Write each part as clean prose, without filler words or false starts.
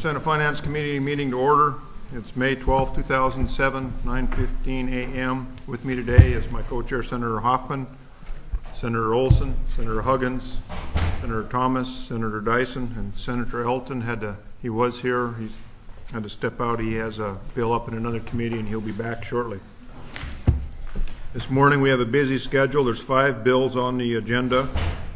Senate Finance Committee meeting to order. It's May 12, 2007, 9:15 a.m. With me today is my co-chair, Senator Hoffman, Senator Olson, Senator Huggins, Senator Thomas, Senator Dyson, and Senator Elton he was here. He's had to step out. He has a bill up in another committee, and he'll be back shortly. This morning we have a busy schedule. There's 5 bills on the agenda.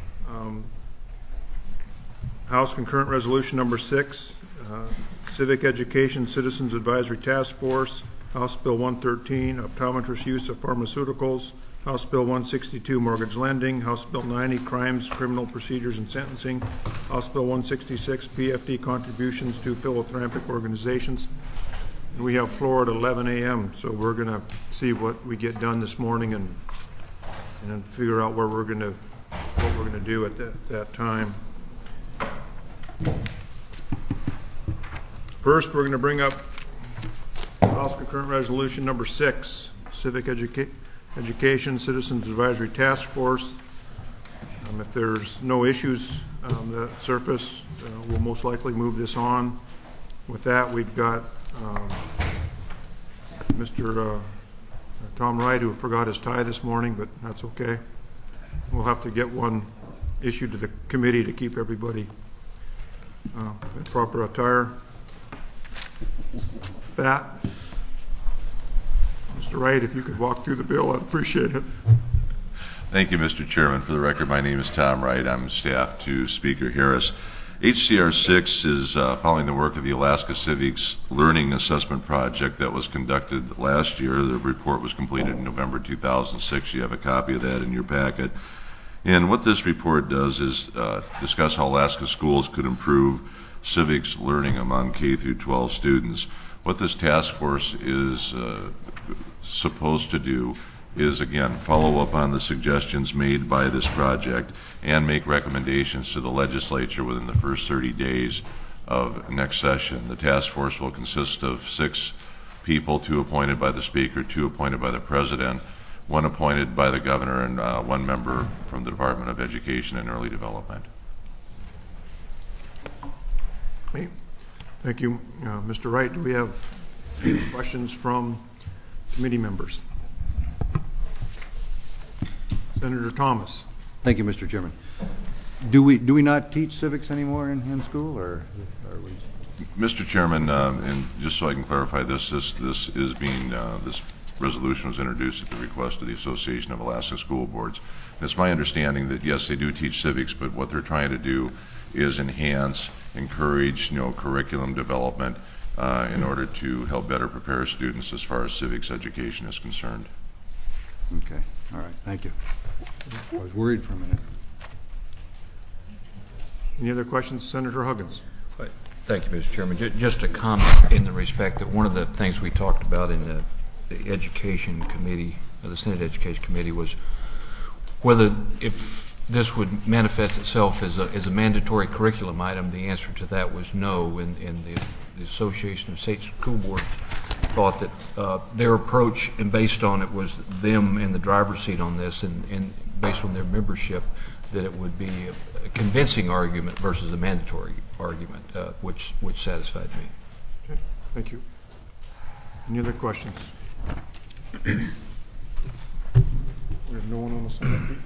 House Concurrent Resolution number 6, Civic Education Citizens Advisory Task Force, House Bill 113, Optometrist Use of Pharmaceuticals, House Bill 162, Mortgage Lending, House Bill 90, Crimes, Criminal Procedures and Sentencing, House Bill 166, PFD Contributions to Philanthropic Organizations. And we have floor at 11 a.m., so we're going to see what we get done this morning and figure out what we're going to do at that time. First, we're going to bring up House Concurrent Resolution number 6, Civic Education Citizens Advisory Task Force. If there's no issues that surface, we'll most likely move this on. With that, we've got Mr. Tom Wright, who forgot his tie this morning, but that's okay. We'll have to get one issued to the committee to keep everybody in proper attire. That, Mr. Wright, if you could walk through the bill, I'd appreciate it. Thank you, Mr. Chairman. For the record, my name is Tom Wright. I'm staff to Speaker Harris. HCR 6 is following the work of the Alaska Civics Learning Assessment Project that was conducted last year. The report was completed in November 2006. You have a copy of that in your packet. And what this report does is discuss how Alaska schools could improve civics learning among K through 12 students. What this task force is supposed to do is, again, follow up on the suggestions made by this project and make recommendations to the legislature within the first 30 days of next session. The task force will consist of 6 people, 2 appointed by the Speaker, 2 appointed by the President, 1 appointed by the Governor, and 1 member from the Department of Education and Early Development. Thank you, Mr. Wright. Do we have any questions from committee members? Senator Thomas. Thank you, Mr. Chairman. Do we not teach civics anymore in school, or are we? Mr. Chairman, and just so I can clarify this resolution was introduced at the request of the Association of Alaska School Boards. And it's my understanding that yes, they do teach civics, but what they're trying to do is encourage, curriculum development in order to help better prepare students as far as civics education is concerned. Okay. All right. Thank you. I was worried for a minute. Any other questions, Senator Huggins? Thank you, Mr. Chairman. Just a comment in the respect that one of the things we talked about in the Education Committee, the Senate Education Committee, was whether if this would manifest itself as a mandatory curriculum item. The answer to that was no, and the Association of State School Boards thought that their approach, and based on it was them in the driver's seat on this, and based on their membership, that it would be a convincing argument versus a mandatory argument, which satisfied me. Okay, thank you. Any other questions? We have no one on the sign-up sheet.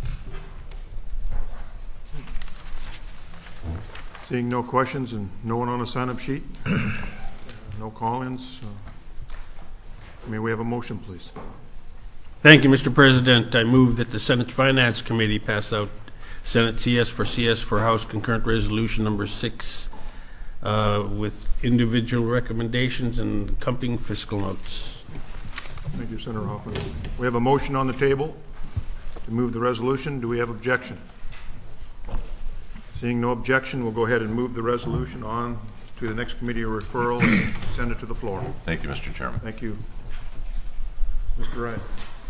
Seeing no questions and no one on the sign-up sheet, no call-ins. May we have a motion, please? Thank you, Mr. President. I move that the Senate Finance Committee pass out Senate CS for House Concurrent Resolution number 6 with individual recommendations and accompanying fiscal notes. Thank you, Senator Hoffman. We have a motion on the table to move the resolution. Do we have objection? Seeing no objection, we'll go ahead and move the resolution on to the next committee of referral and send it to the floor. Thank you, Mr. Chairman. Thank you. Mr. Wright.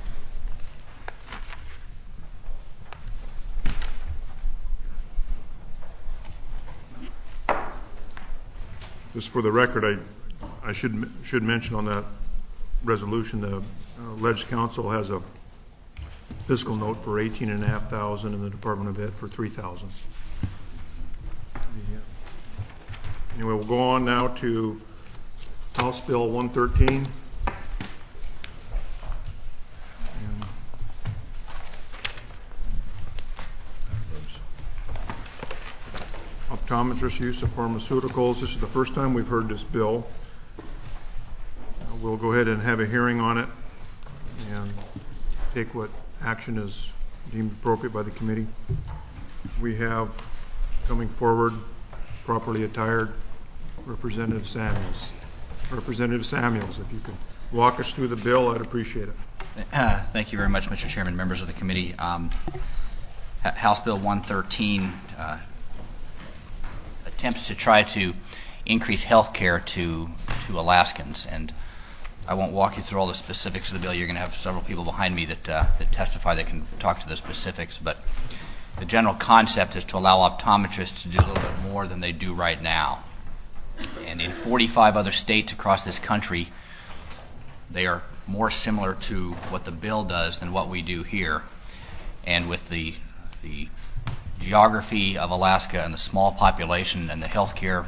Just for the record, I should mention on that resolution, the Ledge Council has a fiscal note for $18,500 and the Department of Ed for $3,000. Anyway, we'll go on now to House Bill 113. Optometrist use of pharmaceuticals. This is the first time we've heard this bill. We'll go ahead and have a hearing on it and take what action is deemed appropriate by the committee. We have coming forward, properly attired, Representative Samuels. Representative Samuels, if you could walk us through the bill, I'd appreciate it. Thank you very much, Mr. Chairman, members of the committee. House Bill 113 attempts to try to increase health care to Alaskans, and I won't walk you through all the specifics of the bill. You're going to have several people behind me that testify that can talk to the specifics, but the general concept is to allow optometrists to do a little bit more than they do right now. And in 45 other states across this country, they are more similar to what the bill does than what we do here. And with the geography of Alaska and the small population and the healthcare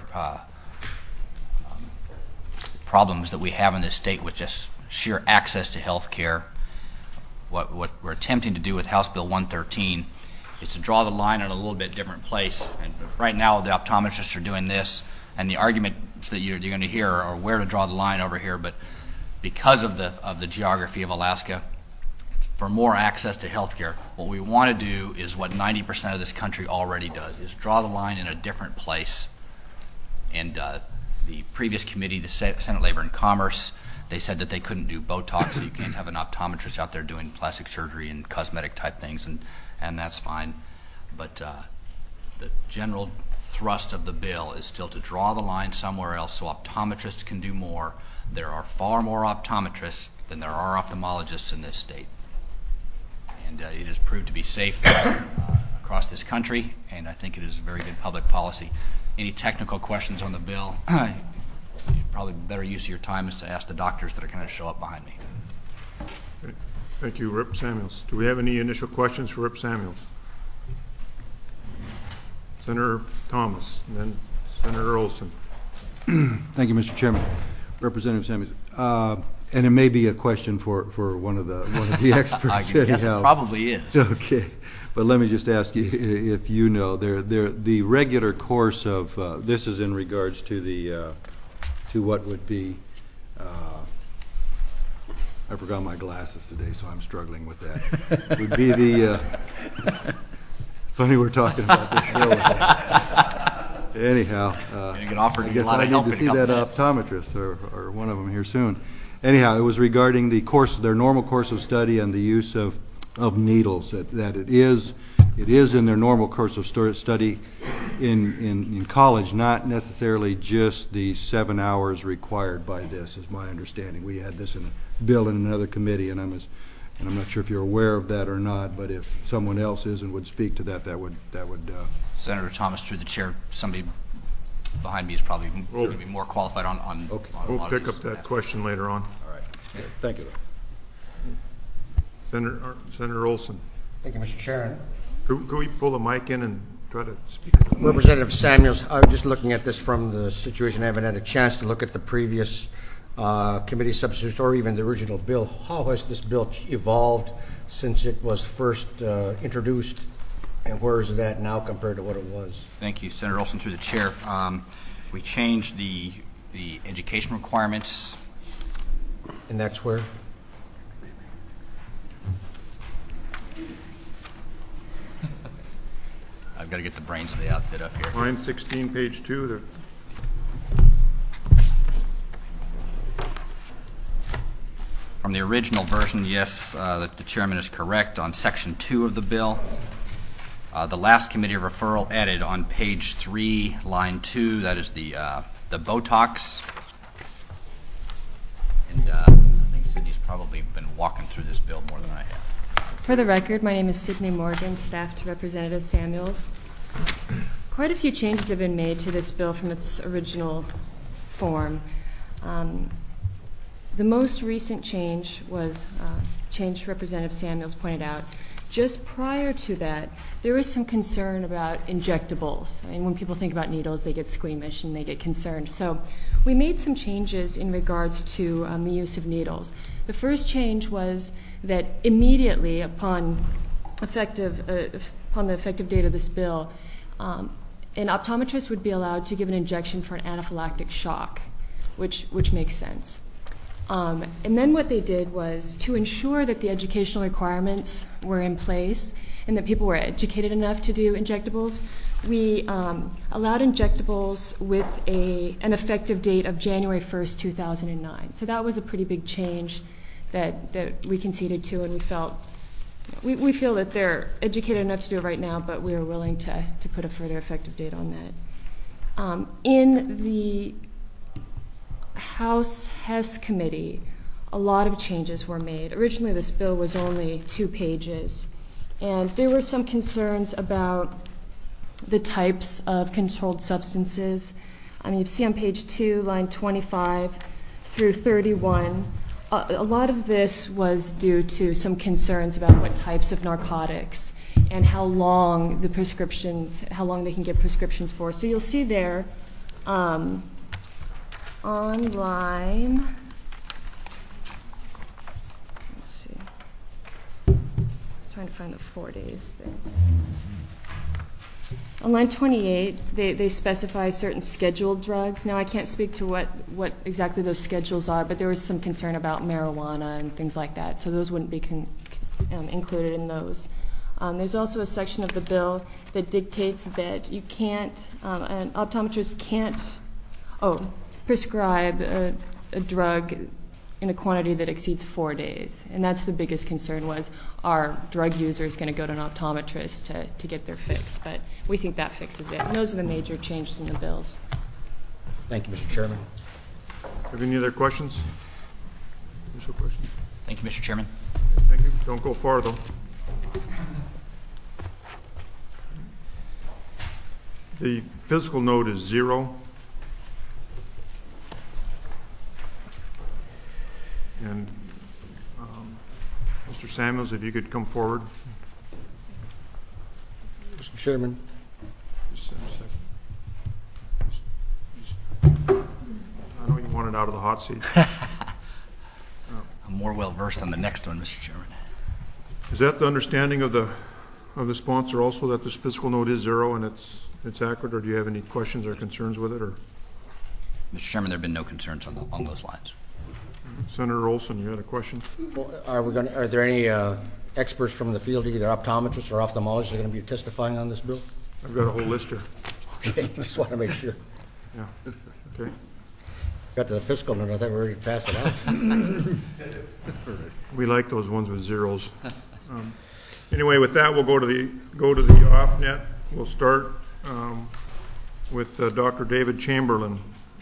problems that we have in this state with just sheer access to health care, what we're attempting to do with House Bill 113 is to draw the line in a little bit different place. And right now the optometrists are doing this, and the arguments that you're going to hear are where to draw the line over here, but because of the geography of Alaska, for more access to health care, what we want to do is what 90% of this country already does, is draw the line in a different place. And the previous committee, the Senate Labor and Commerce, they said that they couldn't do Botox, so you can't have an optometrist out there doing plastic surgery and cosmetic type things, and that's fine. But the general thrust of the bill is still to draw the line somewhere else so optometrists can do more. There are far more optometrists than there are ophthalmologists in this state. And it has proved to be safe across this country, and I think it is a very good public policy. Any technical questions on the bill, probably better use of your time is to ask the doctors that are going to show up behind me. Okay. Thank you, Rep. Samuels. Do we have any initial questions for Rep. Samuels? Senator Thomas, and then Senator Olson. Thank you, Mr. Chairman. Representative Samuels. And it may be a question for one of the experts. I guess it probably is. Okay, but let me just ask you if you know the regular course of this is in regards to the to what would be. I forgot my glasses today, so I'm struggling with that. Would be the funny we're talking about this show. Anyhow, I guess I need to see that optometrist or one of them here soon. Anyhow, it was regarding the course, their normal course of study and the use of needles. That it is in their normal course of study in college, not necessarily just the 7 hours required by this, is my understanding. We had this in a bill in another committee, and I'm not sure if you're aware of that or not. But if someone else is and would speak to that, that would. Senator Thomas, through the chair, somebody behind me is probably going to be more qualified on Okay. We'll pick up that question later on. All right. Okay. Thank you. Senator Olson. Thank you, Mr. Chairman. Could we pull the mic in and try to speak? Representative Samuels, I was just looking at this from the situation. I haven't had a chance to look at the previous committee substitutes or even the original bill. How has this bill evolved since it was first introduced, and where is that now compared to what it was? Thank you, Senator Olson, through the chair. We changed the education requirements. And that's where? I've got to get the brains of the outfit up here. Line 16, page 2. From the original version, yes, the chairman is correct on section 2 of the bill. The last committee referral added on page 3, line 2, that is the Botox. And I think Sydney's probably been walking through this bill more than I have. For the record, my name is Sydney Morgan, staff to Representative Samuels. Quite a few changes have been made to this bill from its original form. The most recent change was, change Representative Samuels pointed out, Just prior to that, there was some concern about injectables. And when people think about needles, they get squeamish and they get concerned. So we made some changes in regards to the use of needles. The first change was that immediately upon the effective date of this bill, an optometrist would be allowed to give an injection for an anaphylactic shock, which makes sense. And then what they did was, to ensure that the educational requirements were in place and that people were educated enough to do injectables, we allowed injectables with an effective date of January 1st, 2009. So that was a pretty big change that we conceded to, and we feel that they're educated enough to do it right now, but we are willing to put a further effective date on that. In the House Hess Committee, a lot of changes were made. Originally, this bill was only 2 pages, and there were some concerns about the types of controlled substances. You see on page 2, line 25 through 31, a lot of this was due to some concerns about what types of narcotics and how long they can get prescriptions for. So you'll see there, on line, let's see, trying to find the 4 days thing. On line 28, they specify certain scheduled drugs. Now, I can't speak to what exactly those schedules are, but there was some concern about marijuana and things like that, so those wouldn't be included in those. There's also a section of the bill that dictates that you can't, an optometrist can't, prescribe a drug in a quantity that exceeds 4 days. And that's the biggest concern, was our drug user is going to go to an optometrist to get their fix. But we think that fixes it. And those are the major changes in the bills. Thank you, Mr. Chairman. Have any other questions? Initial questions? Thank you, Mr. Chairman. Thank you. Don't go far, though. The physical note is 0. And Mr. Samuels, if you could come forward. Mr. Chairman. Just a second. I know you wanted out of the hot seat. I'm more well versed on the next one, Mr. Chairman. Is that the understanding of the sponsor also, that this physical note is 0 and it's accurate, or do you have any questions or concerns with it? Or Mr. Chairman, there have been no concerns on those lines. Senator Olson, you had a question? Well, are there any experts from the field, either optometrists or ophthalmologists, that are going to be testifying on this bill? I've got a whole list here. Okay, just want to make sure. Yeah. Okay. Got to the fiscal note, I thought we were ready to pass it out. We like those ones with zeros. Anyway, with that, we'll go to the off-net. We'll start with Dr. David Chamberlain.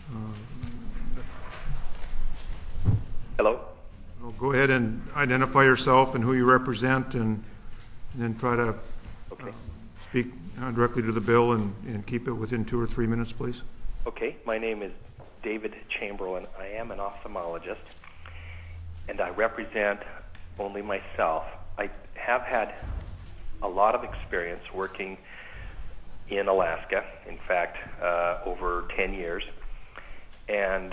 Hello. Well, go ahead and identify yourself and who you represent, and then try to speak directly to the bill and keep it within 2 or 3 minutes, please. Okay. My name is David Chamberlain. I am an ophthalmologist, and I represent only myself. I have had a lot of experience working in Alaska, in fact, over 10 years, and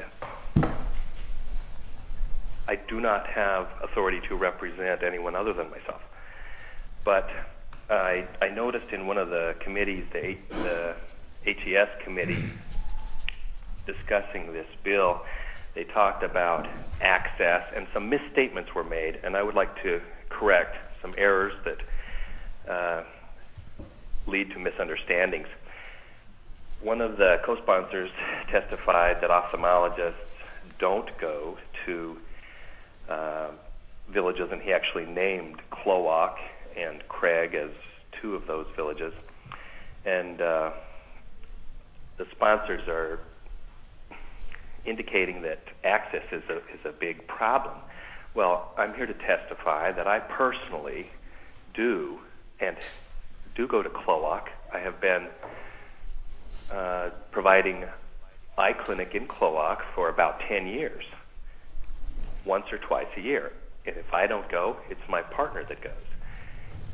I do not have authority to represent anyone other than myself. But I noticed in one of the committees, the HES committee, discussing this bill, they talked about access, and some misstatements were made, and I would like to correct some errors that lead to misunderstandings. One of the co-sponsors testified that ophthalmologists don't go to villages, and he actually named Cloak and Craig as 2 of those villages. And the sponsors are indicating that access is a big problem. Well, I'm here to testify that I personally do go to Cloak. I have been providing eye clinic in Cloak for about 10 years, once or twice a year. And if I don't go, it's my partner that goes.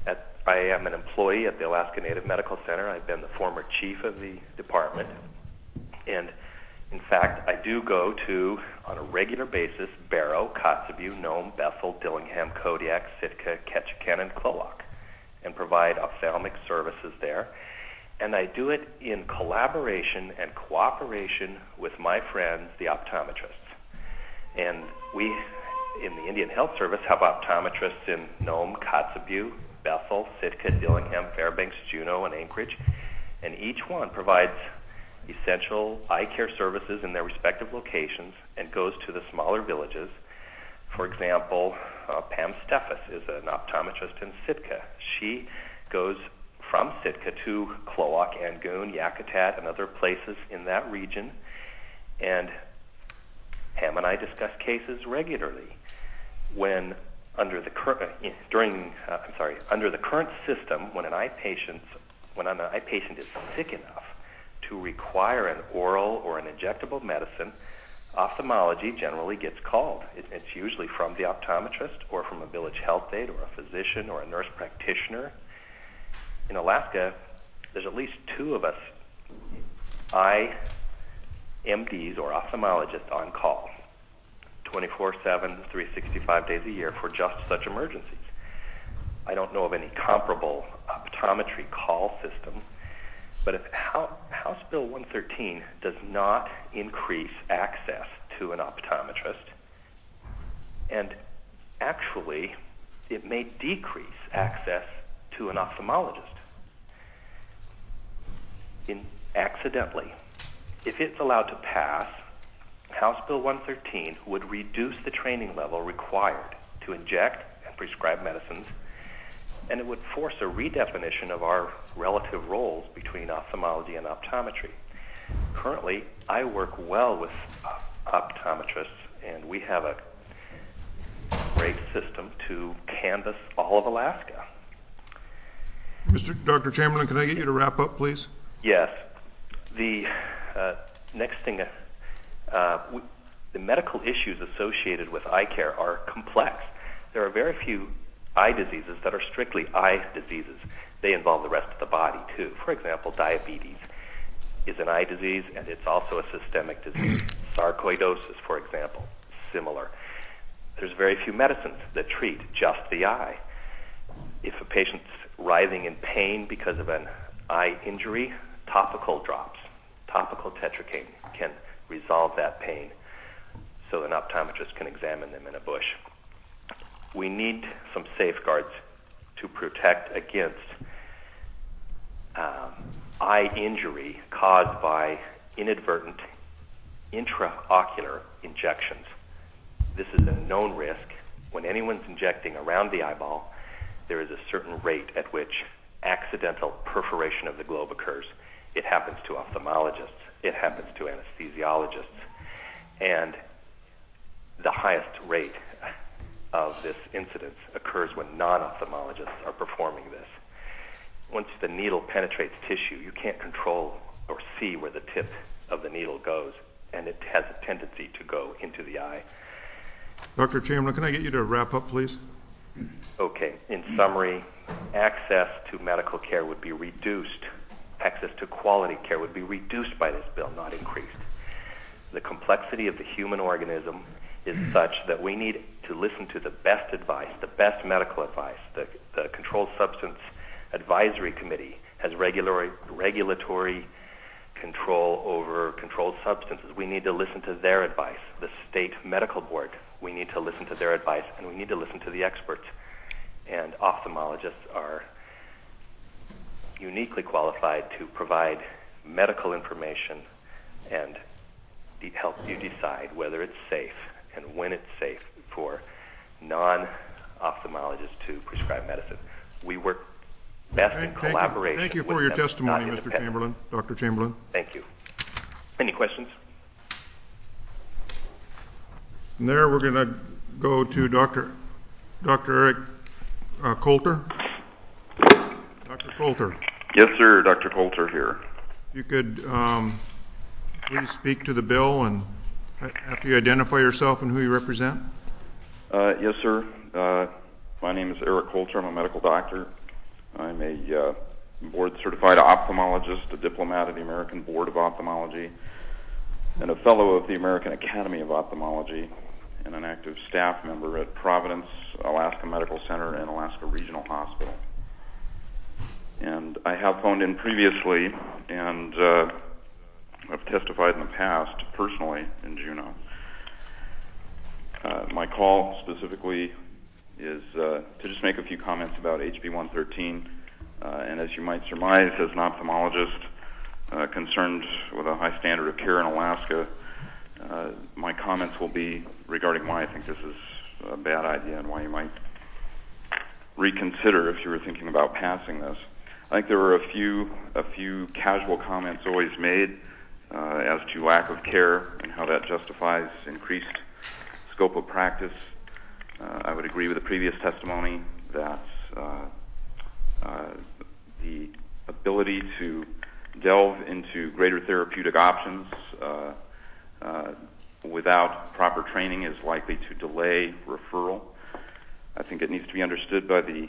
I am an employee at the Alaska Native Medical Center. I've been the former chief of the department. And in fact, I do go to, on a regular basis, Barrow, Kotzebue, Nome, Bethel, Dillingham, Kodiak, Sitka, Ketchikan, and Klawock, and provide ophthalmic services there. And I do it in collaboration and cooperation with my friends, the optometrists. And we, in the Indian Health Service, have optometrists in Nome, Kotzebue, Bethel, Sitka, Dillingham, Fairbanks, Juneau, and Anchorage. And each one provides essential eye care services in their respective locations and goes to the smaller villages. For example, Pam Steffes is an optometrist in Sitka. She goes from Sitka to Klawock, Angoon, Yakutat, and other places in that region. And Pam and I discuss cases regularly. Under the current system, when an eye patient is sick enough to require an oral or an injectable medicine, ophthalmology generally gets called. It's usually from the optometrist or from a village health aide or a physician or a nurse practitioner. In Alaska, there's at least 2 of us eye MDs or ophthalmologists on call, 24/7, 365 days a year for just such emergencies. I don't know of any comparable optometry call system, but if House Bill 113 does not increase access to an optometrist, and actually it may decrease access to an ophthalmologist accidentally. If it's allowed to pass, House Bill 113 would reduce the training level required to inject and prescribe medicines, and it would force a redefinition of our relative roles between ophthalmology and optometry. Currently, I work well with optometrists, and we have a great system to canvass all of Alaska. Dr. Chamberlain, can I get you to wrap up, please? Yes. The next thing, the medical issues associated with eye care are complex. There are very few eye diseases that are strictly eye diseases. They involve the rest of the body, too. For example, diabetes is an eye disease, and it's also a systemic disease. Sarcoidosis, for example, similar. There's very few medicines that treat just the eye. If a patient's writhing in pain because of an eye injury, topical drops, topical tetracaine can resolve that pain so an optometrist can examine them in a bush. We need some safeguards to protect against eye injury caused by inadvertent intraocular injections. This is a known risk. When anyone's injecting around the eyeball, there is a certain rate at which accidental perforation of the globe occurs. It happens to ophthalmologists. It happens to anesthesiologists. And the highest rate of this incidence occurs when non-ophthalmologists are performing this. Once the needle penetrates tissue, you can't control or see where the tip of the needle goes, and it has a tendency to go into the eye. Dr. Chamberlain, can I get you to wrap up, please? Okay. In summary, access to medical care would be reduced. Access to quality care would be reduced by this bill, not increased. The complexity of the human organism is such that we need to listen to the best advice, the best medical advice. The Controlled Substance Advisory Committee has regulatory control over controlled substances. We need to listen to their advice. The State Medical Board, we need to listen to their advice, and we need to listen to the experts. And ophthalmologists are uniquely qualified to provide medical information and help you decide whether it's safe and when it's safe for non-ophthalmologists to prescribe medicine. We work best in collaboration. Thank you for your testimony, Mr. Chamberlain, Dr. Chamberlain. Thank you. Any questions? From there, we're going to go to Dr. Eric Coulter. Dr. Coulter. Yes, sir. Dr. Coulter here. If you could please speak to the bill, and after you identify yourself and who you represent. Yes, sir. My name is Eric Coulter. I'm a medical doctor I'm a board-certified ophthalmologist, a diplomat of the American Board of Ophthalmology, and a fellow of the American Academy of Ophthalmology, and an active staff member at Providence, Alaska Medical Center, and Alaska Regional Hospital. And I have phoned in previously, and I've testified in the past personally in Juneau. My call specifically is to just make a few comments about HB 113. And as you might surmise, as an ophthalmologist concerned with a high standard of care in Alaska, my comments will be regarding why I think this is a bad idea and why you might reconsider if you were thinking about passing this. I think there were a few casual comments always made as to lack of care and how that justifies increased scope of practice. I would agree with the previous testimony that the ability to delve into greater therapeutic options without proper training is likely to delay referral. I think it needs to be understood by the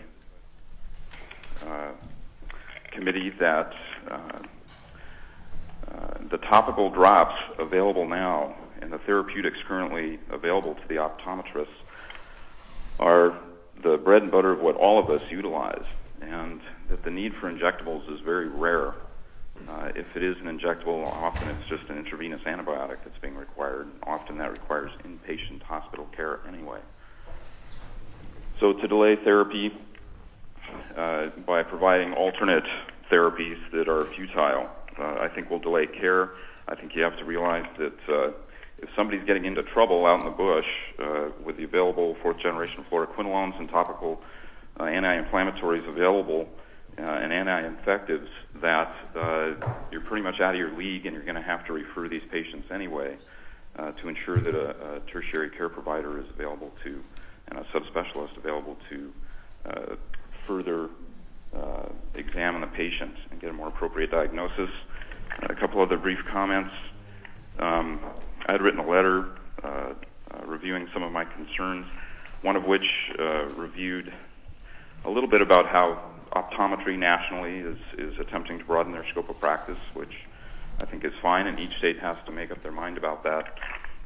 committee that the topical drops available now and the therapeutics currently available to the optometrists are the bread and butter of what all of us utilize, and that the need for injectables is very rare. If it is an injectable, often it's just an intravenous antibiotic that's being required. Often that requires inpatient hospital care anyway. So to delay therapy by providing alternate therapies that are futile, I think will delay care. I think you have to realize that if somebody's getting into trouble out in the bush with the available fourth-generation fluoroquinolones and topical anti-inflammatories available and anti-infectives, that you're pretty much out of your league and you're going to have to refer these patients anyway to ensure that a tertiary care provider is available to, and a subspecialist available to further examine the patient and get a more appropriate diagnosis. A couple other brief comments. I had written a letter reviewing some of my concerns, one of which reviewed a little bit about how optometry nationally is attempting to broaden their scope of practice, which I think is fine, and each state has to make up their mind about that.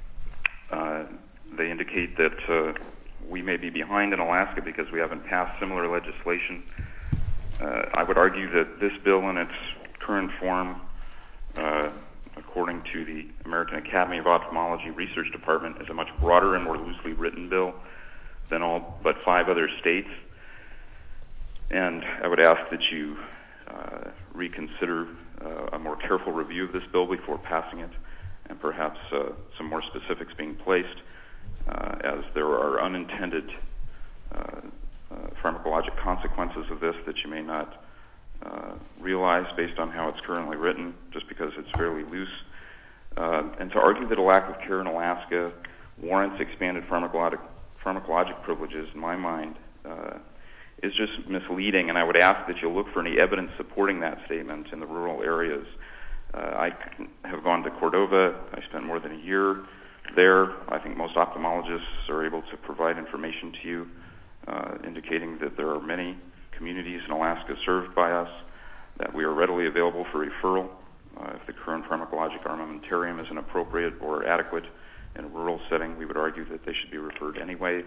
They indicate that we may be behind in Alaska because we haven't passed similar legislation. I would argue that this bill in its current form, according to the American Academy of Ophthalmology Research Department, is a much broader and more loosely written bill than all but 5 other states. And I would ask that you reconsider a more careful review of this bill before passing it, and perhaps some more specifics being placed, as there are unintended pharmacologic consequences of this that you may not realize based on how it's currently written, just because it's fairly loose. And to argue that a lack of care in Alaska warrants expanded pharmacologic privileges, in my mind, is just misleading, and I would ask that you look for any evidence supporting that statement in the rural areas. I have gone to Cordova. I spent more than a year there. I think most ophthalmologists are able to provide information to you indicating that there are many communities in Alaska served by us, that we are readily available for referral. If the current pharmacologic armamentarium isn't appropriate or adequate in a rural setting, we would argue that they should be referred anyway.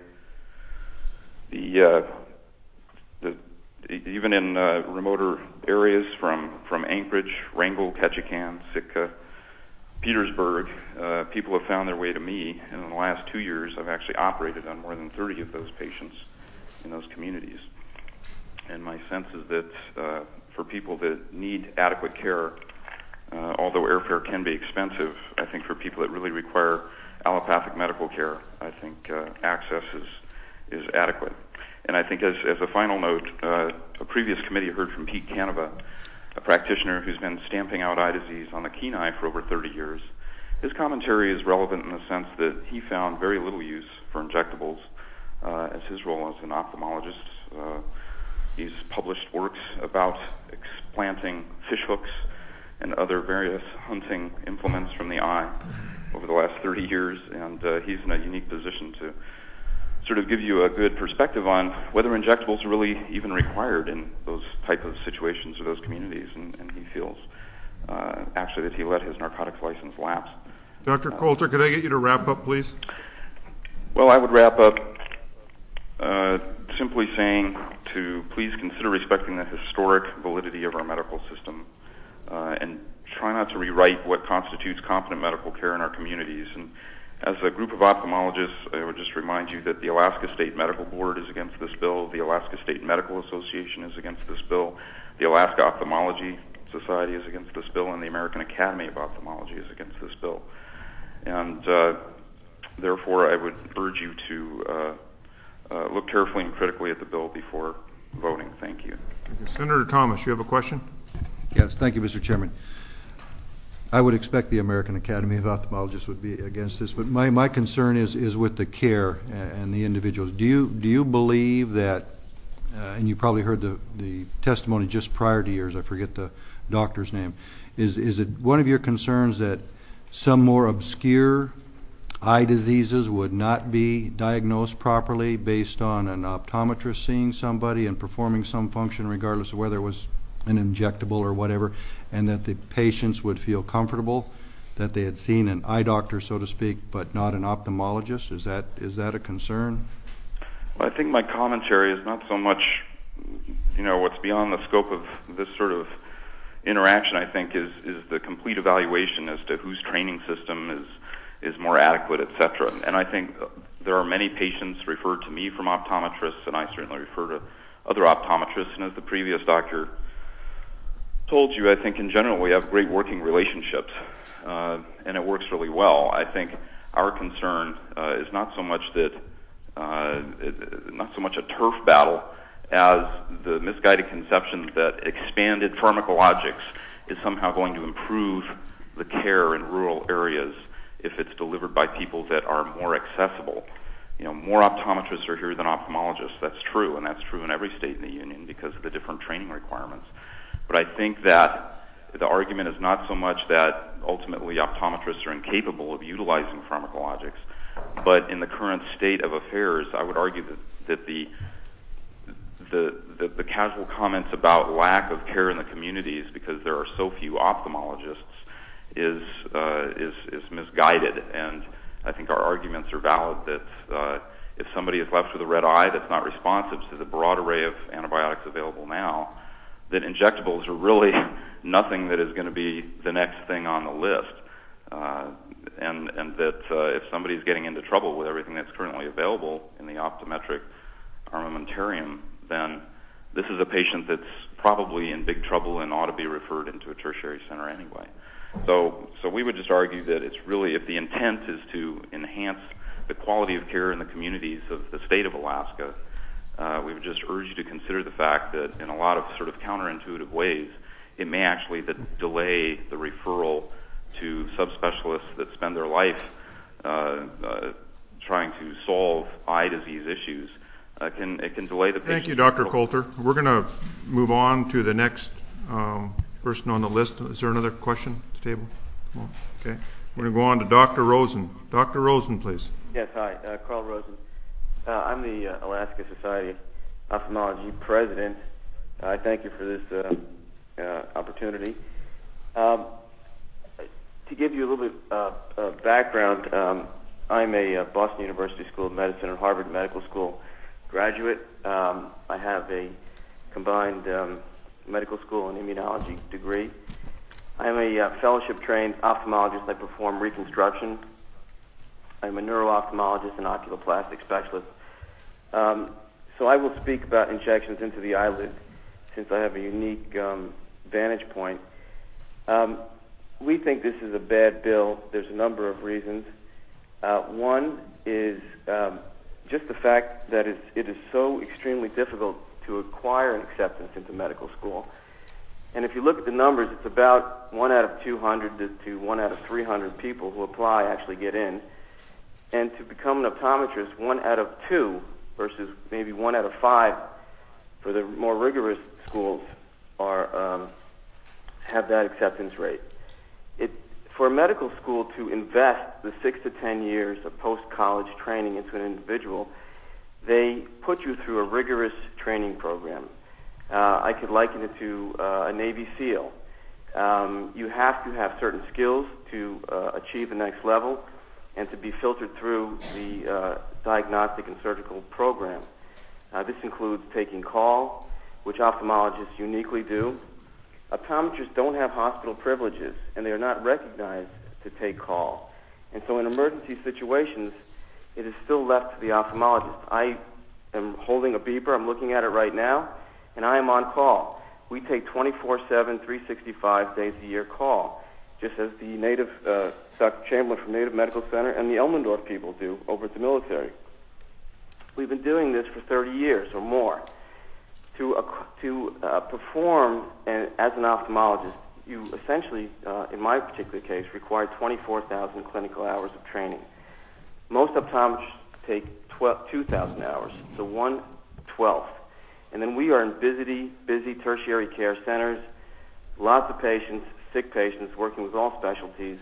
Even in remoter areas from Anchorage, Wrangell, Ketchikan, Sitka, Petersburg, people have found their way to me, and in the last 2 years I've actually operated on more than 30 of those patients in those communities. And my sense is that for people that need adequate care, although airfare can be expensive, I think for people that really require allopathic medical care, I think access is adequate. And I think as a final note, a previous committee heard from Pete Canova, a practitioner who's been stamping out eye disease on the Kenai for over 30 years. His commentary is relevant in the sense that he found very little use for injectables as his role as an ophthalmologist. He's published works about explanting fishhooks and other various hunting implements from the eye over the last 30 years, and he's in a unique position to sort of give you a good perspective on whether injectables are really even required in those type of situations or those communities, and he feels actually that he let his narcotics license lapse. Dr. Coulter, could I get you to wrap up, please? Well, I would wrap up simply saying to please consider respecting the historic validity of our medical system and try not to rewrite what constitutes competent medical care in our communities. And as a group of ophthalmologists, I would just remind you that the Alaska State Medical Board is against this bill, the Alaska State Medical Association is against this bill, the Alaska Ophthalmology Society is against this bill, and the American Academy of Ophthalmology is against this bill. And therefore, I would urge you to look carefully and critically at the bill before voting. Thank you. Senator Thomas, you have a question? Yes, thank you, Mr. Chairman. I would expect the American Academy of Ophthalmologists would be against this, but my concern is with the care and the individuals. Do you believe that, and you probably heard the testimony just prior to yours, I forget the doctor's name, is it one of your concerns that some more obscure eye diseases would not be diagnosed properly based on an optometrist seeing somebody and performing some function regardless of whether it was an injectable or whatever, and that the patients would feel comfortable that they had seen an eye doctor, so to speak, but not an ophthalmologist? Is that a concern? Well, I think my commentary is not so much, what's beyond the scope of this sort of interaction. I think is the complete evaluation as to whose training system is more adequate, et cetera. And I think there are many patients referred to me from optometrists, and I certainly refer to other optometrists. And as the previous doctor told you, I think in general we have great working relationships, and it works really well. I think our concern is not so much a turf battle as the misguided conception that expanded pharmacologics is somehow going to improve the care in rural areas if it's delivered by people that are more accessible. More optometrists are here than ophthalmologists. That's true, and that's true in every state in the union because of the different training requirements. But I think that the argument is not so much that ultimately optometrists are incapable of utilizing pharmacologics, but in the current state of affairs, I would argue that the casual comments about lack of care in the communities because there are so few ophthalmologists is misguided. And I think our arguments are valid that if somebody is left with a red eye that's not responsive to the broad array of antibiotics available now, that injectables are really nothing that is going to be the next thing on the list. And that if somebody's getting into trouble with everything that's currently available in the optometric armamentarium, then this is a patient that's probably in big trouble and ought to be referred into a tertiary center anyway. So we would just argue that it's really, if the intent is to enhance the quality of care in the communities of the state of Alaska, we would just urge you to consider the fact that in a lot of sort of counterintuitive ways, it may actually delay the referral to subspecialists that spend their life trying to solve eye disease issues. It can delay the patient. Thank you, Dr. Coulter. We're going to move on to the next person on the list. Is there another question at the table? Okay. We're going to go on to Dr. Rosen. Dr. Rosen, please. Yes, hi. Carl Rosen. I'm the Alaska Society of Ophthalmology president. I thank you for this opportunity. To give you a little bit of background, I'm a Boston University School of Medicine and Harvard Medical School graduate. I have a combined medical school and immunology degree. I'm a fellowship-trained ophthalmologist. I perform reconstruction. I'm a neuro-ophthalmologist and oculoplastic specialist. So I will speak about injections into the eyelid since I have a unique vantage point. We think this is a bad bill. There's a number of reasons. One is just the fact that it is so extremely difficult to acquire an acceptance into medical school. And if you look at the numbers, it's about 1 out of 200 to 1 out of 300 people who apply actually get in. And to become an optometrist, 1 out of 2 versus maybe 1 out of 5 for the more rigorous schools have that acceptance rate. For a medical school to invest the 6 to 10 years of post-college training into an individual, they put you through a rigorous training program. I could liken it to a Navy SEAL. You have to have certain skills to achieve the next level and to be filtered through the diagnostic and surgical program. This includes taking call, which ophthalmologists uniquely do. Optometrists don't have hospital privileges, and they are not recognized to take call. And so in emergency situations, it is still left to the ophthalmologist. I am holding a beeper, I'm looking at it right now, and I am on call. We take 24/7, 365 days a year call, just as the native, Dr. Chamberlain from Native Medical Center and the Elmendorf people do over at the military. We've been doing this for 30 years or more. To perform as an ophthalmologist, you essentially, in my particular case, require 24,000 clinical hours of training. Most optometrists take 2,000 hours, so 1/12. And then we are in busy tertiary care centers, lots of patients, sick patients, working with all specialties.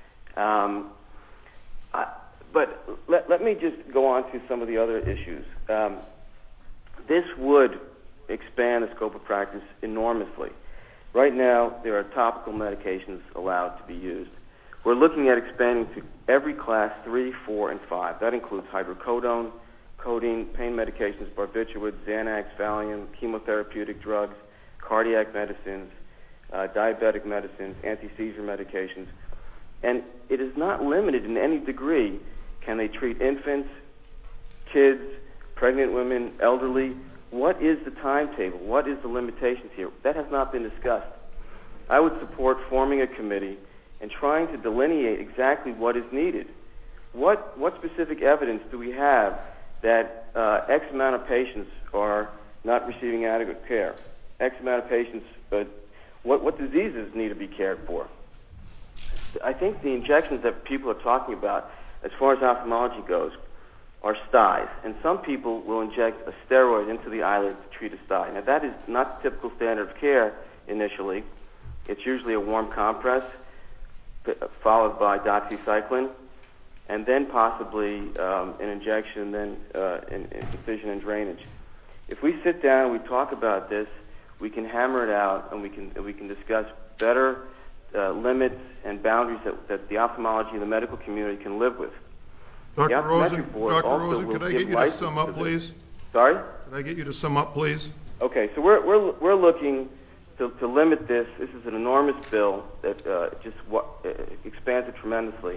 But let me just go on to some of the other issues. This would expand the scope of practice enormously. Right now, there are topical medications allowed to be used. We're looking at expanding to every class 3, 4, and 5. That includes hydrocodone, codeine, pain medications, barbiturates, Xanax, Valium, chemotherapeutic drugs, cardiac medicines, diabetic medicines, anti-seizure medications. And it is not limited in any degree. Can they treat infants, kids, pregnant women, elderly? What is the timetable? What is the limitations here? That has not been discussed. I would support forming a committee and trying to delineate exactly what is needed. What specific evidence do we have that X amount of patients are not receiving adequate care? X amount of patients, what diseases need to be cared for? I think the injections that people are talking about, as far as ophthalmology goes, are styes. And some people will inject a steroid into the eyelid to treat a stye. Now, that is not the typical standard of care initially. It's usually a warm compress followed by doxycycline, and then possibly an injection, then incision and drainage. If we sit down and we talk about this, we can hammer it out, and we can discuss better limits and boundaries that the ophthalmology and the medical community can live with. Dr. Rosen, could I get you to sum up, please? Sorry? Could I get you to sum up, please? Okay, so we're looking to limit this. This is an enormous bill that expands it tremendously.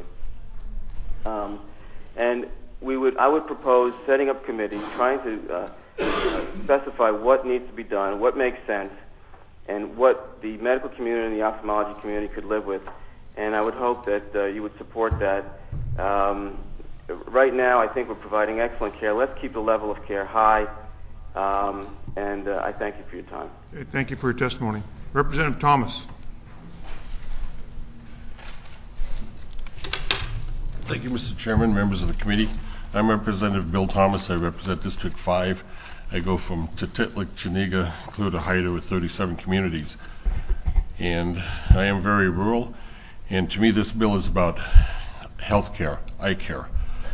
And I would propose setting up committees, trying to specify what needs to be done, what makes sense, and what the medical community and the ophthalmology community could live with. And I would hope that you would support that. Right now, I think we're providing excellent care. Let's keep the level of care high, and I thank you for your time. Okay, thank you for your testimony. Representative Thomas. Thank you, Mr. Chairman, members of the committee. I'm Representative Bill Thomas. I represent District 5. I go from Tutitlik, Chiniga, Clue to Haida with 37 communities. And I am very rural, and to me this bill is about health care, eye care.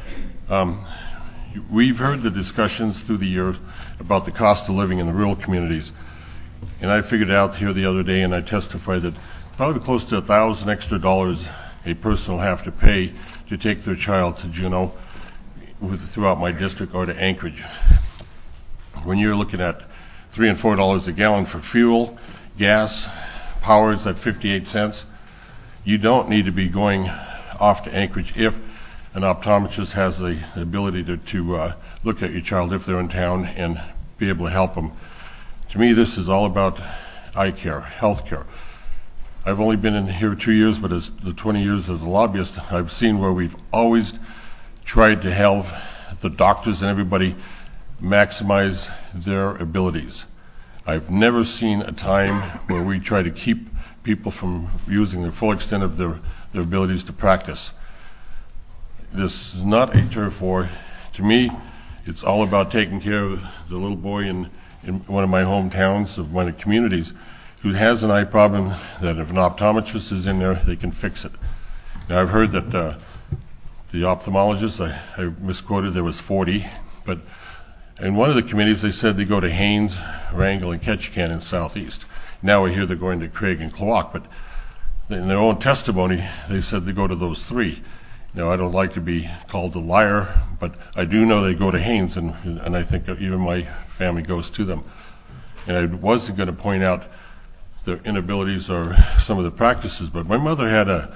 We've heard the discussions through the years about the cost of living in the rural communities, and I figured out here the other day, and I testified that probably close to $1,000 extra a person will have to pay to take their child to Juneau throughout my district or to Anchorage. When you're looking at $3 and $4 a gallon for fuel, gas, power is at 58 cents, you don't need to be going off to Anchorage if an optometrist has the ability to look at your child if they're in town and be able to help them. To me, this is all about eye care, health care. I've only been in here 2 years, but as the 20 years as a lobbyist, I've seen where we've always tried to have the doctors and everybody maximize their abilities. I've never seen a time where we try to keep people from using the full extent of their abilities to practice. This is not a turf war. To me, it's all about taking care of the little boy in one of my hometowns, of my communities, who has an eye problem that if an optometrist is in there, they can fix it. Now, I've heard that the ophthalmologist, I misquoted, there was 40, but In one of the committees, they said they go to Haines, Wrangell, and Ketchikan in Southeast. Now we hear they're going to Craig and Kloak, but in their own testimony, they said they go to those three. Now, I don't like to be called a liar, but I do know they go to Haines, and I think even my family goes to them. And I wasn't going to point out their inabilities or some of the practices, but my mother had a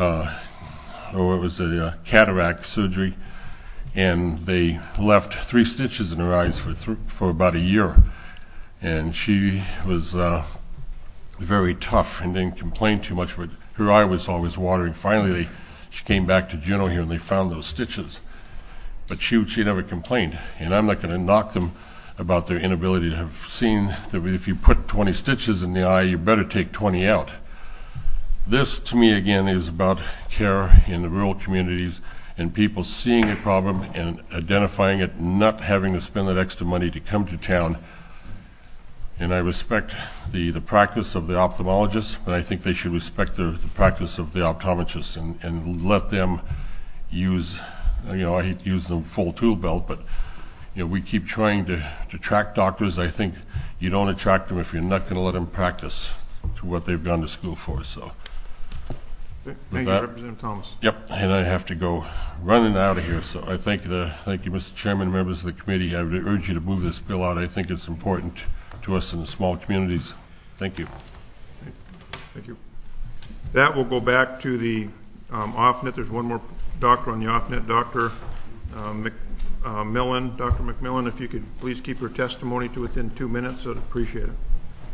cataract surgery, and they left 3 stitches in her eyes for about a year. And she was very tough and didn't complain too much, but her eye was always watering. Finally, she came back to Juneau here, and they found those stitches. But she never complained, and I'm not going to knock them about their inability to have seen that if you put 20 stitches in the eye, you better take 20 out. This, to me, again, is about care in the rural communities and people seeing a problem and identifying it, not having to spend that extra money to come to town. And I respect the practice of the ophthalmologists, but I think they should respect the practice of the optometrists and let them use, I hate to use the full tool belt, but we keep trying to attract doctors. I think you don't attract them if you're not going to let them practice to what they've gone to school for. So, thank you, Representative Thomas. Yep, and I have to go running out of here. So I thank you, Mr. Chairman, members of the committee. I would urge you to move this bill out. I think it's important to us in the small communities. Thank you. Thank you. That will go back to the off-net. There's one more doctor on the off-net, Dr. McMillan. Dr. McMillan, if you could please keep your testimony to within 2 minutes, I'd appreciate it.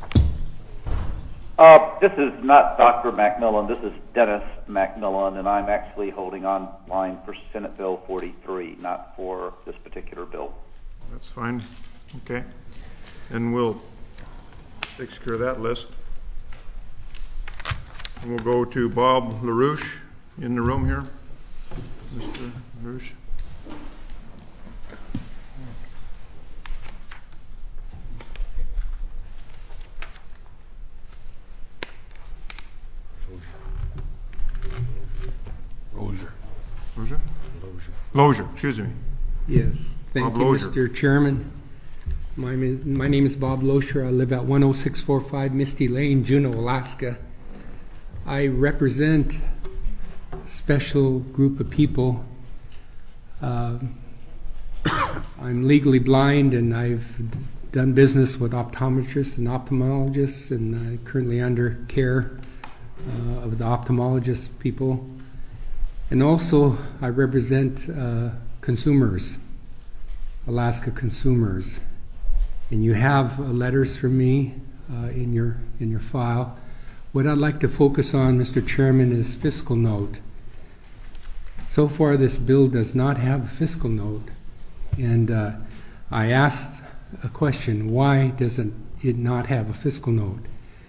This is not Dr. McMillan. This is Dennis McMillan, and I'm actually holding on line for Senate Bill 43, not for this particular bill. That's fine. Okay. And we'll take care of that list. And we'll go to Bob LaRouche in the room here. Mr. LaRouche. Lozier, excuse me. Yes, thank you, Mr. Chairman. My name is Bob Lozier. I live at 10645 Misty Lane, Juneau, Alaska. I represent a special group of people. I'm legally blind, and I've done business with optometrists and ophthalmologists, and I'm currently under care of the ophthalmologist people. And also, I represent consumers, Alaska consumers. And you have letters from me in your file. What I'd like to focus on, Mr. Chairman, is fiscal note. So far, this bill does not have a fiscal note. And I asked a question, why doesn't it not have a fiscal note?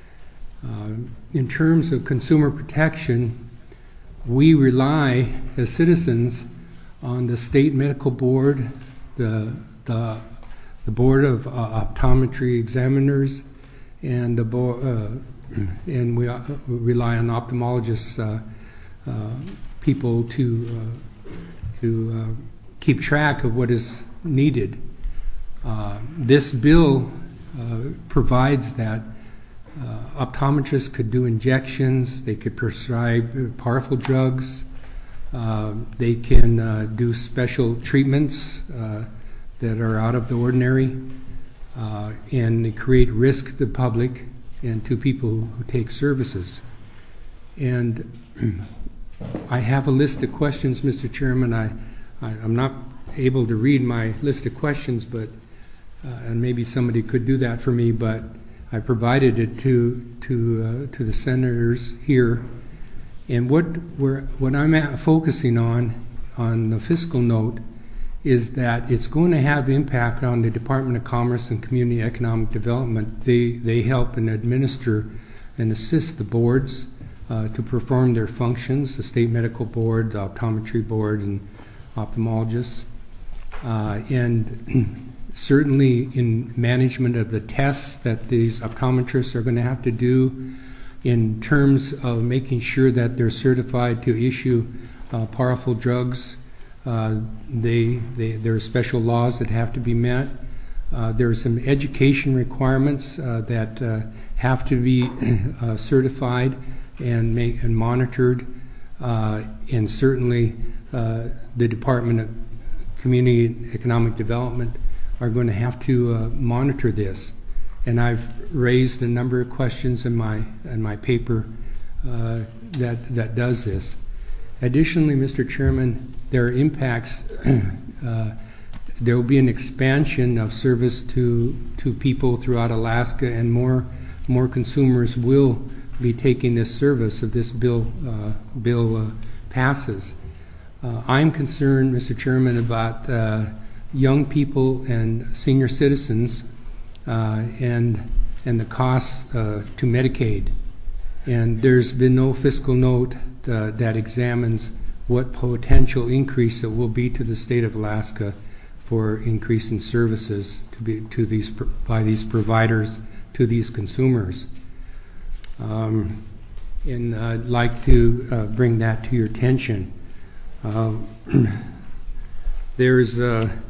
In terms of consumer protection, we rely as citizens on the state medical board, the board of optometry examiners, and the board, and we rely on ophthalmologists people to keep track of what is needed. This bill provides that optometrists could do injections, they could prescribe powerful drugs, they can do special treatments that are out of the ordinary, and they create risk to the public and to people who take services. And I have a list of questions, Mr. Chairman. I'm not able to read my list of questions, but and maybe somebody could do that for me, but I provided it to the senators here. And what I'm focusing on the fiscal note is that it's going to have impact on the Department of Commerce and Community Economic Development. They help and administer and assist the boards to perform their functions, the State Medical Board, the Optometry Board, and ophthalmologists. And certainly in management of the tests that these optometrists are going to have to do in terms of making sure that they're certified to issue powerful drugs, there are special laws that have to be met. There are some education requirements that have to be certified and monitored, and certainly the Department of Community and Economic Development are going to have to monitor this. And I've raised a number of questions in my paper that does this. Additionally, Mr. Chairman, there are impacts. There will be an expansion of service to people throughout Alaska, and more consumers will be taking this service if this bill passes. I'm concerned, Mr. Chairman, about young people and senior citizens and the costs to Medicaid. And there's been no fiscal note that examines what potential increase it will be to the state of Alaska for increase in services by these providers to these consumers. And I'd like to bring that to your attention. There's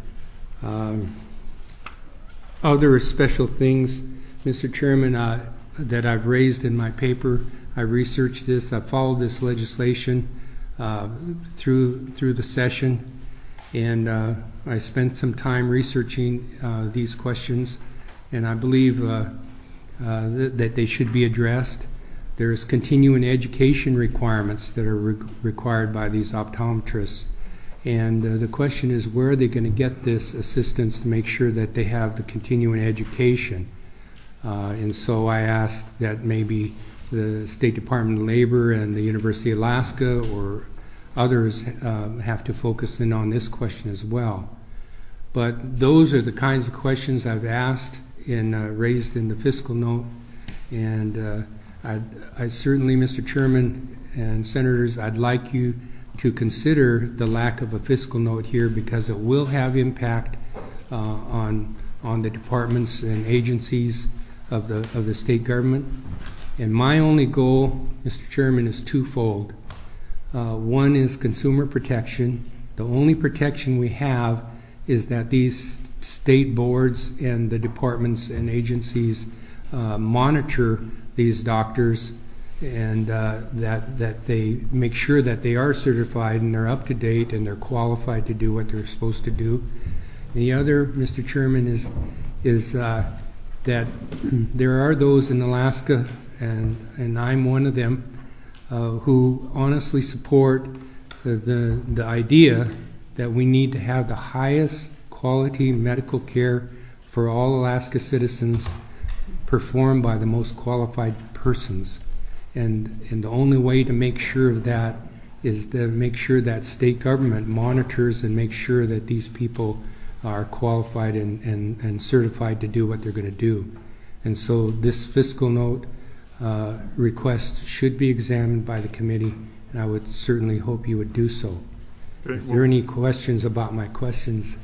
other special things, Mr. Chairman, that I've raised in my paper. I researched this. I followed this legislation through the session, and I spent some time researching these questions, and I believe that they should be addressed. There's continuing education requirements that are required by these optometrists, and the question is, where are they going to get this assistance to make sure that they have the continuing education? And so I asked that maybe the State Department of Labor and the University of Alaska or others have to focus in on this question as well. But those are the kinds of questions I've asked and raised in the fiscal note, and I certainly, Mr. Chairman and Senators, I'd like you to consider the lack of a fiscal note here, because it will have impact on the departments and agencies of the state government. And my only goal, Mr. Chairman, is twofold. One is consumer protection. The only protection we have is that these state boards and the departments and agencies monitor these doctors, and that they make sure that they are certified and they're up to date and they're qualified to do what they're supposed to do. And the other, Mr. Chairman, is that there are those in Alaska, and I'm one of them, who honestly support the idea that we need to have the highest quality medical care for all Alaska citizens performed by the most qualified persons. And the only way to make sure of that is to make sure that state government monitors and makes sure that these people are qualified and certified to do what they're going to do. And so this fiscal note request should be examined by the committee, and I would certainly hope you would do so. Okay, if there are any questions about my questions,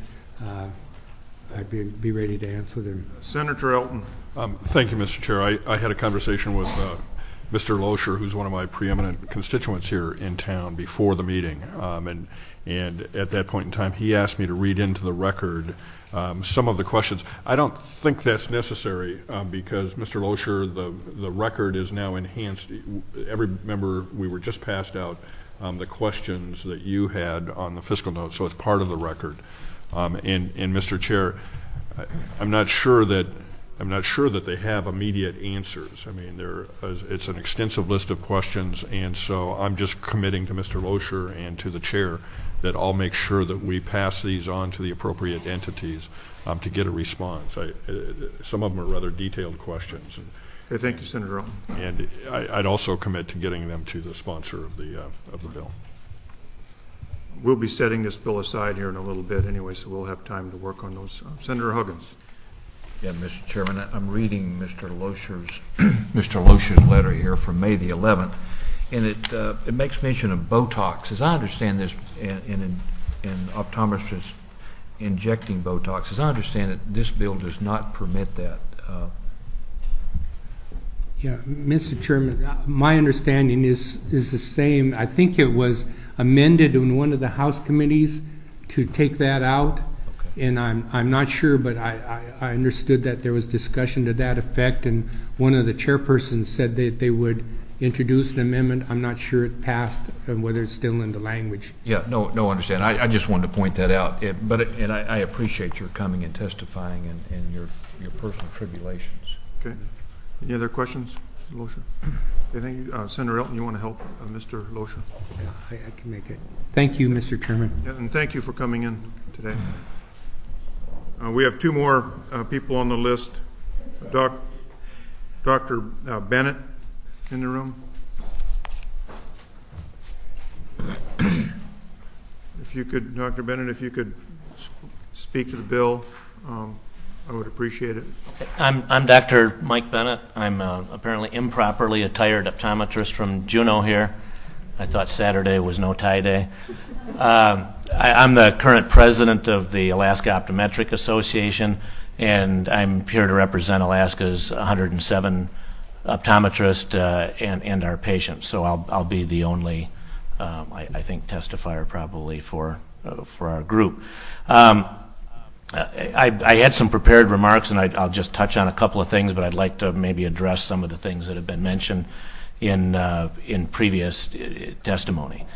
I'd be ready to answer them. Senator Elton. Thank you, Mr. Chair. I had a conversation with Mr. Loescher, who's one of my preeminent constituents here in town, before the meeting. And at that point in time, he asked me to read into the record some of the questions. I don't think that's necessary because, Mr. Loescher, the record is now enhanced. Every member, we were just passed out the questions that you had on the fiscal note, so it's part of the record. And Mr. Chair, I'm not sure that they have immediate answers. I mean, it's an extensive list of questions, and so I'm just committing to Mr. Loescher and to the chair that I'll make sure that we pass these on to the appropriate entities to get a response. Some of them are rather detailed questions. Okay, thank you, Senator Elton. And I'd also commit to getting them to the sponsor of the bill. We'll be setting this bill aside here in a little bit anyway, so we'll have time to work on those. Senator Huggins. Yeah, Mr. Chairman, I'm reading Mr. Loescher's letter here from May the 11th, and it makes mention of Botox. As I understand this, in optometrists injecting Botox, as I understand it, this bill does not permit that. Yeah, Mr. Chairman, my understanding is the same. I think it was amended in one of the House committees to take that out. And I'm not sure, but I understood that there was discussion to that effect, and one of the chairpersons said that they would introduce an amendment. I'm not sure it passed and whether it's still in the language. Yeah, no, understand. I just wanted to point that out. I appreciate your coming and testifying and your personal tribulations. Okay. Any other questions, Mr. Loescher? Okay, thank you. Senator Elton, you want to help Mr. Loescher? Yeah, I can make it. Thank you, Mr. Chairman. Yeah, and thank you for coming in today. We have two more people on the list. Dr. Bennett in the room. If you could, Dr. Bennett, if you could speak to the bill, I would appreciate it. I'm Dr. Mike Bennett. I'm apparently improperly attired optometrist from Juneau here. I thought Saturday was no tie day. I'm the current president of the Alaska Optometric Association, and I'm here to represent Alaska's 107 optometrists and our patients. So I'll be the only, I think, testifier probably for our group. I had some prepared remarks, and I'll just touch on a couple of things, but I'd like to maybe address some of the things that have been mentioned in previous testimony.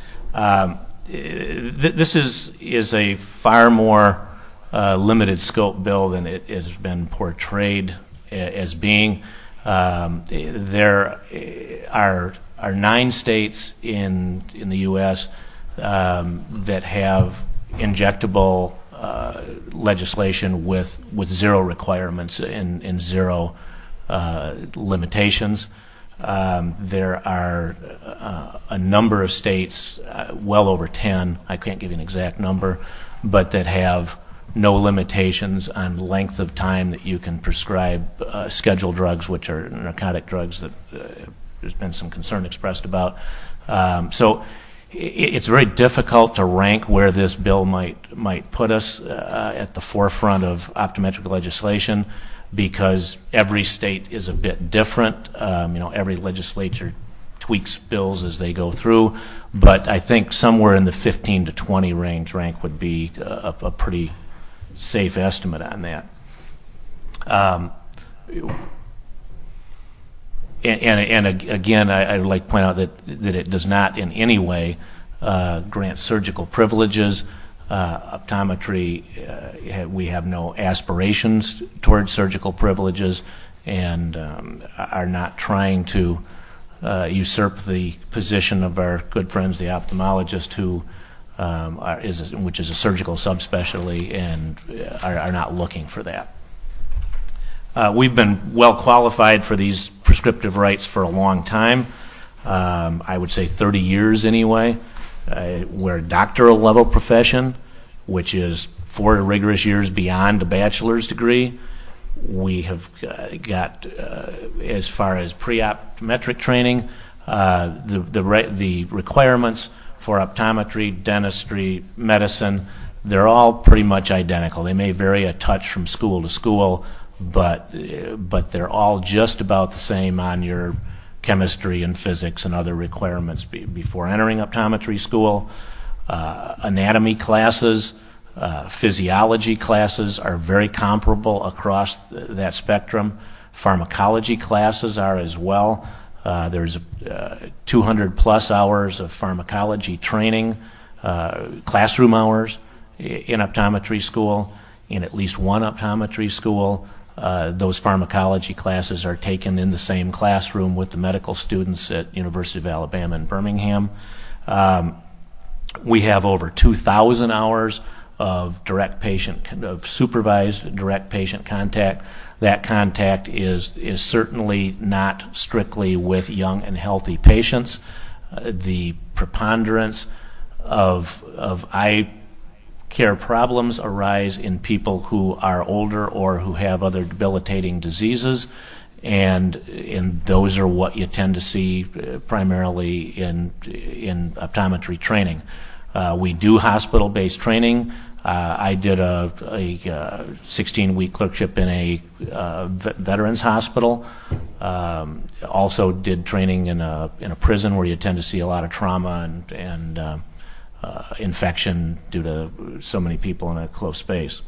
This is a far more limited scope bill than it has been portrayed as being. There are 9 states in the U.S. That have injectable legislation with 0 requirements and 0 limitations. There are a number of states, well over 10, I can't give you an exact number, but that have no limitations on length of time that you can prescribe scheduled drugs, which are narcotic drugs that there's been some concern expressed about. So it's very difficult to rank where this bill might put us at the forefront of optometric legislation, because every state is a bit different. Every legislature tweaks bills as they go through, but I think somewhere in the 15 to 20 range would be a pretty safe estimate on that. And again, I would like to point out that it does not in any way grant surgical privileges. Optometry, we have no aspirations towards surgical privileges, and are not trying to usurp the position of our good friends, the ophthalmologist, which is a surgical subspecialty, and are not looking for that. We've been well qualified for these prescriptive rights for a long time. I would say 30 years anyway. We're a doctoral level profession, which is 4 rigorous years beyond a bachelor's degree. We have got, as far as pre-optometric training, the requirements for optometry, dentistry, medicine, they're all pretty much identical. They may vary a touch from school to school, but they're all just about the same on your chemistry and physics and other requirements before entering optometry school. Anatomy classes, physiology classes are very comparable across that spectrum. Pharmacology classes are as well. There's 200 plus hours of pharmacology training, classroom hours in optometry school. In at least one optometry school, those pharmacology classes are taken in the same classroom with the medical students at University of Alabama in Birmingham. We have over 2,000 hours of supervised direct patient contact. That contact is certainly not strictly with young and healthy patients. The preponderance of eye care problems arise in people who are older or who have other debilitating diseases, and those are what you tend to see primarily in optometry training. We do hospital-based training. I did a 16-week clerkship in a veterans hospital. Also did training in a prison where you tend to see a lot of trauma and infection due to so many people in a close space.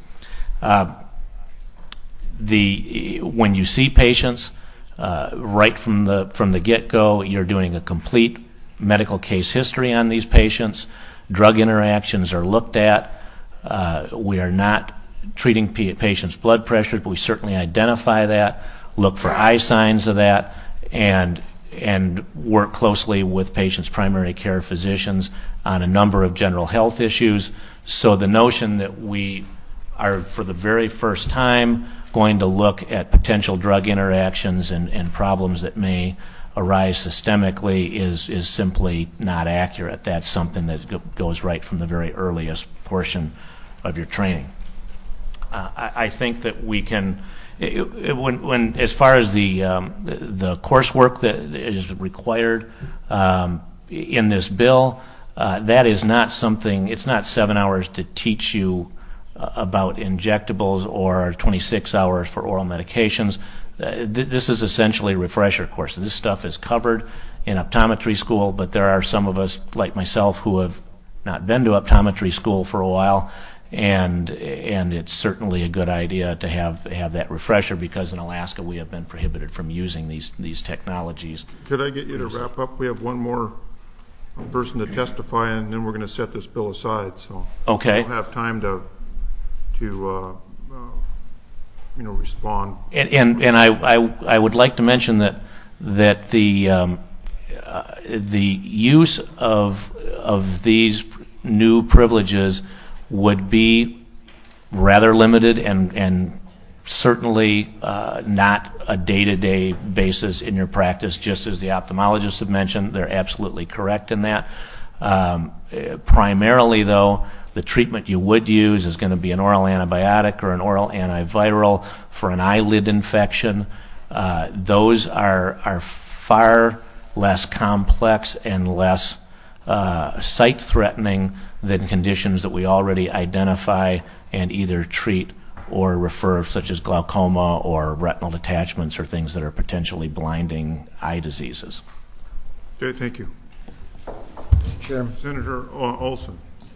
When you see patients, right from the get-go, you're doing a complete medical case history on these patients. Drug interactions are looked at. We are not treating patients' blood pressure, but we certainly identify that, look for eye signs of that, and work closely with patients' primary care physicians on a number of general health issues. So the notion that we are, for the very first time, going to look at potential drug interactions and problems that may arise systemically is simply not accurate. That's something that goes right from the very earliest portion of your training. I think that we can, as far as the coursework that is required in this bill, that is not something. It's not 7 hours to teach you about injectables or 26 hours for oral medications. This is essentially a refresher course. This stuff is covered in optometry school, but there are some of us, like myself, who have not been to optometry school for a while, and it's certainly a good idea to have that refresher, because in Alaska we have been prohibited from using these technologies. Could I get you to wrap up? We have one more person to testify, and then we're going to set this bill aside. So okay, we'll have time to respond. And I would like to mention that the use of these new privileges would be rather limited and certainly not a day-to-day basis in your practice, just as the ophthalmologists have mentioned. They're absolutely correct in that. Primarily, though, the treatment you would use is going to be an oral antibiotic or an oral antiviral for an eyelid infection. Those are far less complex and less sight-threatening than conditions that we already identify and either treat or refer, such as glaucoma or retinal detachments or things that are potentially blinding eye diseases. Okay, thank you. Mr. Chairman. Senator Olson.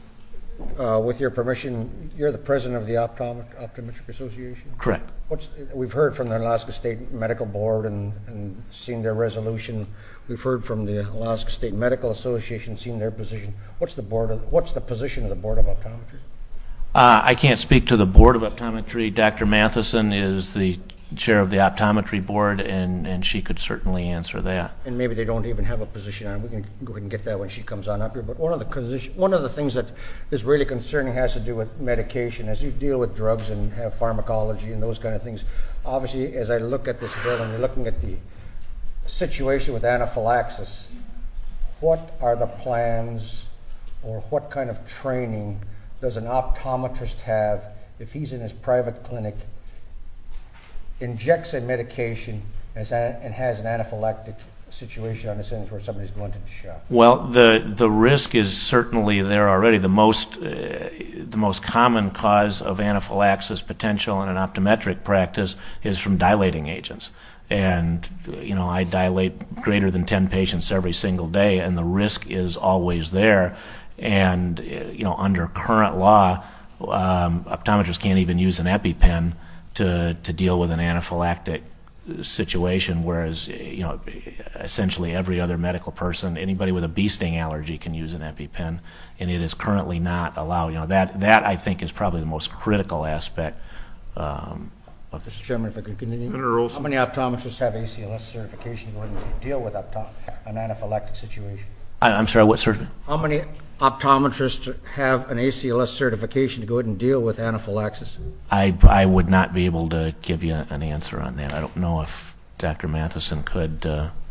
With your permission, you're the president of the Optometric Association? Correct. We've heard from the Alaska State Medical Board and seen their resolution. We've heard from the Alaska State Medical Association, seen their position. What's the position of the Board of Optometry? I can't speak to the Board of Optometry. Dr. Matheson is the chair of the Optometry Board, and she could certainly answer that. And maybe they don't even have a position on it. We can go ahead and get that when she comes on up here. But one of the things that is really concerning has to do with medication. As you deal with drugs and have pharmacology and those kind of things, obviously, as I look at this bill and you're looking at the situation with anaphylaxis, what are the plans or what kind of training does an optometrist have if he's in his private clinic, injects a medication and has an anaphylactic situation on his hands where somebody's going to the shop? Well, the risk is certainly there already. The most common cause of anaphylaxis potential in an optometric practice is from dilating agents. And, I dilate greater than 10 patients every single day, and the risk is always there. And, under current law, optometrists can't even use an EpiPen to deal with an anaphylactic situation, whereas, essentially every other medical person, anybody with a bee sting allergy can use an EpiPen, and it is currently not allowed. That I think is probably the most critical aspect of this. Mr. Chairman, if I could continue. Senator Olson. How many optometrists have ACLS certification to go ahead and deal with an anaphylactic situation? I'm sorry, what certification? How many optometrists have an ACLS certification to go ahead and deal with anaphylaxis? I would not be able to give you an answer on that. I don't know if Dr. Matheson could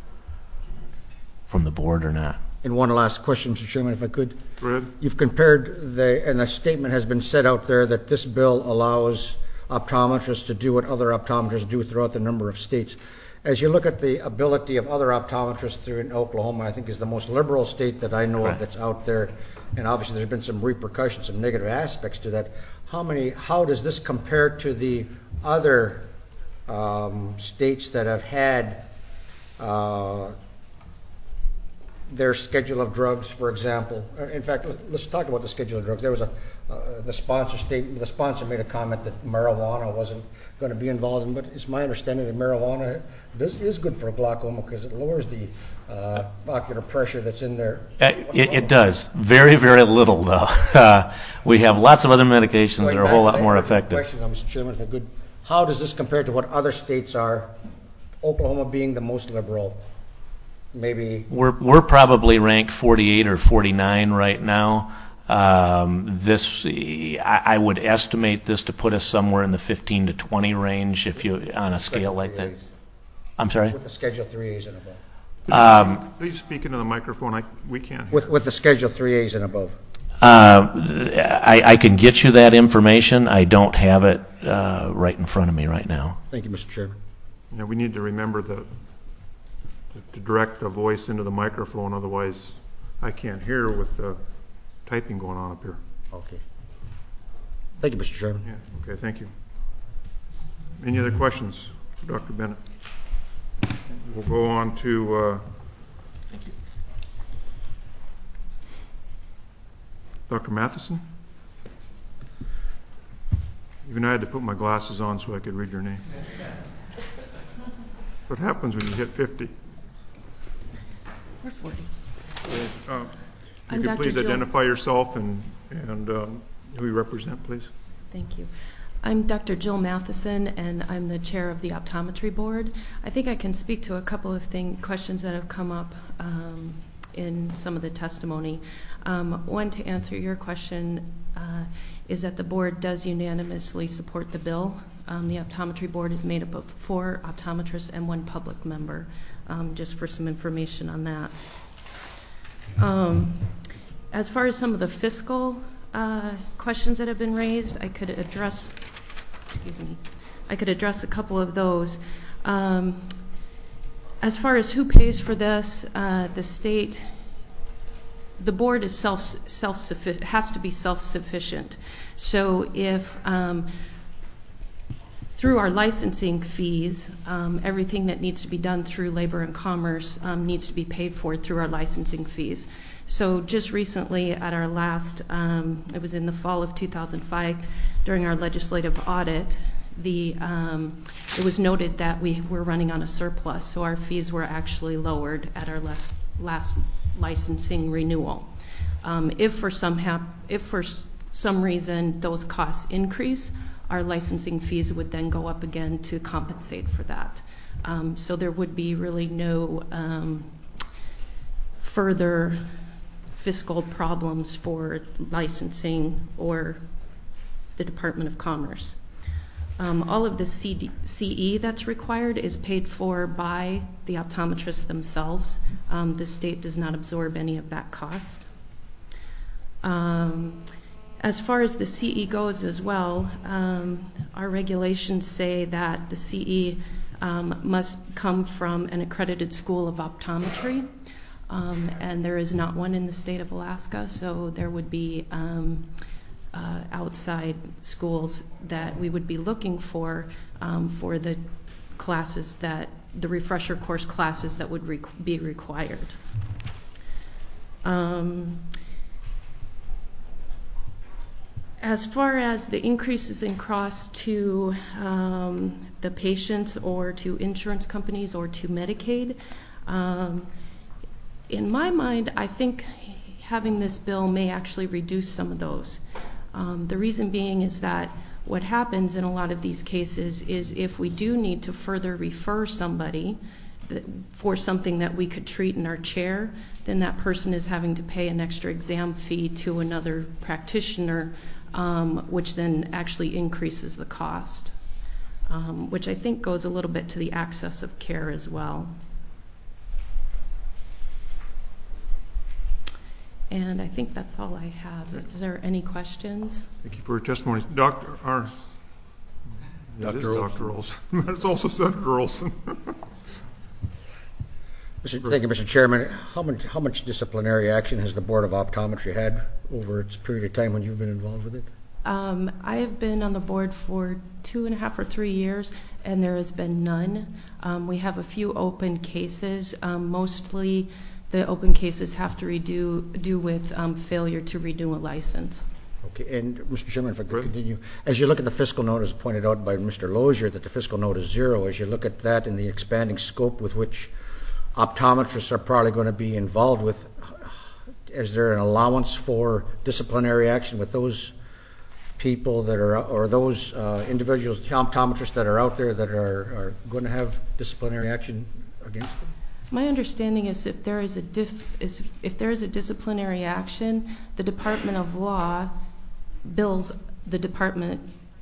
from the board or not. And one last question, Mr. Chairman, if I could. Go ahead. You've compared, and a statement has been said out there that this bill allows optometrists to do what other optometrists do throughout the number of states. As you look at the ability of other optometrists through in Oklahoma, I think is the most liberal state that I know of that's out there, and obviously there's been some repercussions, some negative aspects to that. How does this compare to the other states that have had their schedule of drugs, for example. In fact, let's talk about the schedule of drugs. There was the sponsor made a comment that marijuana wasn't going to be involved in, but it's my understanding that marijuana is good for glaucoma because it lowers the ocular pressure that's in there. It does. Very, very little, though. We have lots of other medications that are a whole lot more effective. Question, Mr. Chairman, how does this compare to what other states are, Oklahoma being the most liberal? Maybe we're probably ranked 48 or 49 right now. I would estimate this to put us somewhere in the 15 to 20 range if you on a scale like that. I'm sorry? With the Schedule 3As and above. Please speak into the microphone. We can't hear. With the Schedule 3As and above. I can get you that information. I don't have it right in front of me right now. Thank you, Mr. Chairman. Yeah, we need to remember to direct the voice into the microphone, otherwise I can't hear with the typing going on up here. Okay. Thank you, Mr. Chairman. Yeah. Okay, thank you. Any other questions for Dr. Bennett? We'll go on to thank you. Dr. Matheson. Even I had to put my glasses on so I could read your name. That's what happens when you hit 50. We're 40. You could please identify yourself and who you represent, please. Thank you. I'm Dr. Jill Matheson, and I'm the chair of the optometry board. I think I can speak to a couple of questions that have come up in some of the testimony. One, to answer your question, is that the board does unanimously support the bill. The optometry board is made up of 4 optometrists and 1 public member, just for some information on that. As far as some of the fiscal questions that have been raised, I could address a couple of those. As far as who pays for this, the state, the board is self-sufficient, has to be self-sufficient. So if through our licensing fees, everything that needs to be done through Labor and Commerce needs to be paid for through our licensing fees. So just recently at our last, it was in the fall of 2005, during our legislative audit, it was noted that we were running on a surplus, so our fees were actually lowered at our last licensing renewal. If for some reason those costs increase, our licensing fees would then go up again to compensate for that. So there would be really no further fiscal problems for licensing or the Department of Commerce. All of the CE that's required is paid for by the optometrists themselves. The state does not absorb any of that cost. As far as the CE goes as well, our regulations say that the CE must come from an accredited school of optometry, and there is not one in the state of Alaska, so there would be outside schools that we would be looking for the classes that, the refresher course classes that would be required. As far as the increases in cost to the patients or to insurance companies or to Medicaid, in my mind, I think having this bill may actually reduce some of those. The reason being is that what happens in a lot of these cases is if we do need to further refer somebody for something that we could treat in our chair, then that person is having to pay an extra exam fee to another practitioner, which then actually increases the cost, which I think goes a little bit to the access of care as well. And I think that's all I have. Is there any questions? Thank you for your testimony. Dr. Olson. It's also Senator Olson. Thank you, Mr. Chairman. How much disciplinary action has the Board of Optometry had over its period of time when you've been involved with it? I have been on the board for 2.5 or 3 years, and there has been none. We have a few open cases. Mostly The open cases have to do with failure to renew a license. Okay, and Mr. Chairman, if I could continue. As you look at the fiscal note, as pointed out by Mr. Lozier, that the fiscal note is 0, as you look at that in the expanding scope with which optometrists are probably going to be involved with, is there an allowance for disciplinary action with those people that are, or those individuals, optometrists that are out there that are going to have disciplinary action against them? My understanding is if there is a disciplinary action, the Department of Law bills the Department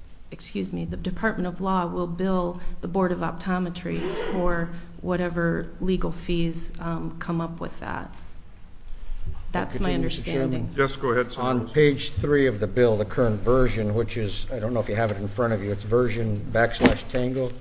of Law will bill the Board of Optometry for whatever legal fees come up with that. That's my understanding. Yes, go ahead, Senator. On page 3 of the bill, the current version, which is, I don't know if you have it in front of you, it's version /Tango.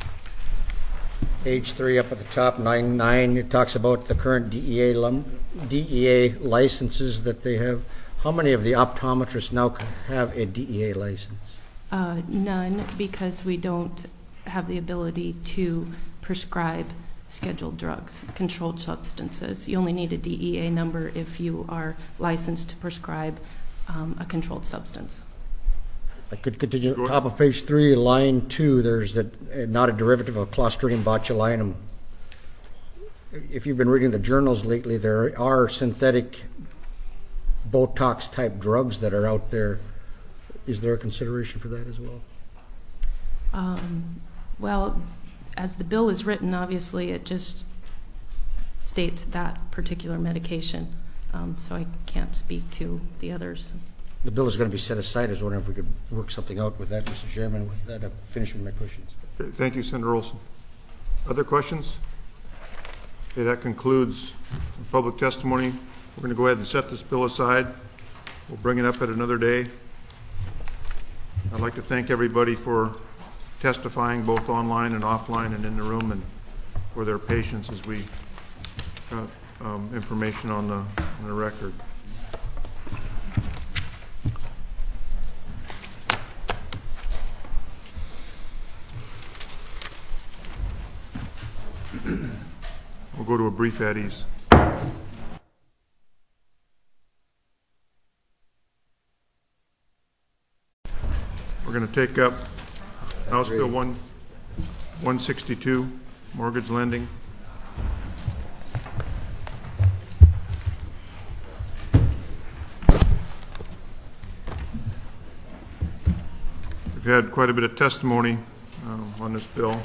Page 3 up at the top, 9.9, it talks about the current DEA licenses that they have. How many of the optometrists now have a DEA license? None, because we don't have the ability to prescribe scheduled drugs, controlled substances. You only need a DEA number if you are licensed to prescribe a controlled substance. I could continue. Top of page 3, line 2, there's that not a derivative of Clostridium botulinum. If you've been reading the journals lately, there are synthetic Botox type drugs that are out there. Is there a consideration for that as well? Well, as the bill is written, obviously it just states that particular medication, so I can't speak to the others. The bill is going to be set aside. I was wondering if we could work something out with that, Mr. Chairman. With that, I've finished with my questions. Okay, thank you, Senator Olson. Other questions? Okay, that concludes public testimony. We're going to go ahead and set this bill aside. We'll bring it up at another day. I'd like to thank everybody for testifying both online and offline and in the room, and for their patience as we got information on the record. We'll go to a brief at ease. We're going to take up House Bill 162, mortgage lending. We've had quite a bit of testimony on this bill.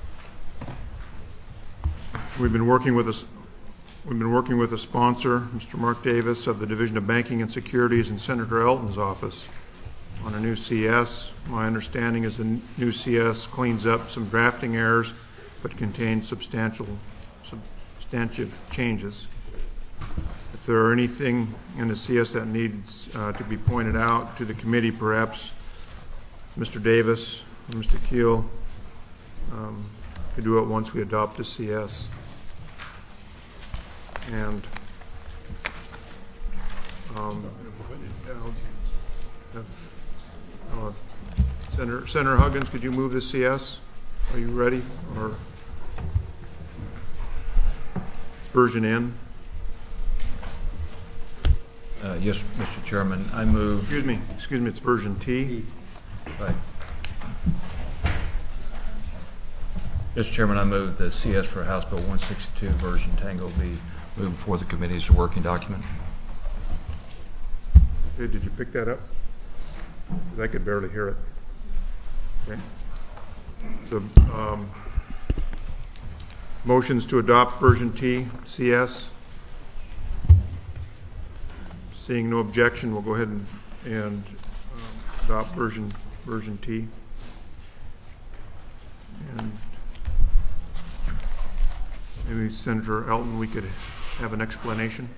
We've been working with a sponsor, Mr. Mark Davis of the Division of Banking and Securities in Senator Elton's office, on a new CS. My understanding is the new CS cleans up some drafting errors, but contains substantive changes. If there are anything in the CS that needs to be pointed out to the committee, perhaps Mr. Davis or Mr. Keel could do it once we adopt the CS. And Senator Huggins, could you move the CS? Are you ready? Or it's version N? Yes, Mr. Chairman, I move. Excuse me, it's version T. Right. Mr. Chairman, I move the CS for House Bill 162 version Tango be moved before the committee as a working document. Okay, did you pick that up? Because I could barely hear it. Okay. So, motions to adopt version T, CS. Seeing no objection, we'll go ahead and adopt version T. And maybe Senator Elton, we could have an explanation.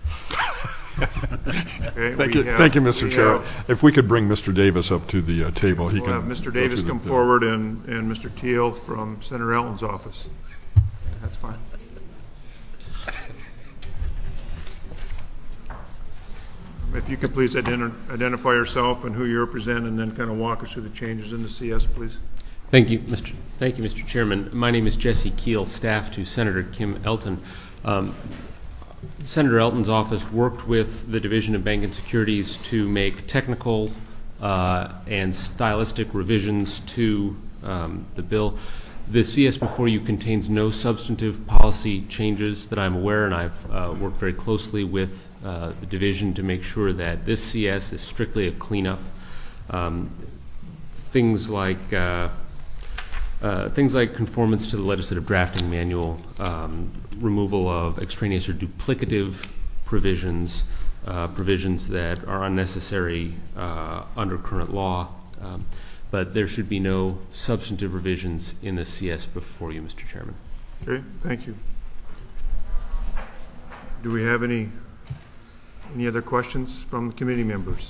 Okay, thank you, Mr. Chair. If we could bring Mr. Davis up to the table, he can. We'll have Mr. Davis come forward and Mr. Teal from Senator Elton's office. That's fine. If you could please identify yourself and who you represent, and then kind of walk us through the changes in the CS, please. Thank you, Mr. Chairman. My name is Jesse Keel, staff to Senator Kim Elton. Senator Elton's office worked with the Division of Bank and Securities to make technical and stylistic revisions to the bill. The CS before you contains no substantive policy changes that I'm aware, and I've worked very closely with the division to make sure that this CS is strictly a cleanup. Things like conformance to the legislative drafting manual, removal of extraneous or duplicative provisions, provisions that are unnecessary under current law. But there should be no substantive revisions in the CS before you, Mr. Chairman. Okay, thank you. Do we have any other questions from the committee members?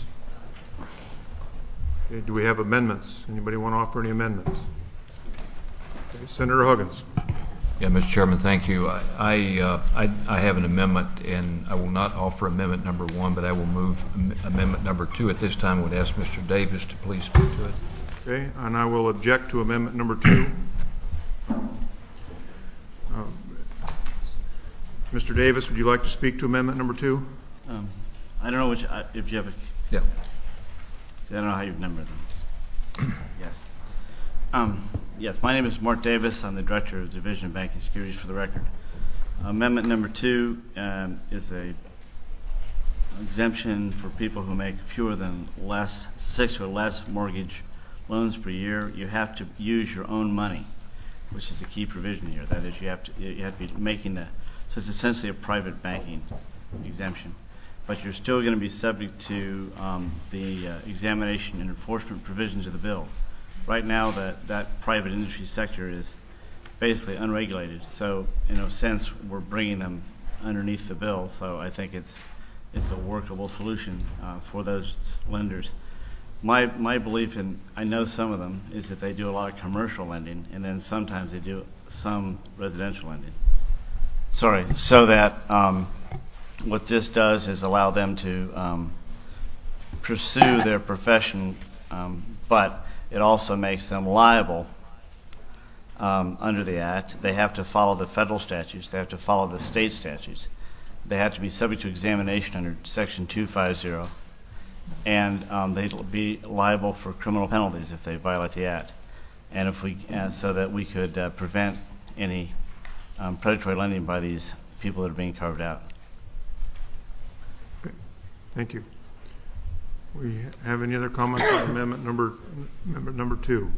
Okay, do we have amendments? Anybody want to offer any amendments? Okay, Senator Huggins. Yeah, Mr. Chairman, thank you. I have an amendment, and I will not offer amendment number 1, but I will move amendment number 2 at this time. I would ask Mr. Davis to please speak to it. Okay, and I will object to amendment number 2. Mr. Davis, would you like to speak to amendment number 2? I don't know which, if you have a... Yeah. I don't know how you've numbered them. Yes. Yes, my name is Mark Davis. I'm the Director of the Division of Banking Securities, for the record. Amendment number 2 is a exemption for people who make fewer than 6 or less mortgage loans per year. You have to use your own money, which is a key provision here. That is, you have to be making the, so it's essentially a private banking exemption. But you're still going to be subject to the examination and enforcement provisions of the bill. Right now, that private industry sector is basically unregulated. So, in a sense, we're bringing them underneath the bill. So I think it's a workable solution for those lenders. My belief, and I know some of them, is that they do a lot of commercial lending, and then sometimes they do some residential lending. Sorry, so that what this does is allow them to pursue their profession, but it also makes them liable under the Act. They have to follow the federal statutes. They have to follow the state statutes. They have to be subject to examination under Section 250, and they'll be liable for criminal penalties if they violate the Act. And if we, so that we could prevent any predatory lending by these people that are being carved out. Okay. Thank you. We have any other comments on amendment number 2?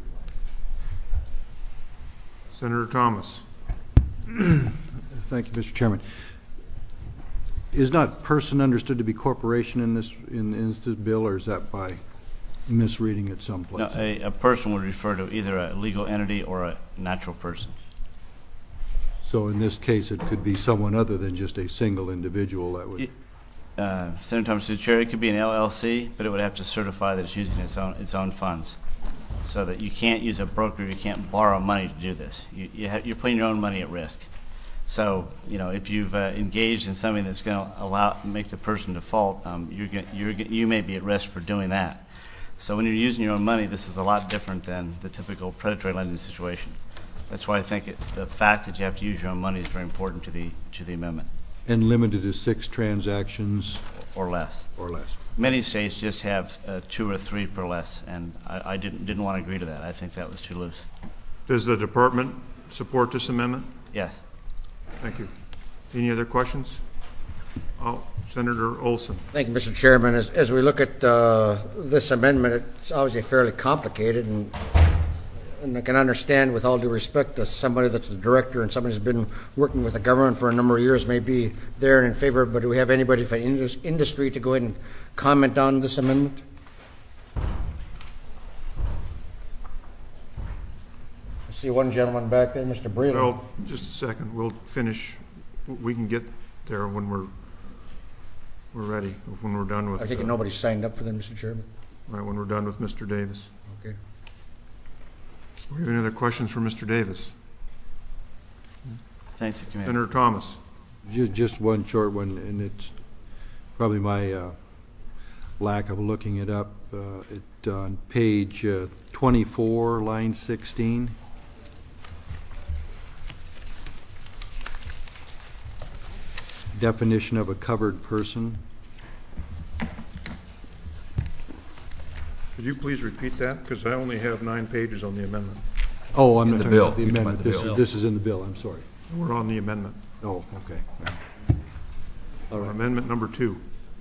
Senator Thomas. Thank you, Mr. Chairman. Is not person understood to be corporation in this bill, or is that by misreading it someplace? No, a person would refer to either a legal entity or a natural person. So in this case, it could be someone other than just a single individual that would... Senator Thomas, Mr. Chair, it could be an LLC, but it would have to certify that it's using its own funds, so that you can't use a broker, you can't borrow money to do this. You're putting your own money at risk. So, you know, if you've engaged in something that's going to make the person default, you may be at risk for doing that. So when you're using your own money, this is a lot different than the typical predatory lending situation. That's why I think the fact that you have to use your own money is very important to the amendment. And limited to 6 transactions? Or less. Or less. Many states just have 2 or 3 per less, and I didn't want to agree to that. I think that was too loose. Does the department support this amendment? Yes. Thank you. Any other questions? Senator Olson. Thank you, Mr. Chairman. As we look at this amendment, it's obviously fairly complicated, and I can understand, with all due respect, that somebody that's the director and somebody who's been working with the government for a number of years may be there and in favor, but do we have anybody from industry to go ahead and comment on this amendment? I see one gentleman back there, Mr. Breland. Well, just a second. We'll finish. We can get there when we're ready, when we're done with... I think nobody signed up for them, Mr. Chairman. Right, when we're done with Mr. Davis. Okay. Do we have any other questions for Mr. Davis? Thanks, Commander. Senator Thomas. Just one short one, and it's probably my lack of looking it up. On page 24, line 16. definition of a covered person. Could you please repeat that? Because I only have 9 pages on the amendment. Oh, I'm In not the talking bill. about the You're talking amendment. about the bill. This is in the bill, I'm sorry. We're on the amendment. Oh, okay. All right. Amendment number 2.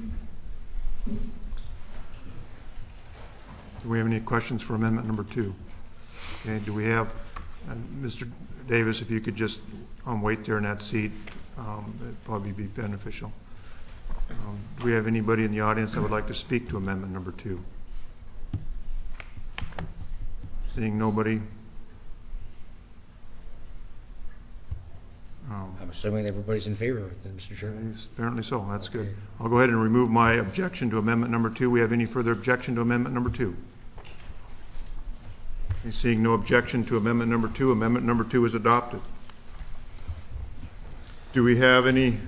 Do we have any questions for amendment number 2? Okay, do we have, Mr. Davis, if you could just wait there in that seat, it'd probably be beneficial. Do we have anybody in the audience that would like to speak to amendment number 2? Seeing nobody. I'm assuming everybody's in favor of it, Mr. Chairman. Apparently so. That's Okay. good. I'll go ahead and remove my objection to amendment number 2. We have any further objection to amendment number 2? Okay, seeing no objection to amendment number 2, amendment number 2 is adopted. Do we have any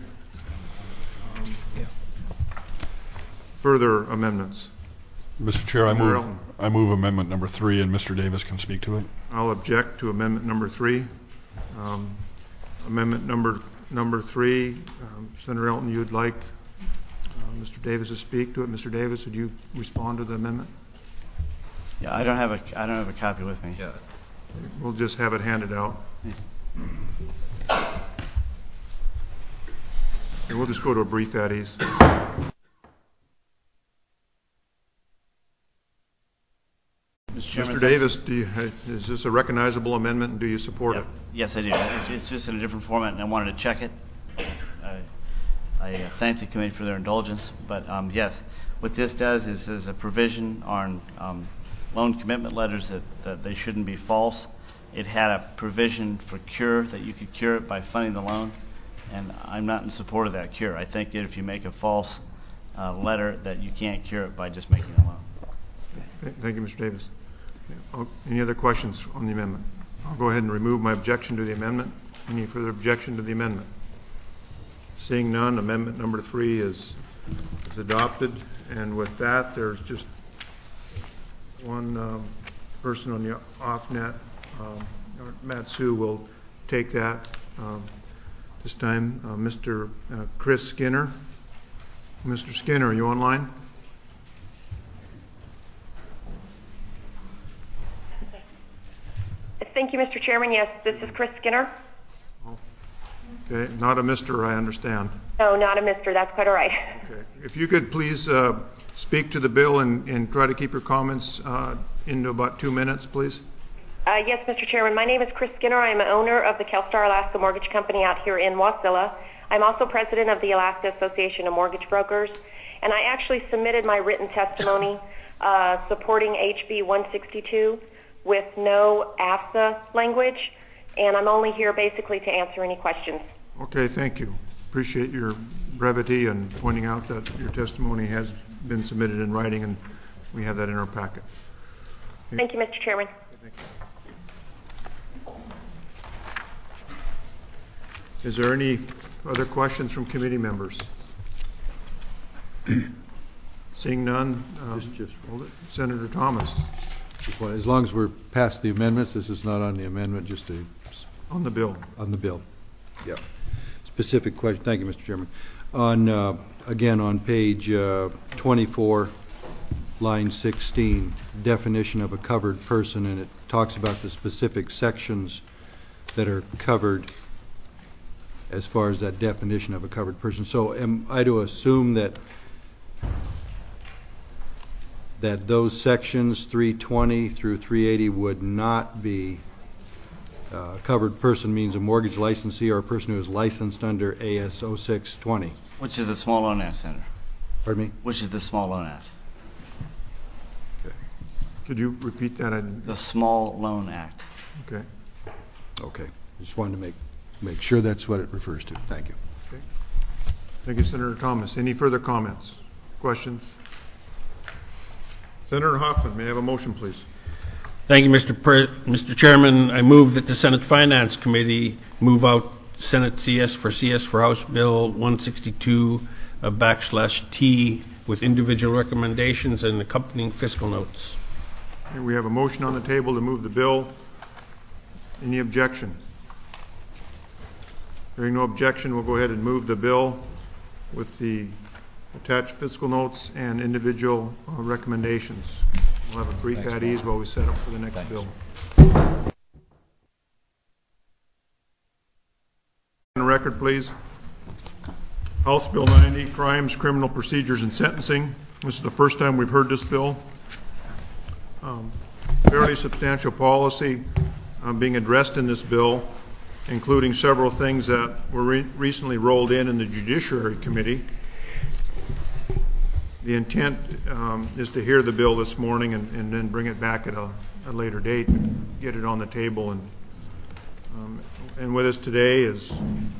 further amendments? Mr. Chair, I move amendment number 3, and Mr. Davis can speak to it. I'll object to amendment number 3. Amendment number 3, Senator Elton, you'd like Mr. Davis to speak to it. Mr. Davis, would you respond to the amendment? Yeah, I don't have a copy with me. Yeah. We'll just have it handed out. And we'll just go to a brief at ease. Mr. Davis, is this a recognizable amendment, and do you support it? Yes, I do. It's just in a different format, and I wanted to check it. I thank the committee for their indulgence, but yes, what this does is there's a provision on loan commitment letters that they shouldn't be false. It had a provision for cure, that you could cure it by funding the loan, and I'm not in support of that cure. I think that if you make a false letter, that you can't cure it by just making a loan. Okay, thank you, Mr. Davis. Any other questions on the amendment? I'll go ahead and remove my objection to the amendment. Any further objection to the amendment? Seeing none, amendment number 3 is adopted. And with that, there's just one person on the off-net. Matt Sue will take that this time. Mr. Chris Skinner. Mr. Skinner, are you online? Thank you, Mr. Chairman. Yes, this is Chris Skinner. Okay, not a Mr., I understand. No, not a Mr. That's quite all right. Okay. If you could please speak to the bill and try to keep your comments into about 2 minutes, please. Yes, Mr. Chairman. My name is Chris Skinner. I am an owner of the CalStar Alaska Mortgage Company out here in Wasilla. I'm also president of the Alaska Association of Mortgage Brokers, and I actually submitted my written testimony supporting HB 162 with no AFSA language, and I'm only here basically to answer any questions. Okay, thank you. Appreciate your brevity and pointing out that your testimony has been submitted in writing, and we have that in our packet. Thank you, Mr. Chairman. Thank you. Is there any other questions from committee members? Seeing none, hold it. Senator Thomas. As long as we're past the amendments, this is not on the amendment, just on the bill. On the bill. Yeah. Specific question. Thank you, Mr. Chairman. On again on page 24, line 16, definition of a covered person, and it talks about the specific sections that are covered as far as that definition of a covered person. So am I to assume that those sections 320 through 380 would not be covered person means a mortgage licensee or a person who is licensed under AS 0620? Which is the Small Loan Act, Senator. Pardon me? Which is the Small Loan Act. Okay. Could you repeat that? The Small Loan Act. Okay. Okay. Just wanted to make sure that's what it refers to. Thank you. Okay. Thank you, Senator Thomas. Any further comments, questions? Senator Hoffman, may I have a motion, please? Thank you, Mr. Chairman. I move that the Senate Finance Committee move out Senate CS for House Bill 162/T with individual recommendations and accompanying fiscal notes. Okay, we have a motion on the table to move the bill. Any objection? Hearing no objection, we'll go ahead and move the bill with the attached fiscal notes and individual recommendations. We'll have a brief at ease while we set up for the next bill. On the record, please. House Bill 90, Crimes, Criminal Procedures, and Sentencing. This is the first time we've heard this bill. Fairly substantial policy being addressed in this bill, including several things that were recently rolled in the Judiciary Committee. The intent is to hear the bill this morning and then bring it back at a later date, get it on the table. And with us today is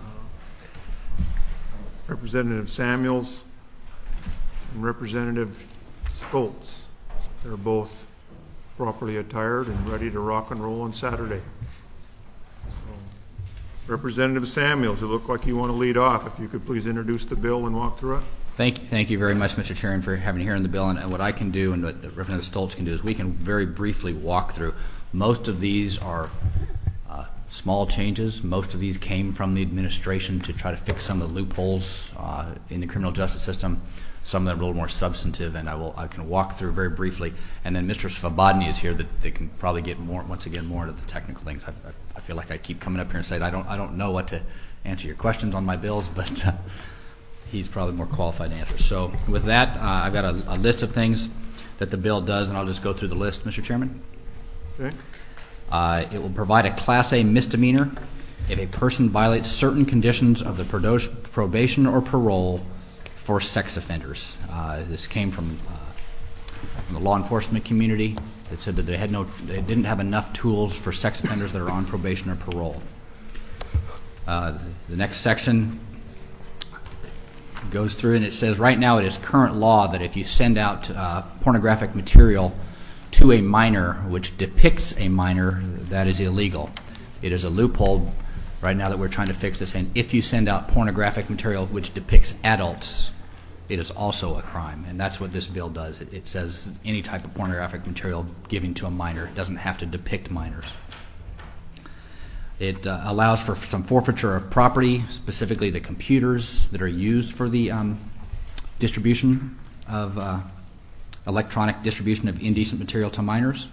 Representative Samuels and Representative Stoltz. They're both properly attired and ready to rock and roll on Saturday. So, Representative Samuels, you look like you want to lead off. If you could please introduce the bill and walk through it. Thank you very much, Mr. Chairman, for having hearing the bill. And what I can do and what Representative Stoltz can do is we can very briefly walk through. Most of these are small changes. Most of these came from the administration to try to fix some of the loopholes in the criminal justice system. Some of them are a little more substantive, and I can walk through very briefly. And then Mr. Svobodny is here that they can probably get once again more into the technical things. I feel like I keep coming up here and saying I don't know what to answer your questions on my bills, but he's probably more qualified to answer. So with that, I've got a list of things that the bill does, and I'll just go through the list, Mr. Chairman. Okay. It will provide a Class A misdemeanor if a person violates certain conditions of the probation or parole for sex offenders. This came from the law enforcement community that said that they didn't have enough tools for sex offenders that are on probation or parole. The next section goes through and it says right now it is current law that if you send out pornographic material to a minor which depicts a minor, that is illegal. It is a loophole right now that we're trying to fix this, and if you send out pornographic material which depicts adults, it is also a crime, and that's what this bill does. It says any type of pornographic material given to a minor. It doesn't have to depict minors. It allows for some forfeiture of property, specifically the computers that are used for the distribution of electronic distribution of indecent material to minors.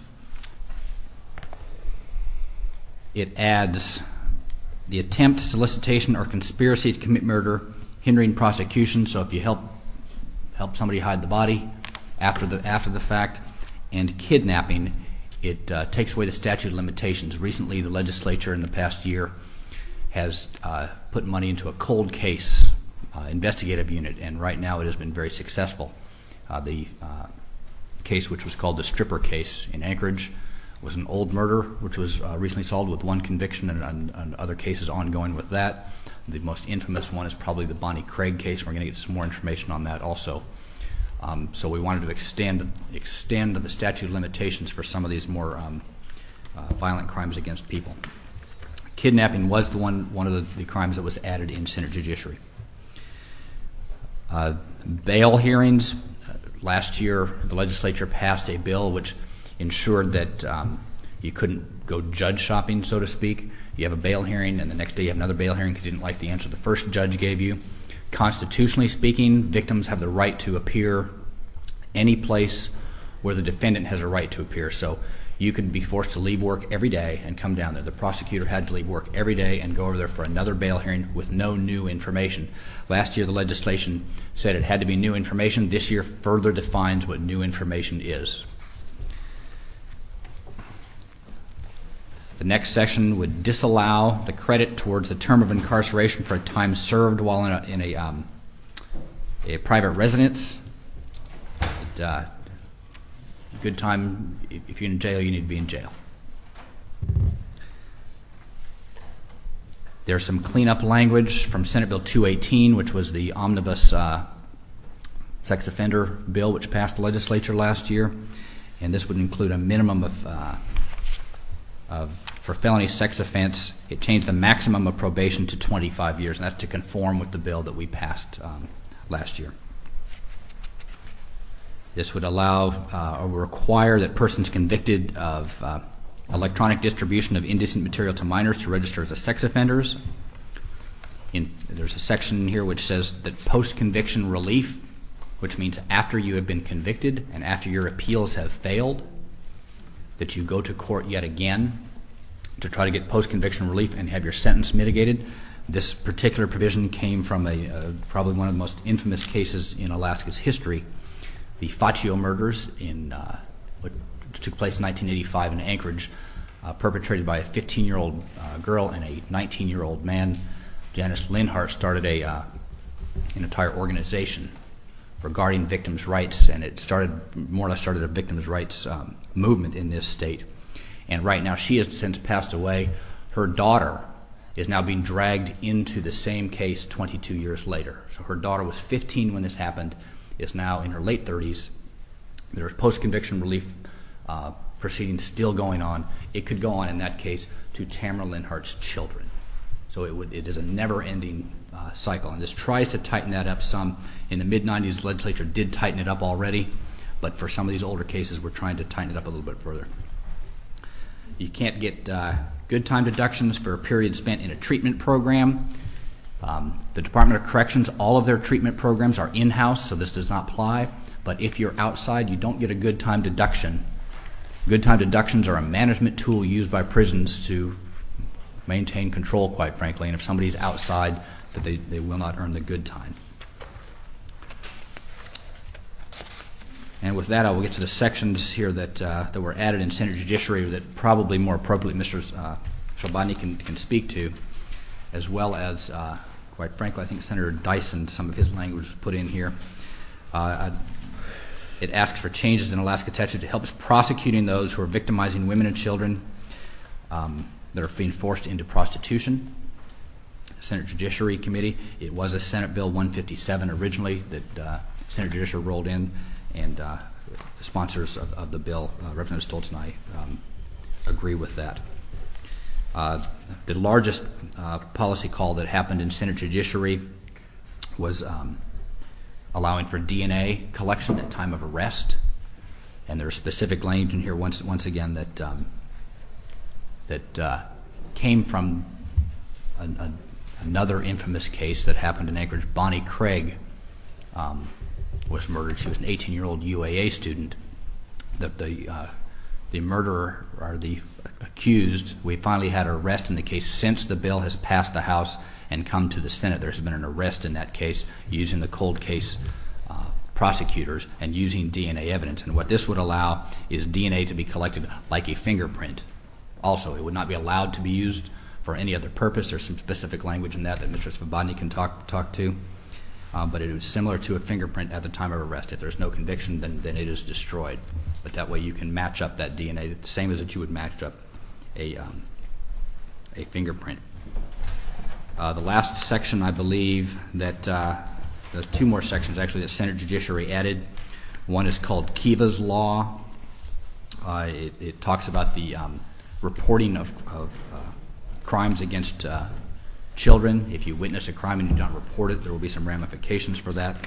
It adds the attempt, solicitation, or conspiracy to commit murder, hindering prosecution. So if you help somebody hide the body after the fact, and kidnapping, it takes away the statute of limitations. Recently, the legislature in the past year has put money into a cold case investigative unit, and right now it has been very successful. The case, which was called the Stripper case in Anchorage, was an old murder which was recently solved with one conviction and other cases ongoing with that. The most infamous one is probably the Bonnie Craig case. We're going to get some more information on that also. So we wanted to extend the statute of limitations for some of these more violent crimes against people. Kidnapping was one of the crimes that was added in Senate Judiciary. Bail hearings. Last year, the legislature passed a bill which ensured that you couldn't go judge shopping, so to speak. You have a bail hearing, and the next day you have another bail hearing because you didn't like the answer the first judge gave you. Constitutionally speaking, victims have the right to appear any place where the defendant has a right to appear. So you could be forced to leave work every day and come down there. The prosecutor had to leave work every day and go over there for another bail hearing with no new information. Last year, the legislation said it had to be new information. This year further defines what new information is. The next section would disallow the credit towards the term of incarceration for a time served while in a private residence. Good time, if you're in jail, you need to be in jail. There's some cleanup language from Senate Bill 218, which was the omnibus sex offender bill which passed the legislature last year. And this would include a minimum for felony sex offense. It changed the maximum of probation to 25 years, and that's to conform with the bill that we passed last year. This would allow or require that persons convicted of electronic distribution of indecent material to minors to register as sex offenders. There's a section here which says that post-conviction relief, which means after you have been convicted and after your appeals have failed, that you go to court yet again to try to get post-conviction relief and have your sentence mitigated. This particular provision came from probably one of the most infamous cases in Alaska's history, the Faccio murders what took place in 1985 in Anchorage, perpetrated by a 15-year-old girl and a 19-year-old man. Janice Linhart started an entire organization regarding victims' rights, and it more or less started a victims' rights movement in this state. And right now, she has since passed away. Her daughter is now being dragged into the same case 22 years later. So her daughter was 15 when this happened, is now in her late 30s. There's post-conviction relief proceedings still going on. It could go on in that case to Tamara Linhart's children. So it is a never-ending cycle, and this tries to tighten that up some. In the mid-'90s, the legislature did tighten it up already, but for some of these older cases, we're trying to tighten it up a little bit further. You can't get good time deductions for a period spent in a treatment program. The Department of Corrections, all of their treatment programs are in-house, so this does not apply. But if you're outside, you don't get a good time deduction. Good time deductions are a management tool used by prisons to maintain control, quite frankly, and if somebody's outside, that they will not earn the good time. And with that, I will get to the sections here that were added in Senate Judiciary that probably more appropriately Mr. Shabani can speak to, as well as, quite frankly, I think Senator Dyson, some of his language was put in here. It asks for changes in Alaska statute to help prosecuting those who are victimizing women and children that are being forced into prostitution. Senate Judiciary Committee, it was a Senate Bill 157 originally that Senate Judiciary rolled in, and the sponsors of the bill, Representative Stoltz and I, agree with that. The largest policy call that happened in Senate Judiciary was allowing for DNA collection at time of arrest, and there's specific language in here once again that came from another infamous case that happened in Anchorage. Bonnie Craig was murdered. She was an 18-year-old UAA student. The murderer, or the accused, we finally had an arrest in the case since the bill has passed the House and come to the Senate. There's been an arrest in that case using the cold case prosecutors and using DNA evidence. And what this would allow is DNA to be collected like a fingerprint. Also, it would not be allowed to be used for any other purpose. There's some specific language in that Mr. Svobodny can talk to. But it was similar to a fingerprint at the time of arrest. If there's no conviction, then it is destroyed. But that way you can match up that DNA, the same as that you would match up a fingerprint. The last section, I believe, that there's two more sections actually that Senate Judiciary added. One is called Kiva's Law. It talks about the reporting of crimes against children. If you witness a crime and you don't report it, there will be some ramifications for that.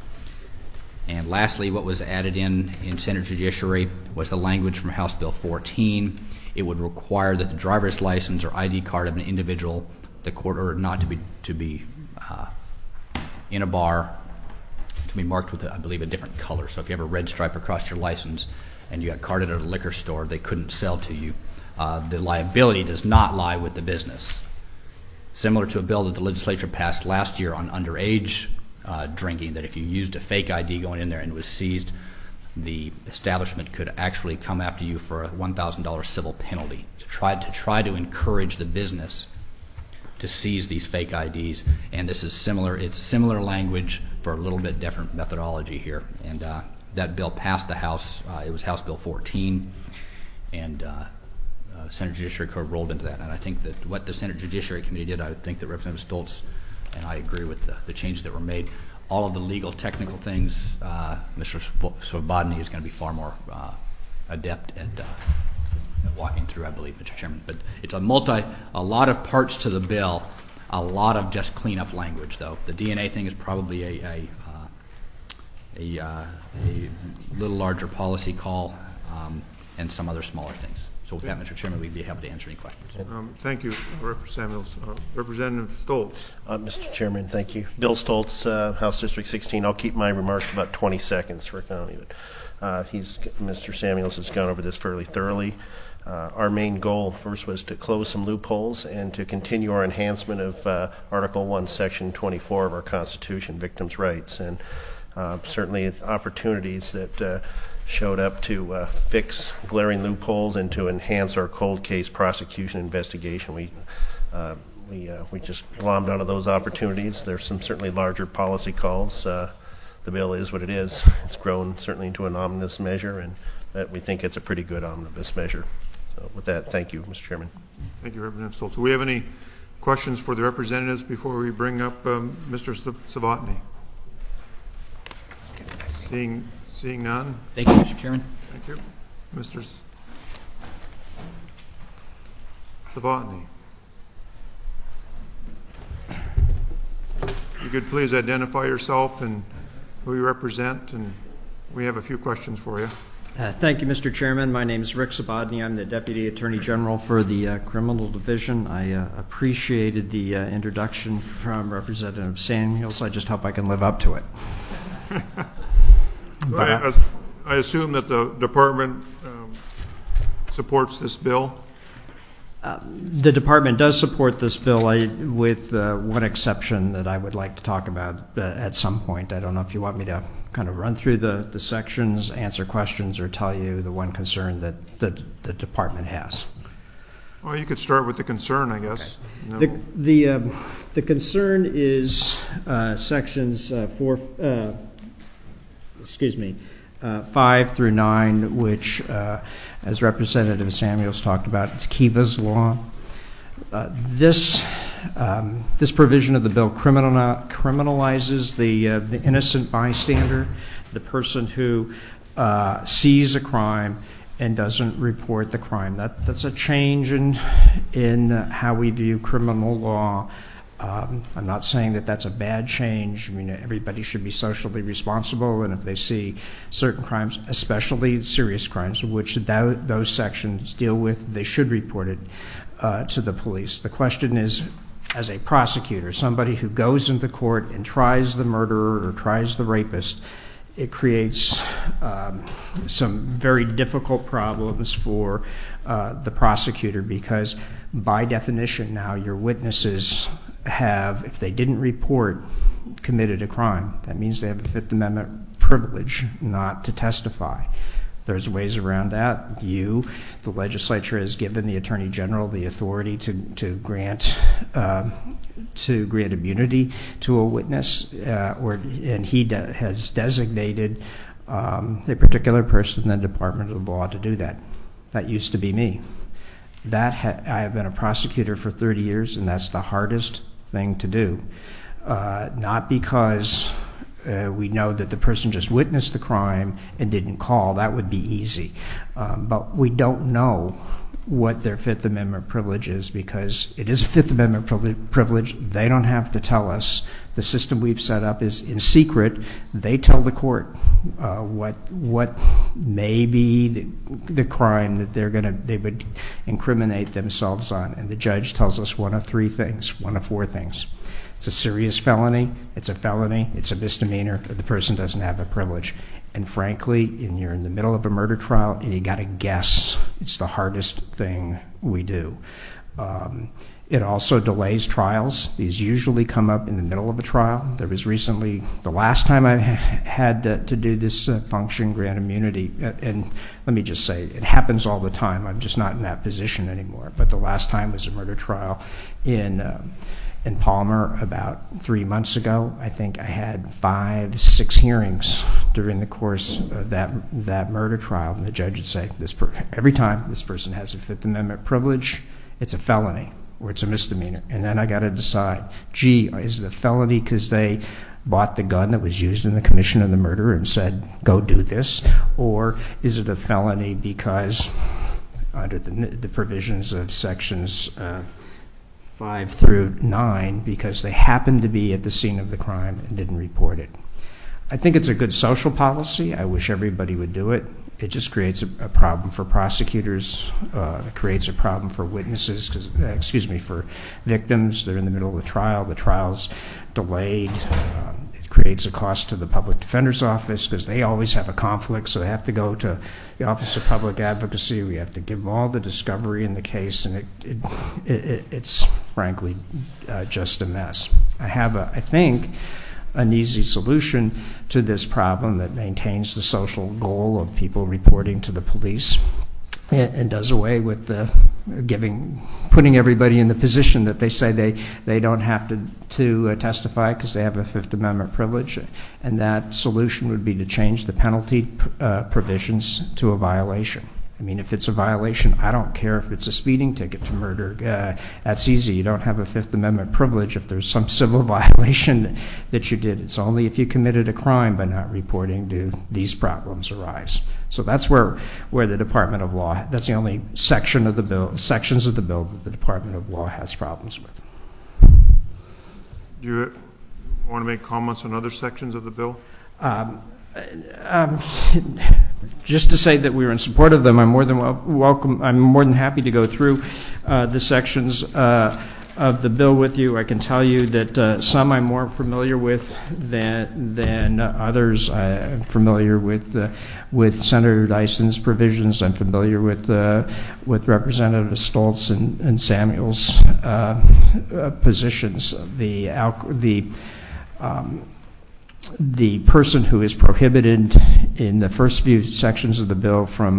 And lastly, what was added in Senate Judiciary was the language from House Bill 14. It would require that the driver's license or ID card of an individual, the court ordered not to be in a bar, to be marked with, I believe, a different color. So if you have a red stripe across your license and you got carded at a liquor store, they couldn't sell to you. The liability does not lie with the business. Similar to a bill that the legislature passed last year on underage drinking, that if you used a fake ID going in there and it was seized, the establishment could actually come after you for a $1,000 civil penalty to try to encourage the business to seize these fake IDs. And this is similar. It's similar language for a little bit different methodology here. And that bill passed the House. It was House Bill 14, and Senate Judiciary Court rolled into that. And I think that what the Senate Judiciary Committee did, I think that Representative Stoltz and I agree with the changes that were made. All of the legal technical things, Mr. Svobodny is going to be far more adept at walking through, I believe, Mr. Chairman. But it's a lot of parts to the bill, a lot of just cleanup language, though. The DNA thing is probably a little larger policy call, and some other smaller things. So with that, Mr. Chairman, we'd be happy to answer any questions. Thank you, Representative Samuels. Representative Stoltz. Mr. Chairman, thank you. Bill Stoltz, House District 16. I'll keep my remarks about 20 seconds for county. Mr. Samuels has gone over this fairly thoroughly. Our main goal first was to close some loopholes and to continue our enhancement of Article 1, Section 24 of our Constitution, victims' rights, and certainly opportunities that showed up to fix glaring loopholes and to enhance our cold case prosecution investigation. We just glommed onto those opportunities. There's some certainly larger policy calls. The bill is what it is. It's grown certainly into an omnibus measure, and we think it's a pretty good omnibus measure. So with that, thank you, Mr. Chairman. Thank you, Representative Stoltz. Do we have any questions for the representatives before we bring up Mr. Savotny? Seeing none. Thank you, Mr. Chairman. Thank you. Mr. Savotny. You could please identify yourself and who you represent, and we have a few questions for you. Thank you, Mr. Chairman. My name is Rick Sabodny. I'm the Deputy Attorney General for the Criminal Division. I appreciated the introduction from Representative Samuels. I just hope I can live up to it. I assume that the department supports this bill? The department does support this bill with one exception that I would like to talk about at some point. I don't know if you want me to kind of run through the sections, answer questions, or tell you the one concern that the department has. Well, you could start with the concern, I guess. Okay. The concern is sections 5 through 9, which, as Representative Samuels talked about, it's Kiva's law. This provision of the bill criminalizes the innocent bystander, the person who sees a crime and doesn't report the crime. That's a change in how we view criminal law. I'm not saying that that's a bad change. I mean, everybody should be socially responsible, and if they see certain crimes, especially serious crimes, which those sections deal with, they should report it to the police. The question is, as a prosecutor, somebody who goes into court and tries the murderer or tries the rapist, it creates some very difficult problems for the prosecutor, because by definition now your witnesses have, if they didn't report, committed a crime. That means they have a Fifth Amendment privilege not to testify. There's ways around that. The legislature has given the Attorney General the authority to grant immunity to a witness, and he has designated a particular person in the Department of Law to do that. That used to be me. I have been a prosecutor for 30 years, and that's the hardest thing to do. Not because we know that the person just witnessed the crime and didn't call. That would be easy. But we don't know what their Fifth Amendment privilege is, because it is a Fifth Amendment privilege. They don't have to tell us. The system we've set up is in secret. They tell the court what may be the crime that they would incriminate themselves on, and the judge tells us one of four things. It's a serious felony, it's a felony, it's a misdemeanor, or the person doesn't have a privilege. And frankly, you're in the middle of a murder trial and you got to guess. It's the hardest thing we do. It also delays trials. These usually come up in the middle of a trial. There was recently, the last time I had to do this function, grant immunity, and let me just say, it happens all the time. I'm just not in that position anymore. But the last time was a murder trial in Palmer about 3 months ago. I think I had 5-6 hearings during the course of that murder trial, and the judge would say, every time this person has a Fifth Amendment privilege, it's a felony or it's a misdemeanor. And then I got to decide, is it a felony because they bought the gun that was used in the commission of the murder and said, go do this, or is it a felony because under the provisions of sections 5 through 9, because they happened to be at the scene of the crime and didn't report it. I think it's a good social policy. I wish everybody would do it. It just creates a problem for prosecutors. It creates a problem for witnesses, for victims. They're in the middle of the trial. The trial's delayed. It creates a cost to the public defender's office because they always have a conflict, so they have to go to the Office of Public Advocacy. We have to give them all the discovery in the case, and it's frankly just a mess. I have, I think, an easy solution to this problem that maintains the social goal of people reporting to the police and does away with the putting everybody in the position that they say they don't have to testify because they have a Fifth Amendment privilege. And that solution would be to change the penalty provisions to a violation. I mean, if it's a violation, I don't care if it's a speeding ticket to murder. That's easy. You don't have a Fifth Amendment privilege if there's some civil violation that you did. It's only if you committed a crime by not reporting do these problems arise. So that's where the Department of Law, that's the only sections of the bill that the Department of Law has problems with. Do you want to make comments on other sections of the bill? Just to say that we were in support of them, I'm more than welcome. I'm more than happy to go through the sections of the bill with you. I can tell you that some I'm more familiar with than others. I'm familiar with Senator Dyson's provisions. I'm familiar with Representative Stoltz and Samuel's positions. The person who is prohibited in the first few sections of the bill from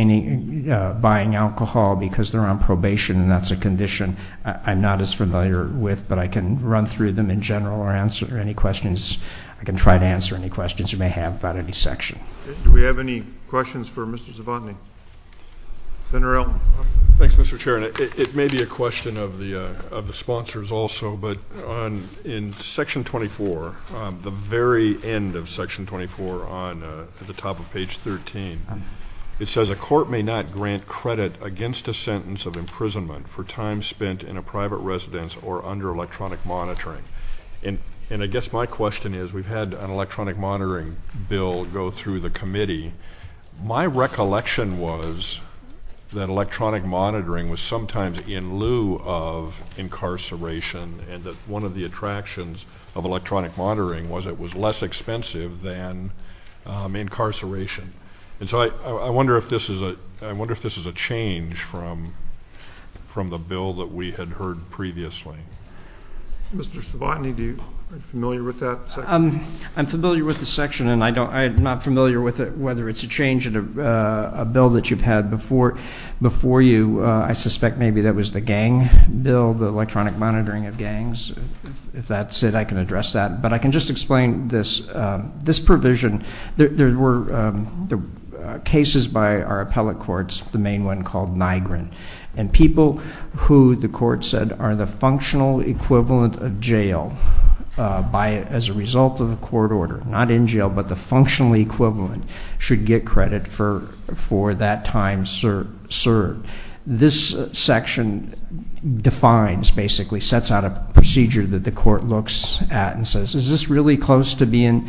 buying alcohol because they're on probation, and that's a condition I'm not as familiar with, but I can run through them in general or answer any questions. I can try to answer any questions you may have about any section. Do we have any questions for Mr. Zavotny? Senator Elton. Thanks, Mr. Chair. And it may be a question of the sponsors also, but in Section 24, the very end of Section 24 at the top of page 13, it says a court may not grant credit against a sentence of imprisonment for time spent in a private residence or under electronic monitoring. And I guess my question is, we've had an electronic monitoring bill go through the committee. My recollection was that electronic monitoring was sometimes in lieu of incarceration, and that one of the attractions of electronic monitoring was it was less expensive than incarceration. And so I wonder if this is a change from the bill that we had heard previously. Mr. Zavotny, are you familiar with that section? I'm familiar with the section, and I'm not familiar with it, whether it's a change in a bill that you've had before you. I suspect maybe that was the gang bill, the electronic monitoring of gangs. If that's it, I can address that. But I can just explain this. This provision, there were cases by our appellate courts, the main one called Nygren, and people who the court said are the functional equivalent of jail as a result of a court order, not in jail, but the functional equivalent, should get credit for that time served. This section defines, basically sets out a procedure that the court looks at and says, is this really close to being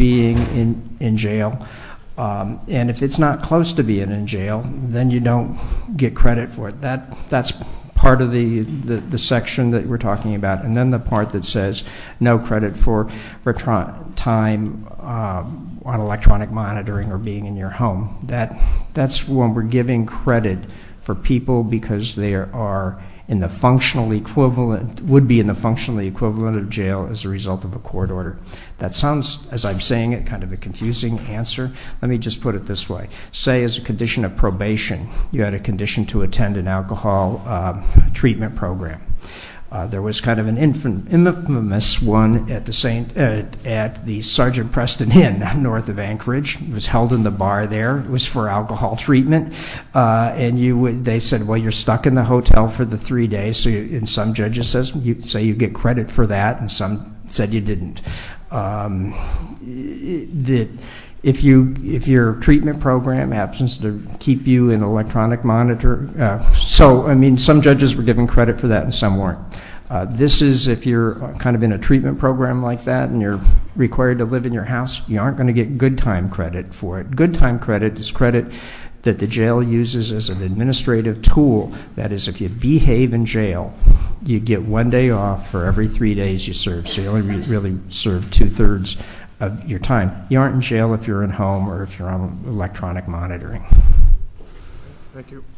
in jail? And if it's not close to being in jail, then you don't get credit for it. That's part of the section that we're talking about. And then the part that says no credit for time on electronic monitoring or being in your home. That's when we're giving credit for people because they are in the functional equivalent, would be in the functionally equivalent of jail as a result of a court order. That sounds, as I'm saying it, kind of a confusing answer. Let me just put it this way. Say as a condition of probation, you had a condition to attend an alcohol treatment program. There was kind of an infamous one at the Sergeant Preston Inn north of Anchorage. It was held in the bar there. It was for alcohol treatment, and they said, well, you're stuck in the hotel for the 3 days. So, and some judges say you get credit for that, and some said you didn't. If your treatment program happens to keep you in electronic monitor, some judges were given credit for that and some weren't. This is if you're kind of in a treatment program like that and you're required to live in your house, you aren't going to get good time credit for it. Good time credit is credit that the jail uses as an administrative tool. That is, if you behave in jail, you get 1 day off for every 3 days you serve. So you only really serve 2/3 of your time. You aren't in jail if you're in home or if you're on electronic monitoring. Thank you.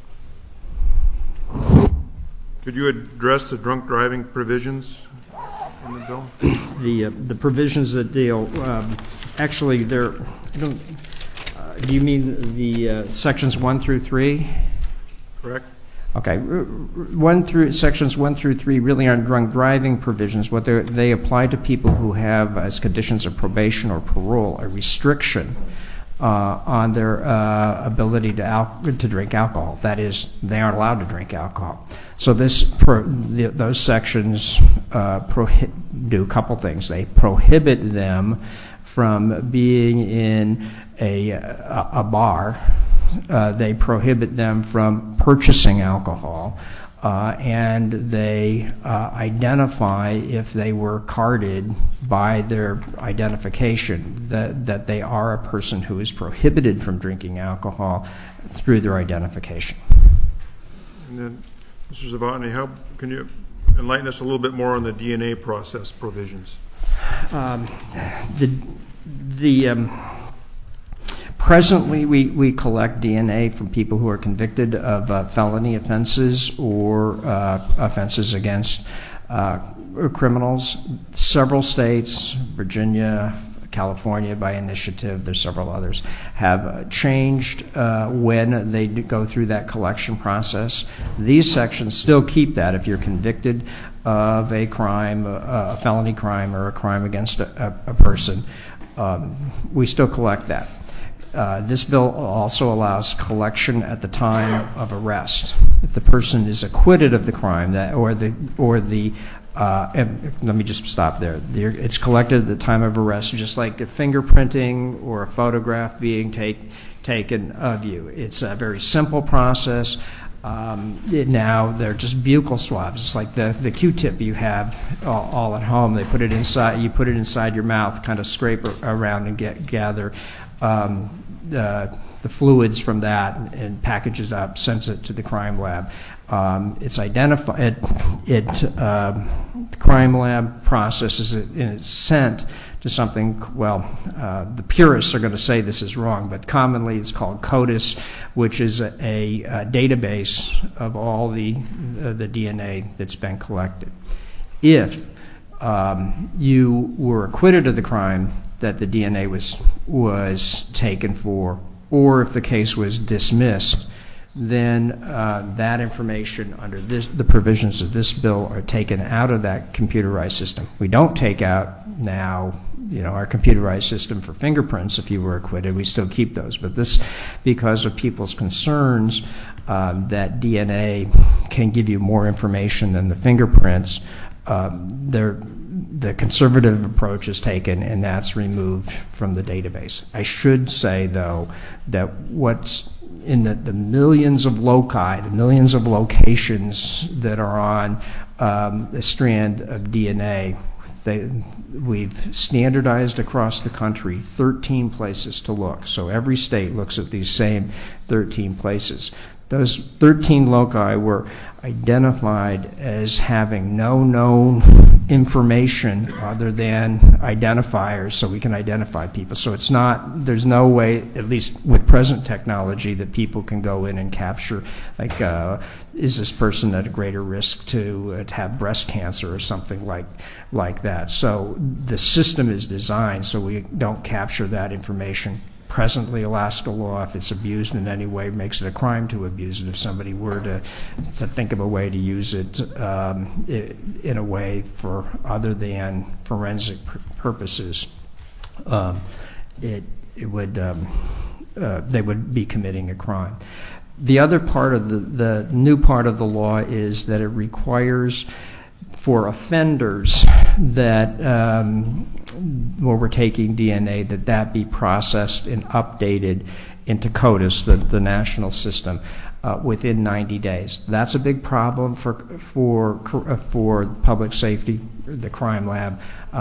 Could you address the drunk driving provisions in the bill? The provisions that deal, actually, they're, do you mean the sections 1 through 3? Correct. Okay, sections 1 through 3 really aren't drunk driving provisions. What they apply to people who have, as conditions of probation or parole, a restriction on their ability to drink alcohol. That is, they aren't allowed to drink alcohol. So those sections do a couple things. They prohibit them from being in a bar. They prohibit them from purchasing alcohol, and they identify, if they were carded by their identification, that they are a person who is prohibited from drinking alcohol through their identification. And then, Mr. Zavatny, how can you enlighten us a little bit more on the DNA process provisions? Presently, we collect DNA from people who are convicted of felony offenses or offenses against criminals. Several states, Virginia, California by initiative, there's several others, have changed when they go through that collection process. These sections still keep that. If you're convicted of a crime, a felony crime or a crime against a person, we still collect that. This bill also allows collection at the time of arrest. If the person is acquitted of the crime, and let me just stop there. It's collected at the time of arrest, just like a fingerprinting or a photograph being taken of you. It's a very simple process. Now they're just buccal swabs. It's like the Q-tip you have all at home. They put it inside. You put it inside your mouth, kind of scrape around and gather the fluids from that, and packages up, sends it to the crime lab. It's identified. The crime lab processes it, and it's sent to something. Well, the purists are going to say this is wrong, but commonly it's called CODIS, which is a database of all the DNA that's been collected. If you were acquitted of the crime that the DNA was taken for, or if the case was dismissed, then that information under the provisions of this bill are taken out of that computerized system. We don't take out now, our computerized system for fingerprints. If you were acquitted, we still keep those. But this, because of people's concerns that DNA can give you more information than the fingerprints, the conservative approach is taken, and that's removed from the database. I should say, though, that what's in the millions of loci, the millions of locations that are on the strand of DNA, we've standardized across the country 13 places to look. So every state looks at these same 13 places. Those 13 loci were identified as having no known information other than identifiers, so we can identify people. So there's no way, at least with present technology, that people can go in and capture, like, is this person at a greater risk to have breast cancer or something like that. So the system is designed so we don't capture that information. Presently, Alaska law, if it's abused in any way, makes it a crime to abuse it. If somebody were to think of a way to use it in a way for other than forensic purposes, they would be committing a crime. The other part of the new part of the law is that it requires for offenders that where we're taking DNA, that be processed and updated into CODIS, the national system. within 90 days. That's a big problem for public safety, the crime lab.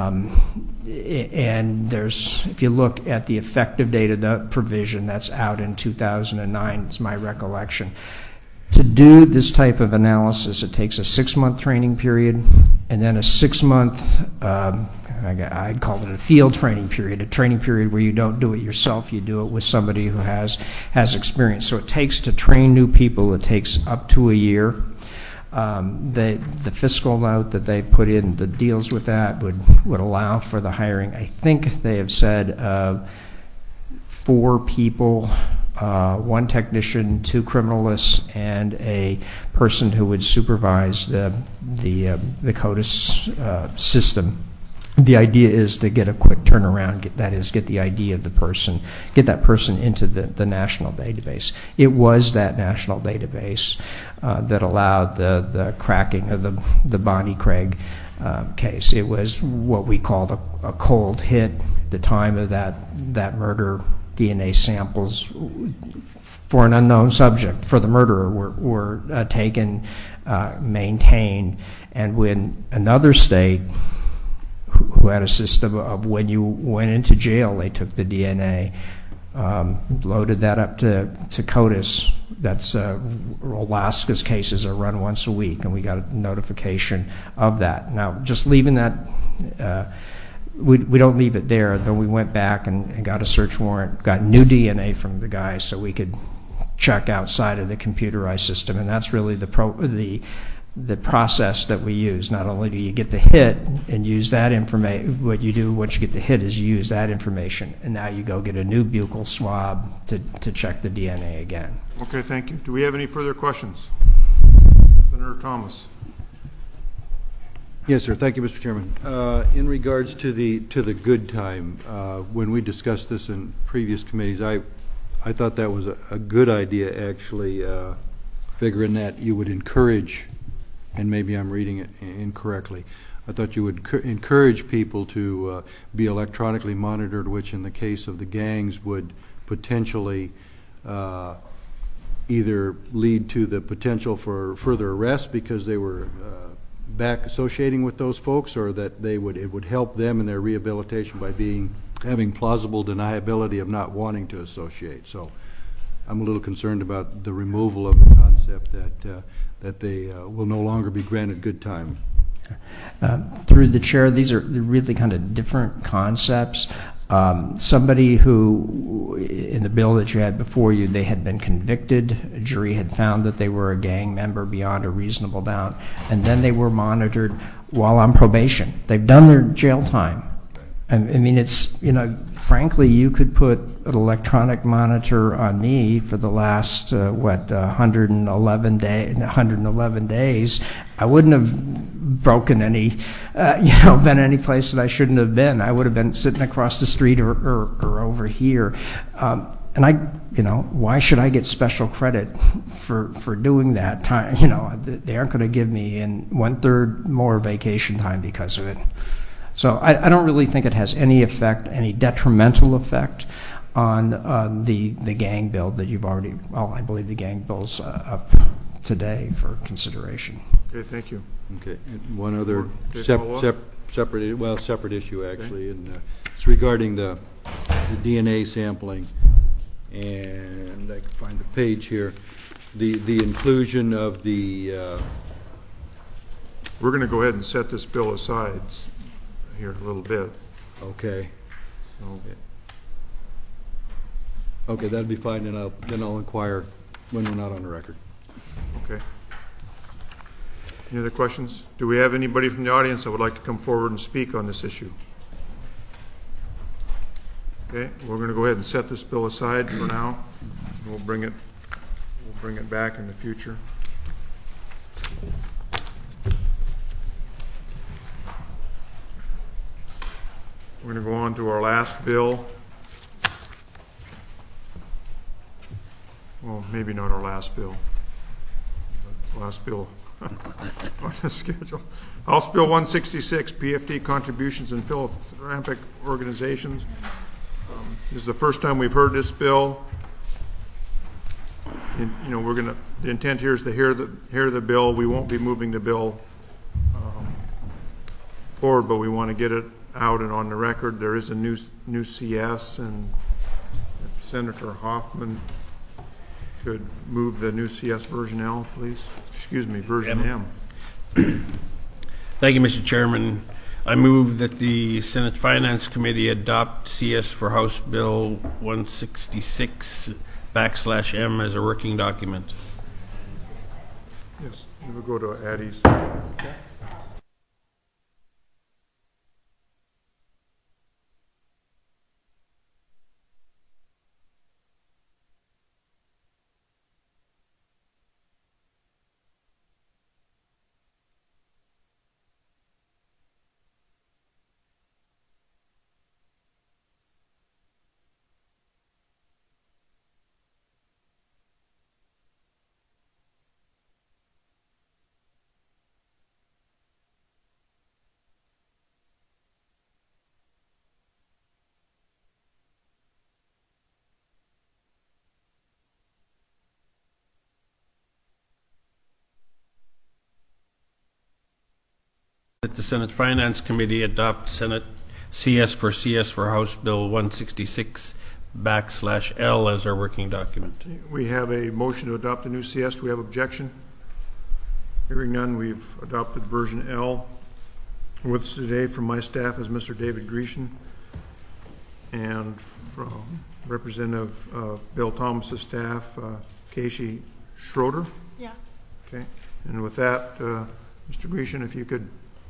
And if you look at the effective date of the provision, that's out in 2009, it's my recollection. To do this type of analysis, it takes a 6-month training period and then a 6-month, I'd call it a field training period, a training period where you don't do it yourself, you do it with somebody who has experience. So it takes to train new people, it takes up to a year. The fiscal note that they put in that deals with that would allow for the hiring. I think they have said 4 people, 1 technician, 2 criminalists, and a person who would supervise the CODIS system. The idea is to get a quick turnaround, get the ID of the person, get that person into the national database. It was that national database that allowed the cracking of the Bonnie Craig case. It was what we called a cold hit. At the time of that murder, DNA samples for an unknown subject, for the murderer, were taken, maintained, and when another state who had a system of when you went into jail, they took the DNA, loaded that up to CODIS. That's Alaska's cases are run once a week, and we got a notification of that. Now, just leaving that, we don't leave it there. Then we went back and got a search warrant, got new DNA from the guy, so we could check outside of the computerized system, and that's really the process that we use. Not only do you get the hit and use that information, what you do once you get the hit is you use that information, and now you go get a new buccal swab to check the DNA again. Okay, thank you. Do we have any further questions? Senator Thomas. Yes, sir. Thank you, Mr. Chairman. In regards to the good time, when we discussed this in previous committees, I thought that was a good idea, actually, figuring that you would encourage, and maybe I'm reading it incorrectly, I thought you would encourage people to be electronically monitored, which in the case of the gangs would potentially either lead to the potential for further arrest because they were back associating with those folks, or that it would help them in their rehabilitation by having plausible deniability of not wanting to associate. So I'm a little concerned about the removal of the concept that they will no longer be granted good time. Through the chair, these are really kind of different concepts. Somebody who, in the bill that you had before you, they had been convicted, a jury had found that they were a gang member beyond a reasonable doubt, and then they were monitored while on probation. They've done their jail time. I mean, it's, frankly, you could put an electronic monitor on me for the last, 111 days. I wouldn't have broken any, been any place that I shouldn't have been. I would have been sitting across the street or over here. And why should I get special credit for doing that time? They aren't going to give me 1/3 more vacation time because of it. So I don't really think it has any effect, any detrimental effect on the gang bill that you've already, I believe the gang bill's up today for consideration. Okay, thank you. Okay, and one other separate issue actually, and it's regarding the DNA sampling, and I can find the page here. The inclusion of the. We're going to go ahead and set this bill aside here a little bit. Okay. Okay, that'll be fine, and then I'll inquire when we're not on the record. Okay. Any other questions? Do we have anybody from the audience that would like to come forward and speak on this issue? Okay, we're going to go ahead and set this bill aside for now. We'll bring it back in the future. We're going to go on to our last bill. Well, maybe not our last bill. Last bill on the schedule. House Bill 166, PFD contributions in philanthropic organizations. This is the first time we've heard this bill. the intent here is to hear the bill. We won't be moving the bill forward, but we want to get it out and on the record. There is a new CS, and if Senator Hoffman could move the new CS version L, please. Excuse me, version M. Thank you, Mr. Chairman. I move that the Senate Finance Committee adopt CS for House Bill 166/M as a working document. Yes, we will go to Addie's. That the Senate Finance Committee adopt Senate CS for House Bill 166/L as our working document. We have a motion to adopt the new CS. Do we have objection? Hearing none, we've adopted version L. With us today from my staff is Mr. David Grecian, and from Representative Bill Thomas's staff, Casey Schroeder. Yeah. Okay. And with that, Mr. Grecian, if you could.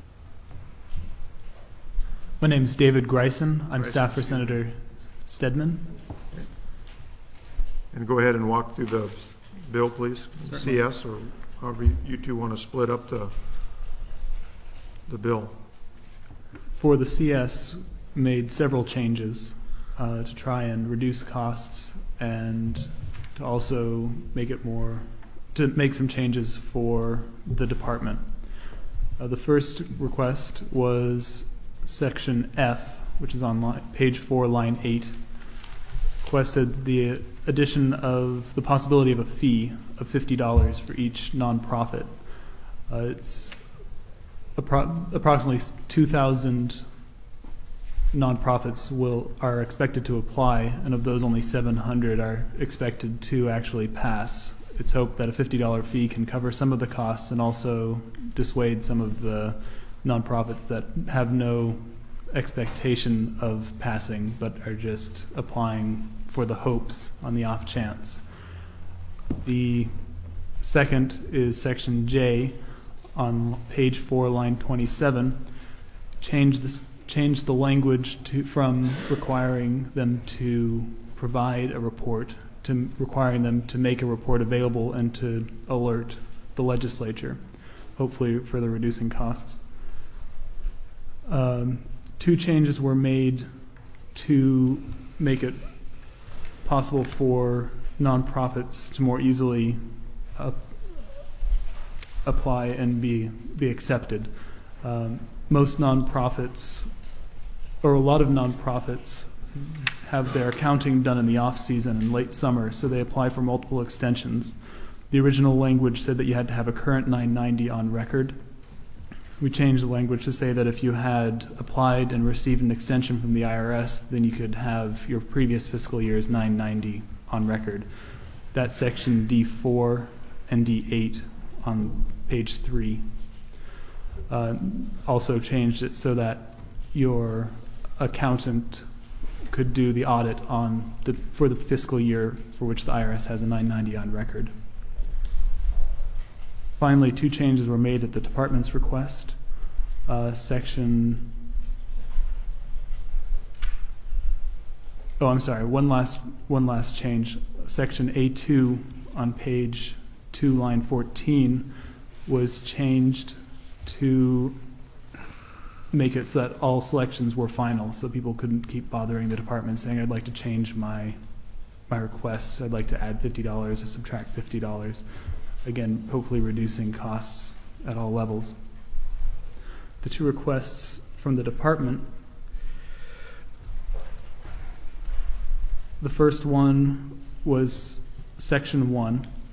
My name is David Grecian. I'm staff for Senator Stedman. Okay. And go ahead and walk through the bill, please. Certainly. CS, or however you two want to split up the bill. For the CS, made several changes to try and reduce costs and to also make some changes for the department. The first request was Section F, which is on page 4, line 8, requested the addition of the possibility of a fee of $50 for each nonprofit. It's approximately 2,000 nonprofits are expected to apply, and of those only 700 are expected to actually pass. It's hoped that a $50 fee can cover some of the costs and also dissuade some of the nonprofits that have no expectation of passing but are just applying for the hopes on the off chance. The second is Section J on page 4, line 27. Change the language from requiring them to provide a report to requiring them to make a report available and to alert the legislature, hopefully further reducing costs. 2 changes were made to make it possible for nonprofits to more easily apply and be accepted. Most nonprofits, or a lot of nonprofits, have their accounting done in the off-season in late summer, so they apply for multiple extensions. The original language said that you had to have a current 990 on record. We changed the language to say that if you had applied and received an extension from the IRS, then you could have your previous fiscal year's 990 on record. That's Section D4 and D8 on page 3. Also changed it so that your accountant could do the audit for the fiscal year for which the IRS has a 990 on record. Finally, 2 changes were made at the department's request. One last change. Section A2 on page 2, line 14 was changed to make it so that all selections were final, so people couldn't keep bothering the department saying, I'd like to change my requests, I'd like to add $50 or subtract $50. Again, hopefully reducing costs at all levels. The 2 requests from the department, the first one was Section 1,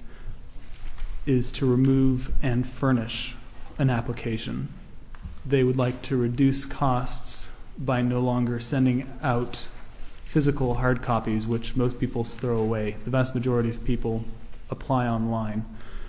is to remove and furnish an application. They would like to reduce costs by no longer sending out physical hard copies, which most people throw away. The vast majority of people apply online.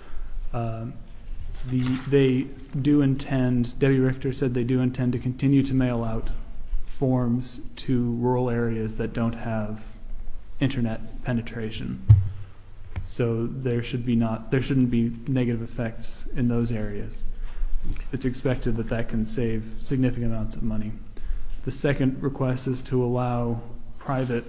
They do intend, Debbie Richter said they do intend to continue to mail out forms to rural areas that don't have internet penetration. So there shouldn't be negative effects in those areas. It's expected that can save significant amounts of money. The second request is to allow private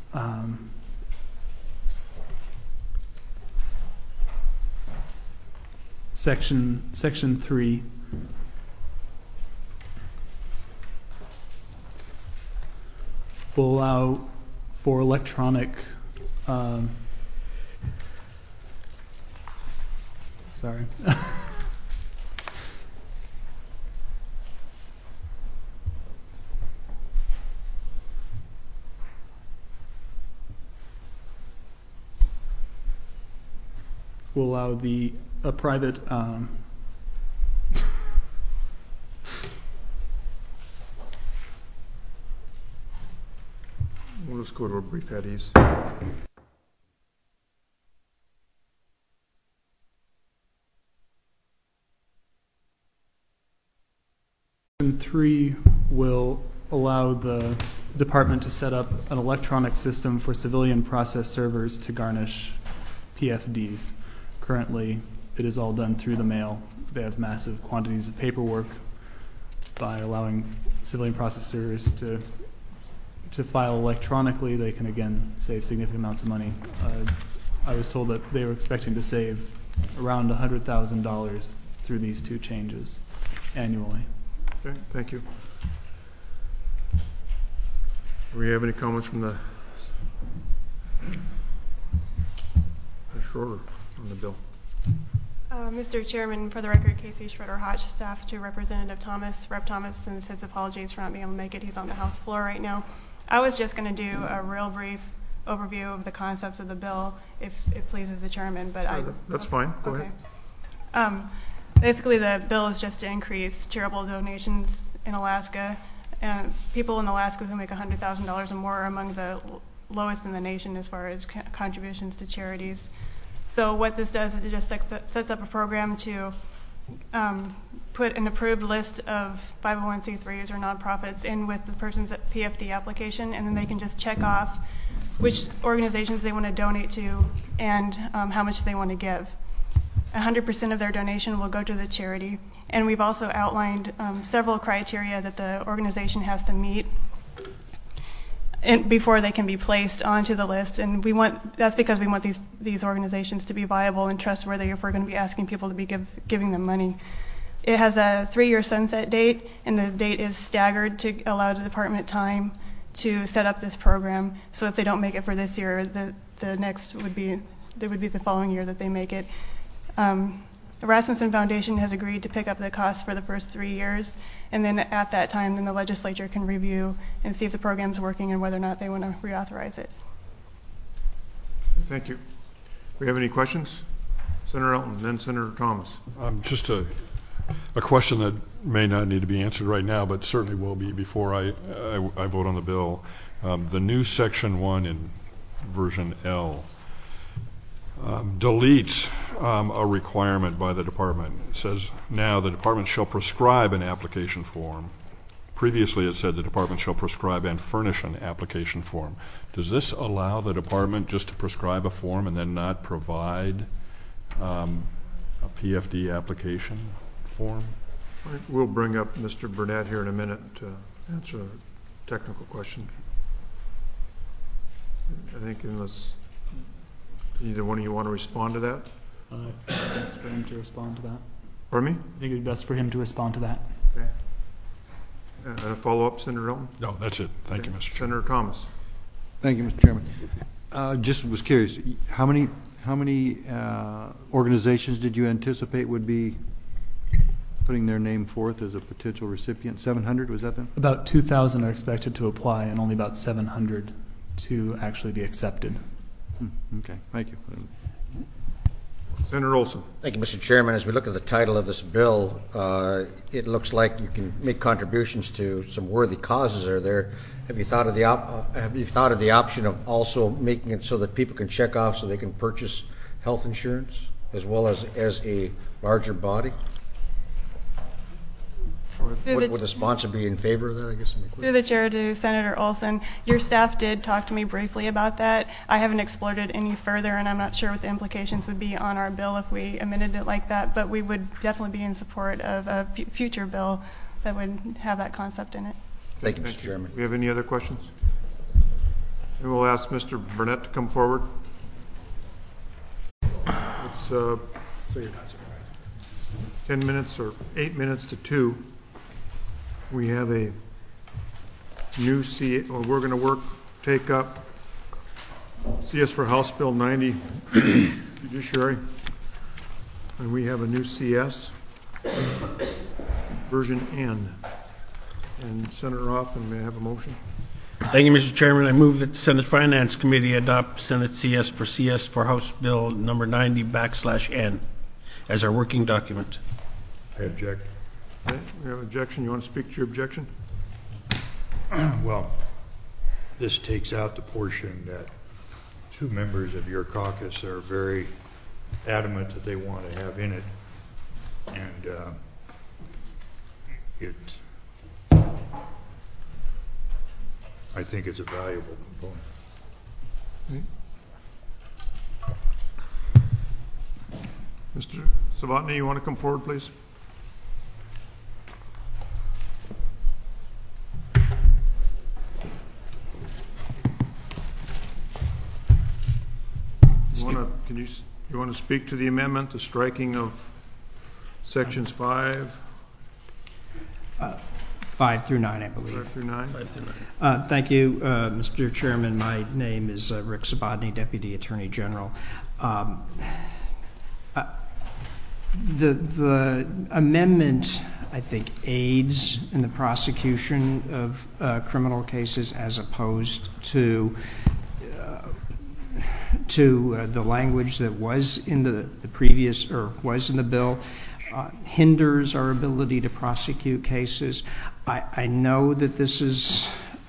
Section 3 will allow for electronic sorry. Will allow a private We'll just go to a brief at ease. Section 3 will allow the department to set up an electronic system for civilian process servers to garnish PFDs. Currently, it is all done through the mail. They have massive quantities of paperwork. By allowing civilian process servers to file electronically, they can again save significant amounts of money. I was told that they were expecting to save around $100,000 through these two changes annually. Okay, thank you. Do we have any comments from the Schroeder on the bill? Mr. Chairman, for the record, Casey Schroeder-Hotch, staff to Representative Thomas. Rep. Thomas sends his apologies for not being able to make it. He's on the House floor right now. I was just going to do a real brief overview of the concepts of the bill, if it pleases the chairman. But that's fine. Go ahead. Basically, the bill is just to increase charitable donations in Alaska. And people in Alaska who make $100,000 or more are among the lowest in the nation as far as contributions to charities. So what this does is it just sets up a program to put an approved list of 501c3s or nonprofits in with the person's PFD application, and then they can just check off which organizations they want to donate to and how much they want to give. 100% of their donation will go to the charity, and we've also outlined several criteria that the organization has to meet before they can be placed onto the list, and that's because we want these organizations to be viable and trustworthy if we're going to be asking people to be giving them money. It has a 3-year sunset date, and the date is staggered to allow the department time to set up this program. So if they don't make it for this year, the next would be the following year that they make it. The Rasmussen Foundation has agreed to pick up the cost for the first 3 years, and then at that time, then the legislature can review and see if the program's working and whether or not they want to reauthorize it. Thank you. Do we have any questions? Senator Elton, then Senator Thomas. Just a question that may not need to be answered right now, but certainly will be before I vote on the bill. The new Section 1 in version L deletes a requirement by the department. It says now the department shall prescribe an application form. Previously it said the department shall prescribe and furnish an application form. Does this allow the department just to prescribe a form and then not provide a PFD application form? We'll bring up Mr. Burnett here in a minute to answer a technical question. I think unless either one of you want to respond to that? It's best for him to respond to that. Pardon me? I think it would be best for him to respond to that. Okay. And a follow-up, Senator Elton? No, that's it. Thank you, Mr. Chairman. Senator Thomas. Thank you, Mr. Chairman. Just was curious, how many organizations did you anticipate would be putting their name forth as a potential recipient? 700, was that them? About 2,000 are expected to apply, and only about 700 to actually be accepted. Okay, thank you. Senator Olson. Thank you, Mr. Chairman. As we look at the title of this bill, it looks like you can make contributions to some worthy causes. Are there? Have you thought of the option of also making it so that people can check off so they can purchase health insurance as well as a larger body? Would the sponsor be in favor of that, I guess? Through the chair to Senator Olson, your staff did talk to me briefly about that. I haven't explored it any further, and I'm not sure what the implications would be on our bill if we amended it like that, but we would definitely be in support of a future bill that would have that concept in it. Thank you, Mr. Chairman. Do we have any other questions? We will ask Mr. Burnett to come forward. It's 10 minutes or 8 minutes to 2. We have a new we're going to take up CS for House Bill 90, Judiciary, and we have a new CS, version N. And Senator Hoffman, may I have a motion? Thank you, Mr. Chairman. I move that the Senate Finance Committee adopt Senate CS for House Bill number 90/N as our working document. I object. Okay, we have an objection. You want to speak to your objection? Well, this takes out the portion that 2 members of your caucus are very adamant that they want to have in it, and I think it's a valuable component. Mr. Savotny, you want to come forward, please? You want to speak to the amendment, the striking of sections 5? 5 through 9, I believe. 5 through 9? 5 through 9. Thank you, Mr. Chairman. My name is Rick Savotny, Deputy Attorney General. The amendment, I think, aids in the prosecution of criminal cases as opposed to the language that was in the previous, or was in the bill, hinders our ability to prosecute cases. I know that this is,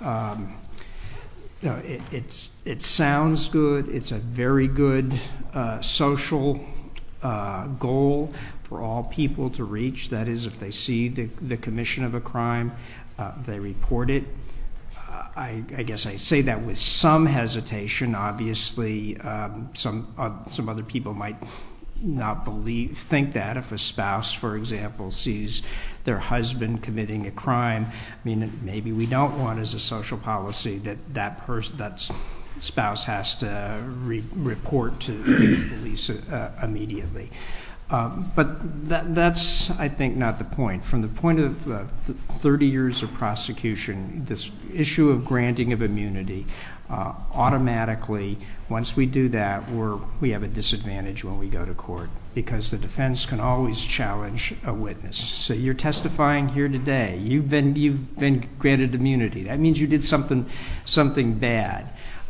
it sounds good. It's a very good social goal for all people to reach. That is, if they see the commission of a crime, they report it. I guess I say that with some hesitation. Obviously, some other people might not think that. If a spouse, for example, sees their husband committing a crime, I mean, maybe we don't want as a social policy that spouse has to report to the police immediately. But that's, I think, not the point. From the point of 30 years of prosecution, this issue of granting of immunity, automatically, once we do that, we have a disadvantage when we go to court, because the defense can always challenge a witness. So you're testifying here today. You've been granted immunity. That means you did something bad,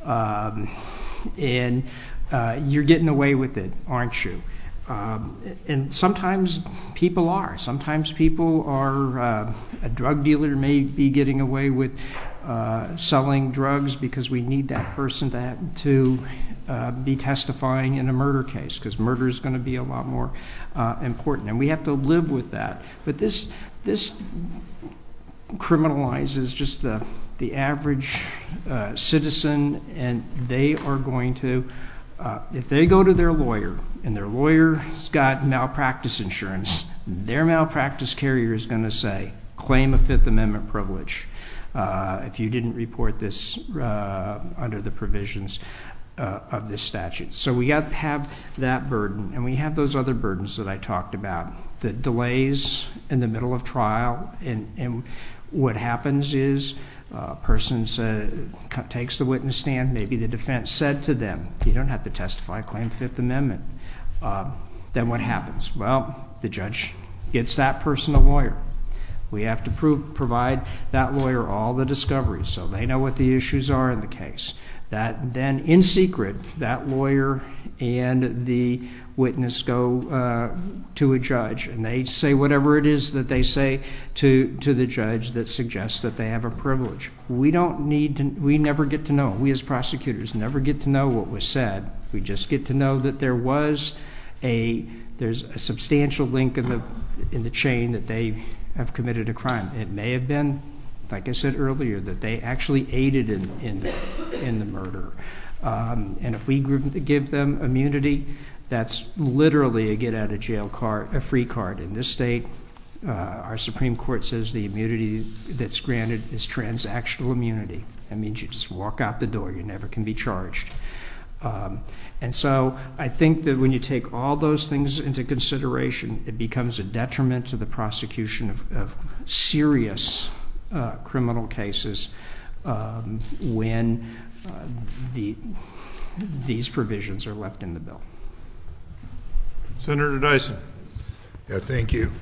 and you're getting away with it, aren't you? And sometimes people are. Sometimes people are, a drug dealer may be getting away with selling drugs because we need that person to be testifying in a murder case, because murder is going to be a lot more important. And we have to live with that. But this criminalizes just the average citizen, and they are going to, if they go to their lawyer and their lawyer's got malpractice insurance, their malpractice carrier is going to say, claim a Fifth Amendment privilege if you didn't report this under the provisions of this statute. So we got to have that burden, and we have those other burdens that I talked about, the delays in the middle of trial. And what happens is a person takes the witness stand. Maybe the defense said to them, you don't have to testify, claim Fifth Amendment. Then what happens? Well, the judge gets that person a lawyer. We have to provide that lawyer all the discovery so they know what the issues are in the case. That then, in secret, that lawyer and the witness go to a judge, and they say whatever it is that they say to the judge that suggests that they have a privilege. We never get to know. We as prosecutors never get to know what was said. We just get to know that there's a substantial link in the chain that they have committed a crime. It may have been, like I said earlier, that they actually aided in the murder. And if we give them immunity, that's literally a get-out-of-jail card, a free card. In this state, our Supreme Court says the immunity that's granted is transactional immunity. That means you just walk out the door. You never can be charged. And so I think that when you take all those things into consideration, it becomes a detriment to the prosecution of serious criminal cases when these provisions are left in the bill. Senator Dyson. Yeah, thank you.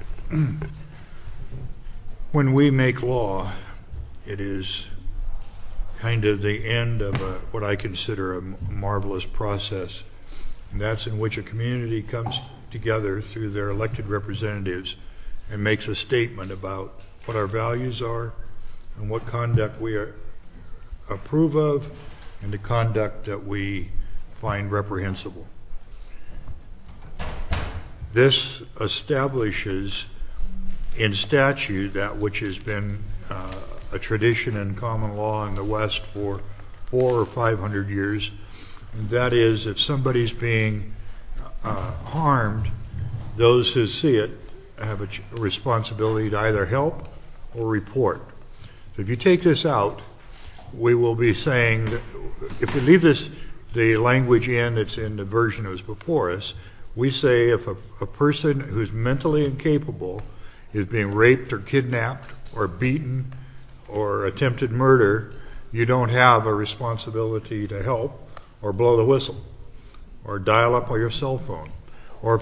When we make law, it is kind of the end of what I consider a marvelous process, and that's in which a community comes together through their elected representatives and makes a statement about what our values are and what conduct we approve of and the conduct that we find reprehensible. This establishes in statute that which has been a tradition in common law in the West for 400 or 500 years, and that is if somebody's being harmed, those who see it have a responsibility to either help or report. So if you take this out, we will be saying that if we leave the language in that's in the version that was before us, we say if a person who's mentally incapable is being raped or kidnapped or beaten or attempted murder, you don't have a responsibility to help or blow the whistle or dial up on your cell phone or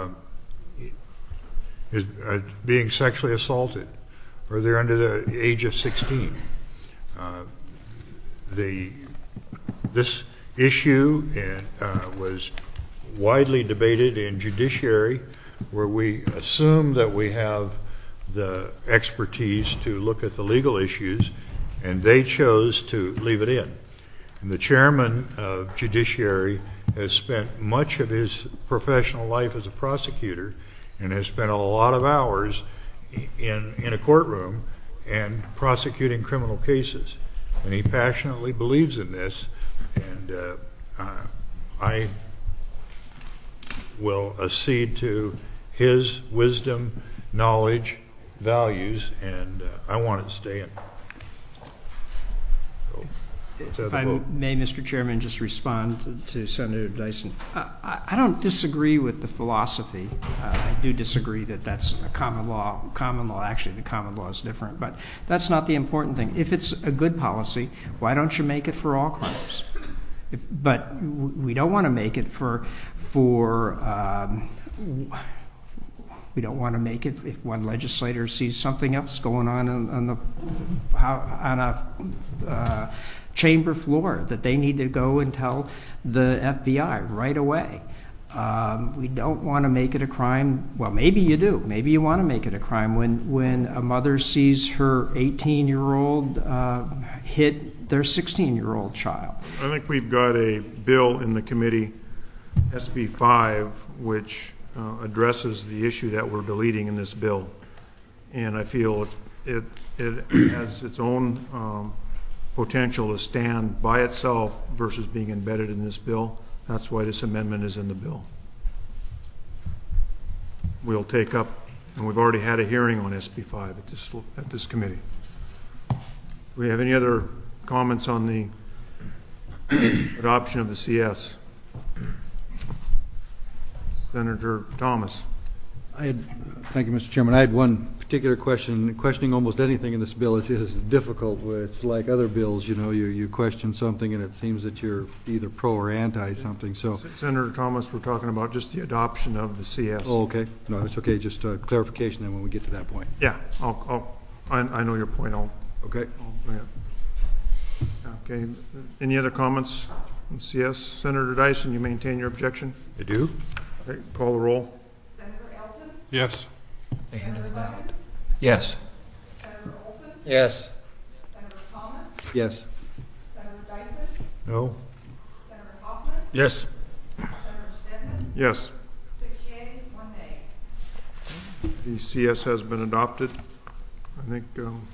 is being sexually assaulted or they're under the age of 16. This issue was widely debated in judiciary, where we assume that we have the expertise to look at the legal issues, and they chose to leave it in. And the chairman of judiciary has spent much of his professional life as a prosecutor and has spent a lot of hours in a courtroom and prosecuting criminal cases. And he passionately believes in this, and I will accede to his wisdom, knowledge, values, and I want it to stay in. If I may, Mr. Chairman, just respond to Senator Dyson. I don't disagree with the philosophy. I do disagree that that's a common law. Actually, the common law is different, but that's not the important thing. If it's a good policy, why don't you make it for all crimes? But we don't want to make it we don't want to make it if one legislator sees something else going on a chamber floor that they need to go and tell the FBI right away. We don't want to make it a crime. Well, maybe you do. Maybe you want to make it a crime when a mother sees her 18-year-old hit their 16-year-old child. I think we've got a bill in the committee, SB 5, which addresses the issue that we're deleting in this bill. And I feel it has its own potential to stand by itself versus being embedded in this bill. That's why this amendment is in the bill. We'll take up, and we've already had a hearing on SB 5 at this committee. Do we have any other comments on the adoption of the CS? Senator Thomas. Thank you, Mr. Chairman. I had one particular question. Questioning almost anything in this bill is difficult. It's like other bills, you question something and it seems that you're either pro or anti something. So, Senator Thomas, we're talking about just the adoption of the CS. Oh, okay. No, it's okay. Just clarification then when we get to that point. Yeah, I know your point. Okay. Okay. Any other comments on CS. Senator Dyson, you maintain your objection? I do. Okay, call the roll. Senator Elton? Yes. Senator Lennox? Yes. Senator Olson? Yes. Senator Thomas? Yes. Senator Dyson? No. Senator Hoffman? Yes. Senator Stedman? Yes. 6 yea, 1 nay. The CS has been adopted. I think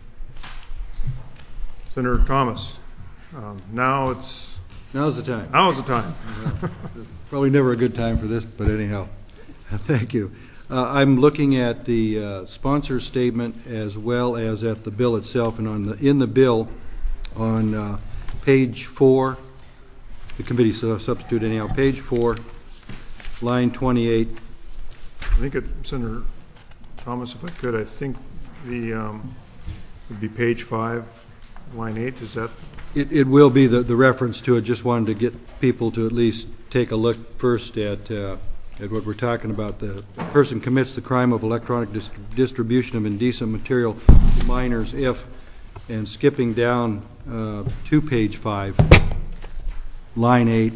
Senator Thomas, now's the time. Now's the time. Probably never a good time for this, but anyhow, thank you. I'm looking at the sponsor statement as well as at the bill itself, and in the bill on page 4, the committee substitute anyhow, page 4, line 28. I think Senator Thomas, if I could, I think the would be page 5, line 8. Is that? It will be the reference to it. Just wanted to get people to at least take a look first at what we're talking about. The person commits the crime of electronic distribution of indecent material to minors if, and skipping down to page 5, line 8,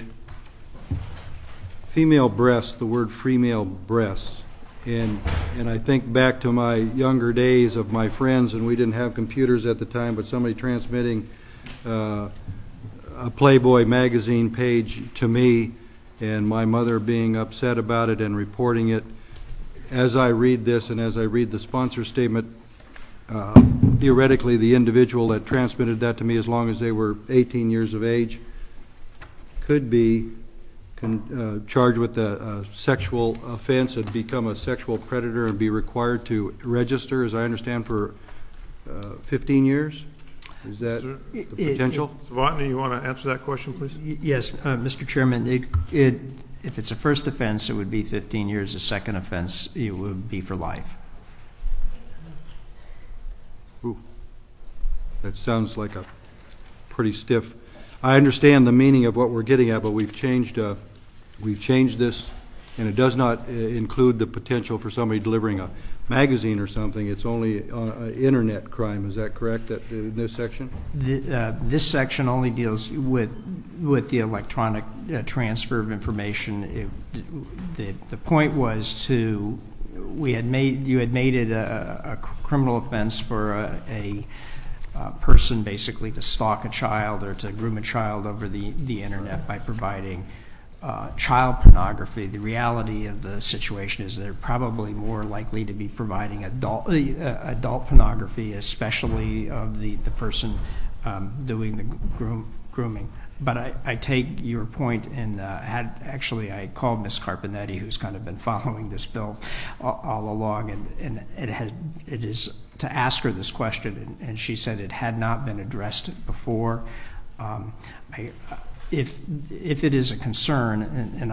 female breasts, the word female breasts. And I think back to my younger days of my friends, and we didn't have computers at the time, but somebody transmitting a Playboy magazine page to me, and my mother being upset about it and reporting it. As I read this and as I read the sponsor statement, theoretically the individual that transmitted that to me, as long as they were 18 years of age, could be charged with a sexual offense and become a sexual predator and be required to register, as I understand, for 15 years? Is that the potential? Savantni, you want to answer that question, please? Yes, Mr. Chairman. If it's a first offense, it would be 15 years. A second offense, it would be for life. Ooh. That sounds like a pretty stiff. I understand the meaning of what we're getting at, but we've changed this, and it does not include the potential for somebody delivering a magazine or something. It's only an internet crime. Is that correct? That in this section? This section only deals with the electronic transfer of information. The point was you had made it a criminal offense for a person basically to stalk a child or to groom a child over the internet by providing child pornography. The reality of the situation is they're probably more likely to be providing adult pornography, especially of the person doing the grooming. But I take your point, and I called Ms. Carpinetti, who's kind of been following this bill all along, and it is to ask her this question, and she said it had not been addressed before. If it is a concern, and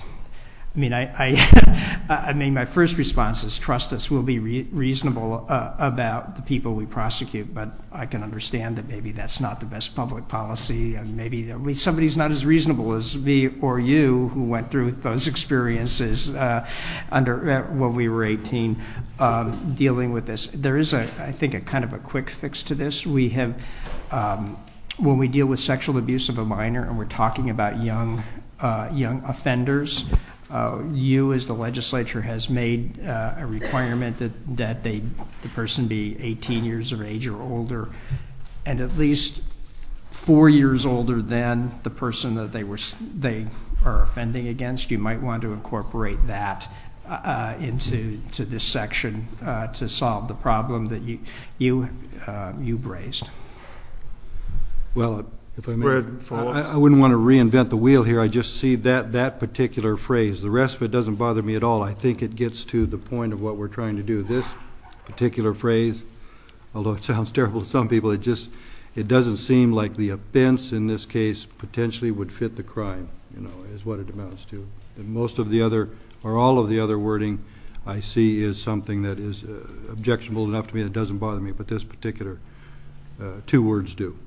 I mean, my first response is trust us. We'll be reasonable about the people we prosecute, but I can understand that maybe that's not the best public policy, and maybe somebody's not as reasonable as me or you who went through those experiences when we were 18 dealing with this. There is, I think, a kind of a quick fix to this. We have, when we deal with sexual abuse of a minor, and we're talking about young offenders. You, as the legislature, has made a requirement that the person be 18 years of age or older, and at least 4 years older than the person that they are offending against. You might want to incorporate that into this section to solve the problem that you've raised. Well, if I may, I wouldn't want to reinvent the wheel here. I just see that particular phrase. The rest of it doesn't bother me at all. I think it gets to the point of what we're trying to do. This particular phrase, although it sounds terrible to some people, it doesn't seem like the offense in this case potentially would fit the crime, is what it amounts to. And most of the other, or all of the other wording I see is something that is objectionable enough to me that doesn't bother me, but this particular 2 words do.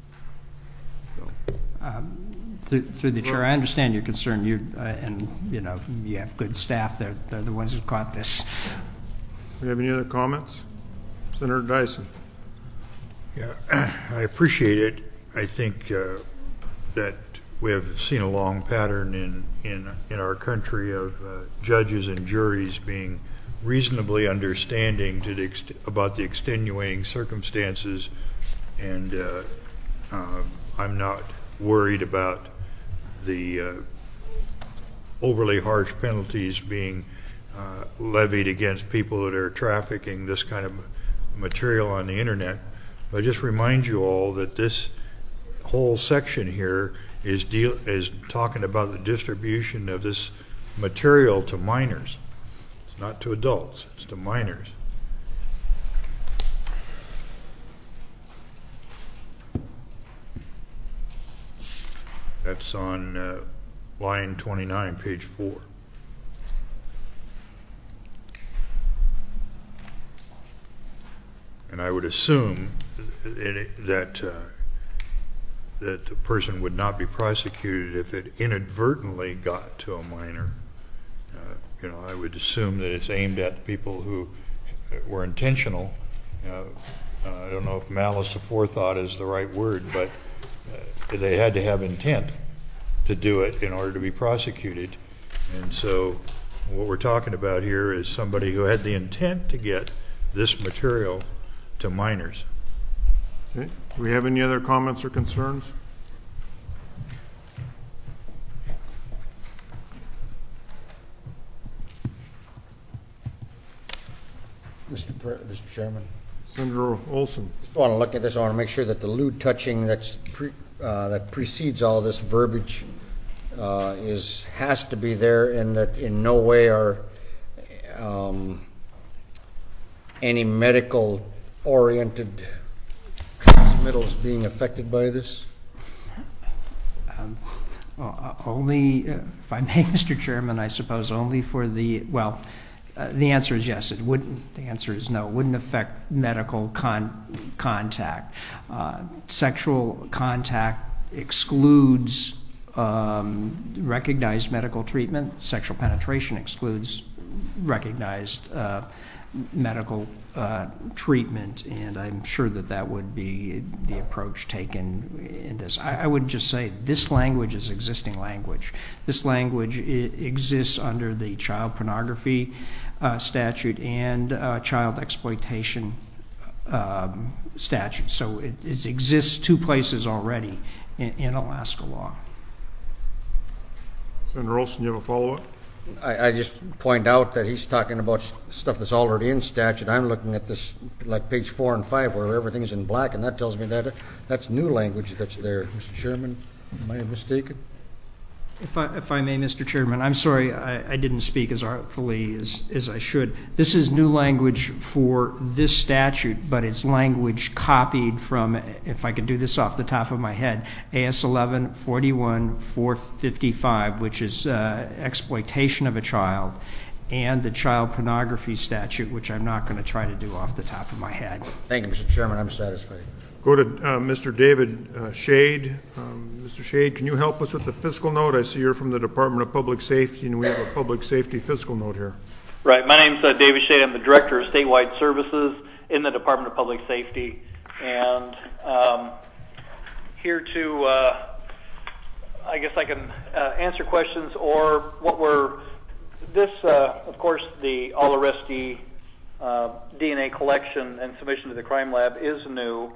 Through the chair, I understand your concern. You have good staff. They're the ones who caught this. Do we have any other comments? Senator Dyson. Yeah, I appreciate it. I think that we have seen a long pattern in our country of judges and juries being reasonably understanding about the extenuating circumstances, and I'm not worried about the overly harsh penalties being levied against people that are trafficking this kind of material on the internet. But I just remind you all that this whole section here is talking about the distribution of this material to minors. It's not to adults, it's to minors. That's on line 29, page 4. And I would assume that the person would not be prosecuted if it inadvertently got to a minor. I would assume that it's aimed at people who were intentional. I don't know if malice aforethought is the right word, but they had to have intent to do it in order to be prosecuted. And so what we're talking about here is somebody who had the intent to get this material to minors. Okay. Do we have any other comments or concerns? Mr. Chairman. Senator Olson. Just want to look at this. I want to make sure that the lewd touching that precedes all this verbiage has to be there, and that in no way are any medical-oriented transmittals being affected by this. Only, if I may, Mr. Chairman, I suppose only for the answer is yes. It wouldn't. The answer is no. It wouldn't affect medical contact. Sexual contact excludes recognized medical treatment. Sexual penetration excludes recognized medical treatment, and I'm sure that would be the approach taken in this. I would just say this language is existing language. This language exists under the child pornography statute and child exploitation statute. So it exists two places already in Alaska law. Senator Olson, you have a follow-up? I just point out that he's talking about stuff that's already in statute. I'm looking at this like page 4 and 5 where everything is in black, and that tells me that that's new language that's there. Mr. Chairman, am I mistaken? If I may, Mr. Chairman, I'm sorry I didn't speak as artfully as I should. This is new language for this statute, but it's language copied from, if I could do this off the top of my head, AS 11-41-455, which is exploitation of a child, and the child pornography statute, which I'm not going to try to do off the top of my head. Thank you, Mr. Chairman. I'm satisfied. Go to Mr. David Shade. Mr. Shade, can you help us with the fiscal note? I see you're from the Department of Public Safety, and we have a public safety fiscal note here. Right. My name's David Shade. I'm the Director of Statewide Services in the Department of Public Safety. And here to, I guess I can answer questions or what we're, of course, the all-arrestee DNA collection and submission to the crime lab is new.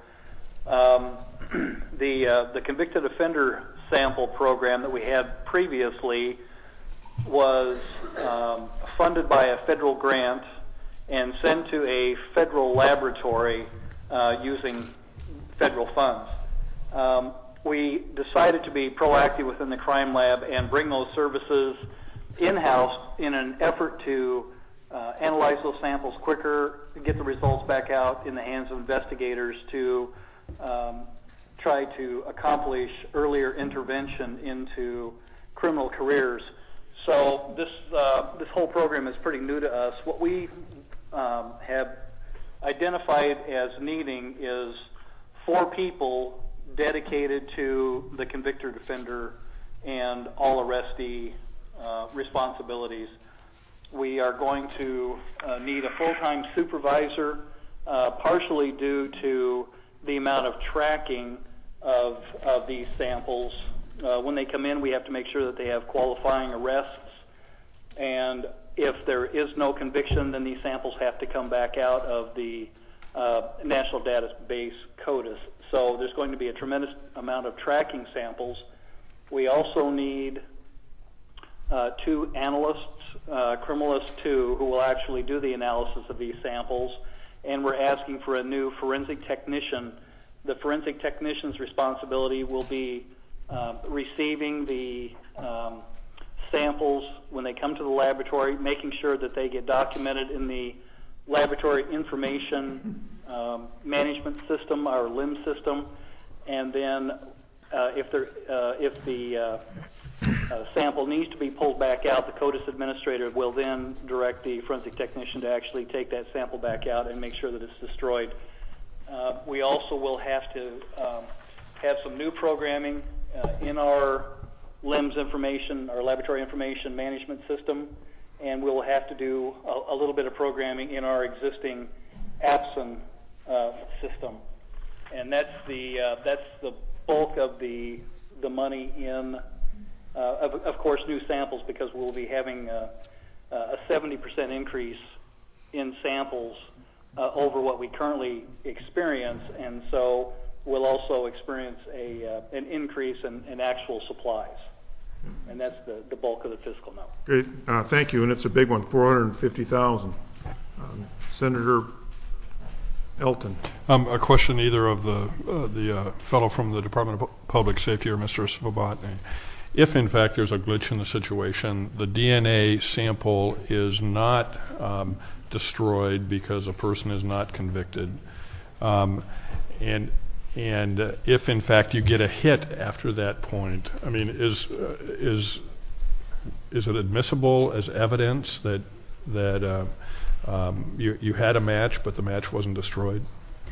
The convicted offender sample program that we had previously was funded by a federal grant and sent to a federal laboratory using federal funds. We decided to be proactive within the crime lab and bring those services in-house in an effort to analyze those samples quicker, get the results back out in the hands of investigators to try to accomplish earlier intervention into criminal careers. So this whole program is pretty new to us. What we have identified as needing is 4 people dedicated to the convicted offender and all arrestee responsibilities. We are going to need a full-time supervisor, partially due to the amount of tracking of these samples when they come in, we have to make sure that they have qualifying arrests. And if there is no conviction, then these samples have to come back out of the national database CODIS. So there's going to be a tremendous amount of tracking samples. We also need 2 analysts, criminalists 2, who will actually do the analysis of these samples. And we're asking for a new forensic technician. The forensic technician's responsibility will be receiving the samples when they come to the laboratory, making sure that they get documented in the laboratory information management system, our LIMS system, and then if the sample needs to be pulled back out, the CODIS administrator will then direct the forensic technician to actually take that sample back out and make sure that it's destroyed. We also will have to have some new programming in our LIMS information, our laboratory information management system, and we'll have to do a little bit of programming in our existing APSON system. And that's the bulk of the money in, of course, new samples, because we'll be having a 70% increase in samples over what we currently experience, and so we'll also experience an increase in actual supplies. And that's the bulk of the fiscal note. Great, thank you, and it's a big one, $450,000. Senator Elton. A question either of the fellow from the Department of Public Safety or Mr. Svobodny. If, in fact, there's a glitch in the situation, the DNA sample is not destroyed because a person is not convicted, and if, in fact, you get a hit after that point, I mean, is it admissible as evidence that you had a match, but the match wasn't destroyed?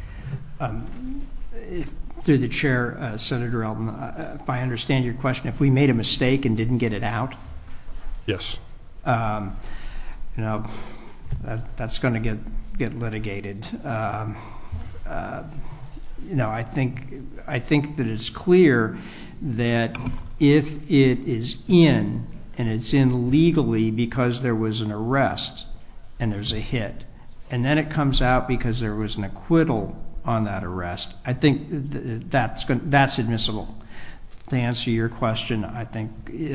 Through the chair, Senator Elton, if I understand your question, if we made a mistake and didn't get it out? Yes. That's going to get litigated. I think that it's clear that if it is in, and it's in legally because there was an arrest and there's a hit, and then it comes out because there was an acquittal on that arrest, I think that's admissible. To answer your question, I think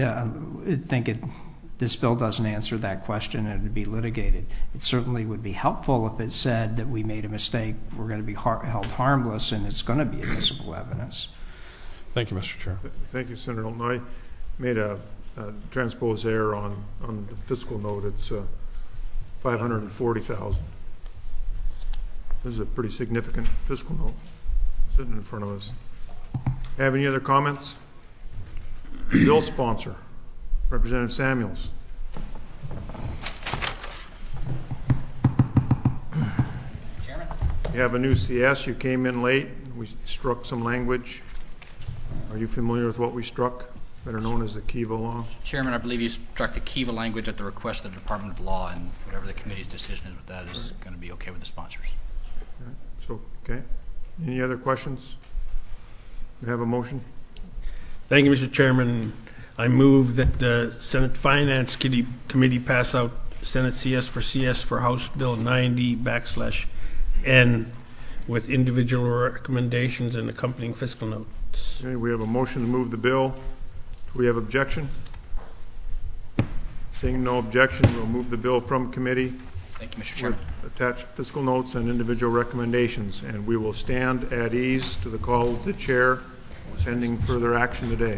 this bill doesn't answer that question, and it would be litigated. It certainly would be helpful if it said that we made a mistake, we're going to be held harmless, and it's going to be admissible evidence. Thank you, Mr. Chair. Thank you, Senator Elton. I made a transpose error on the fiscal note. It's $540,000. This is a pretty significant fiscal note sitting in front of us. Have any other comments? Bill sponsor, Representative Samuels. Chairman? You have a new CS. You came in late. We struck some language. Are you familiar with what we struck, better known as the Kiva law? Chairman, I believe you struck the Kiva language at the request of the Department of Law, and whatever the committee's decision is with that is going to be okay with the sponsors. So, okay. Any other questions? We have a motion. Thank you, Mr. Chairman. I move that the Senate Finance Committee pass out Senate CS for House Bill 90/N with individual recommendations and accompanying fiscal notes. Okay, we have a motion to move the bill. Do we have objection? Seeing no objection, we'll move the bill from committee. Thank you, Mr. Chairman. With attached fiscal notes and individual recommendations, and we will stand at ease to the call of the chair, pending further action today.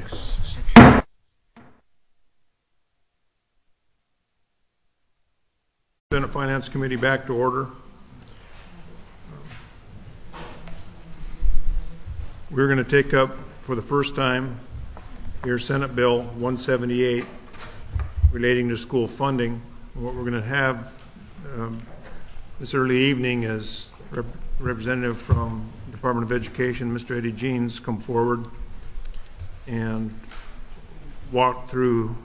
Senate Finance Committee back to order. We're going to take up for the first time here Senate Bill 178 relating to school funding. What we're going to have this early evening is Representative from Department of Education, Mr. Eddie Jeans, come forward and walk through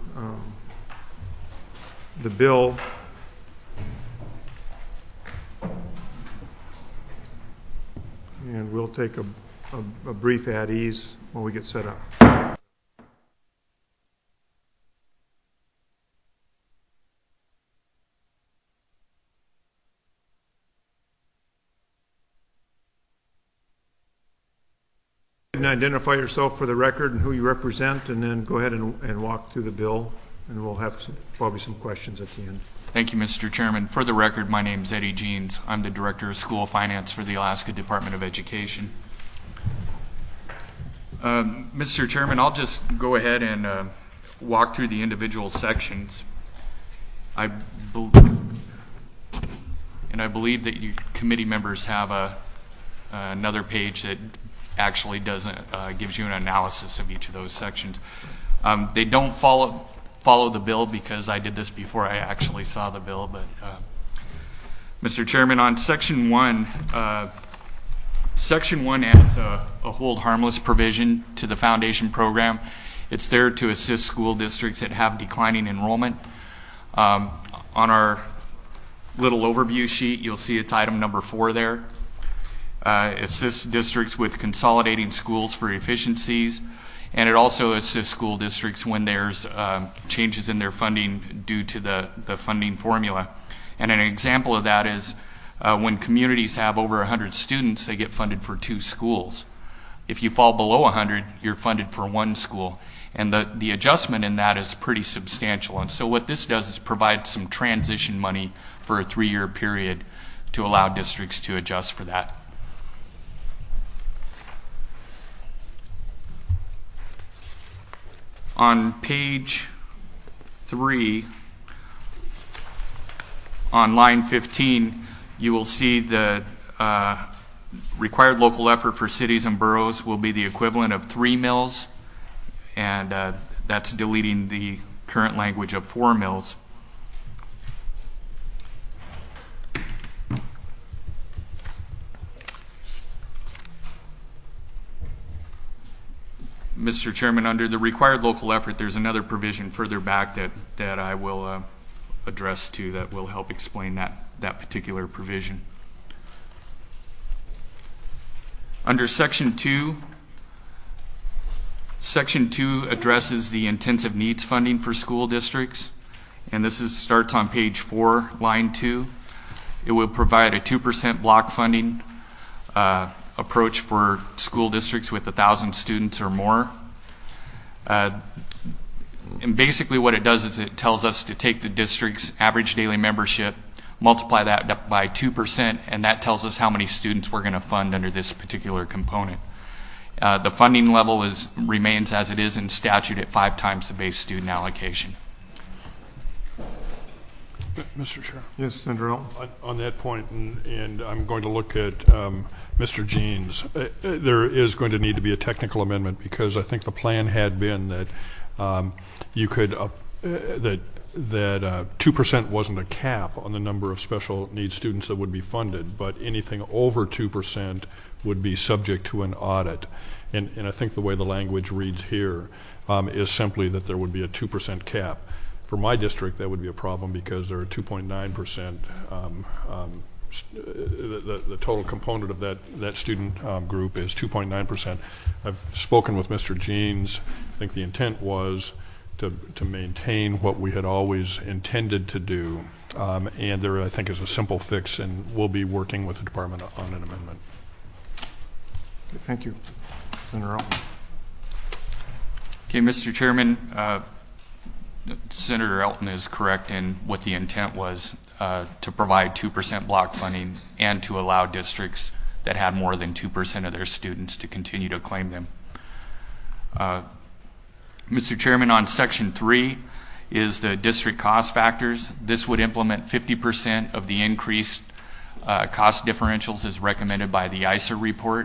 the bill. And we'll take a brief at ease when we get set up. And identify yourself for the record and who you represent, and then go ahead and walk through the bill, and we'll have probably some questions at the end. Thank you, Mr. Chairman. For the record, my name is Eddie Jeans. I'm the Director of School Finance for the Alaska Department of Education. Mr. Chairman, I'll just go ahead and walk through the individual sections. I believe that you committee members have another page that actually gives you an analysis of each of those sections. They don't follow the bill because I did this before I actually saw the bill, but Mr. Chairman, on Section 1, Section 1 adds a hold harmless provision to the foundation program. It's there to assist school districts that have declining enrollment. On our little overview sheet, you'll see it's item number 4 there. Assists districts with consolidating schools for efficiencies, and it also assists school districts when there's changes in their funding due to the funding formula. And an example of that is when communities have over 100 students, they get funded for 2 schools. If you fall below 100, you're funded for 1 school. And the adjustment in that is pretty substantial. And so what this does is provide some transition money for a 3-year period to allow districts to adjust for that. On page 3, on line 15, you will see the required local effort for cities and boroughs will be the equivalent of 3 mills, and that's deleting the current language of 4 mills. Mr. Chairman, under the required local effort, there's another provision further back that I will address to that will help explain that particular provision. Under Section 2, Section 2 addresses the intensive needs funding for school districts, and this starts on page 4, line 2. It will provide a 2% block funding approach for school districts with 1,000 students or more. And basically what it does is it tells us to take the district's average daily membership, multiply that by 2%, and that tells us how many students we're going to fund under this particular component. The funding level remains as it is in statute at 5 times the base student allocation. Mr. Chair. Yes, Senator Elton. On that point, and I'm going to look at Mr. Jeans, there is going to need to be a technical amendment because I think the plan had been that you could that 2% wasn't a cap on the number of special needs students that would be funded, but anything over 2% would be subject to an audit. And I think the way the language reads here is simply that there would be a 2% cap. For my district, that would be a problem because there are 2.9%. The total component of that student group is 2.9%. I've spoken with Mr. Jeans. I think the intent was to maintain what we had always intended to do. And there, I think, is a simple fix, and we'll be working with the department on an amendment. Okay, thank you. Senator Elton. Okay, Mr. Chairman, Senator Elton is correct in what the intent was to provide 2% block funding and to allow districts that had more than 2% of their students to continue to claim them. Mr. Chairman, on Section 3 is the district cost factors. This would implement 50% of the increased cost differentials as recommended by the ISER report.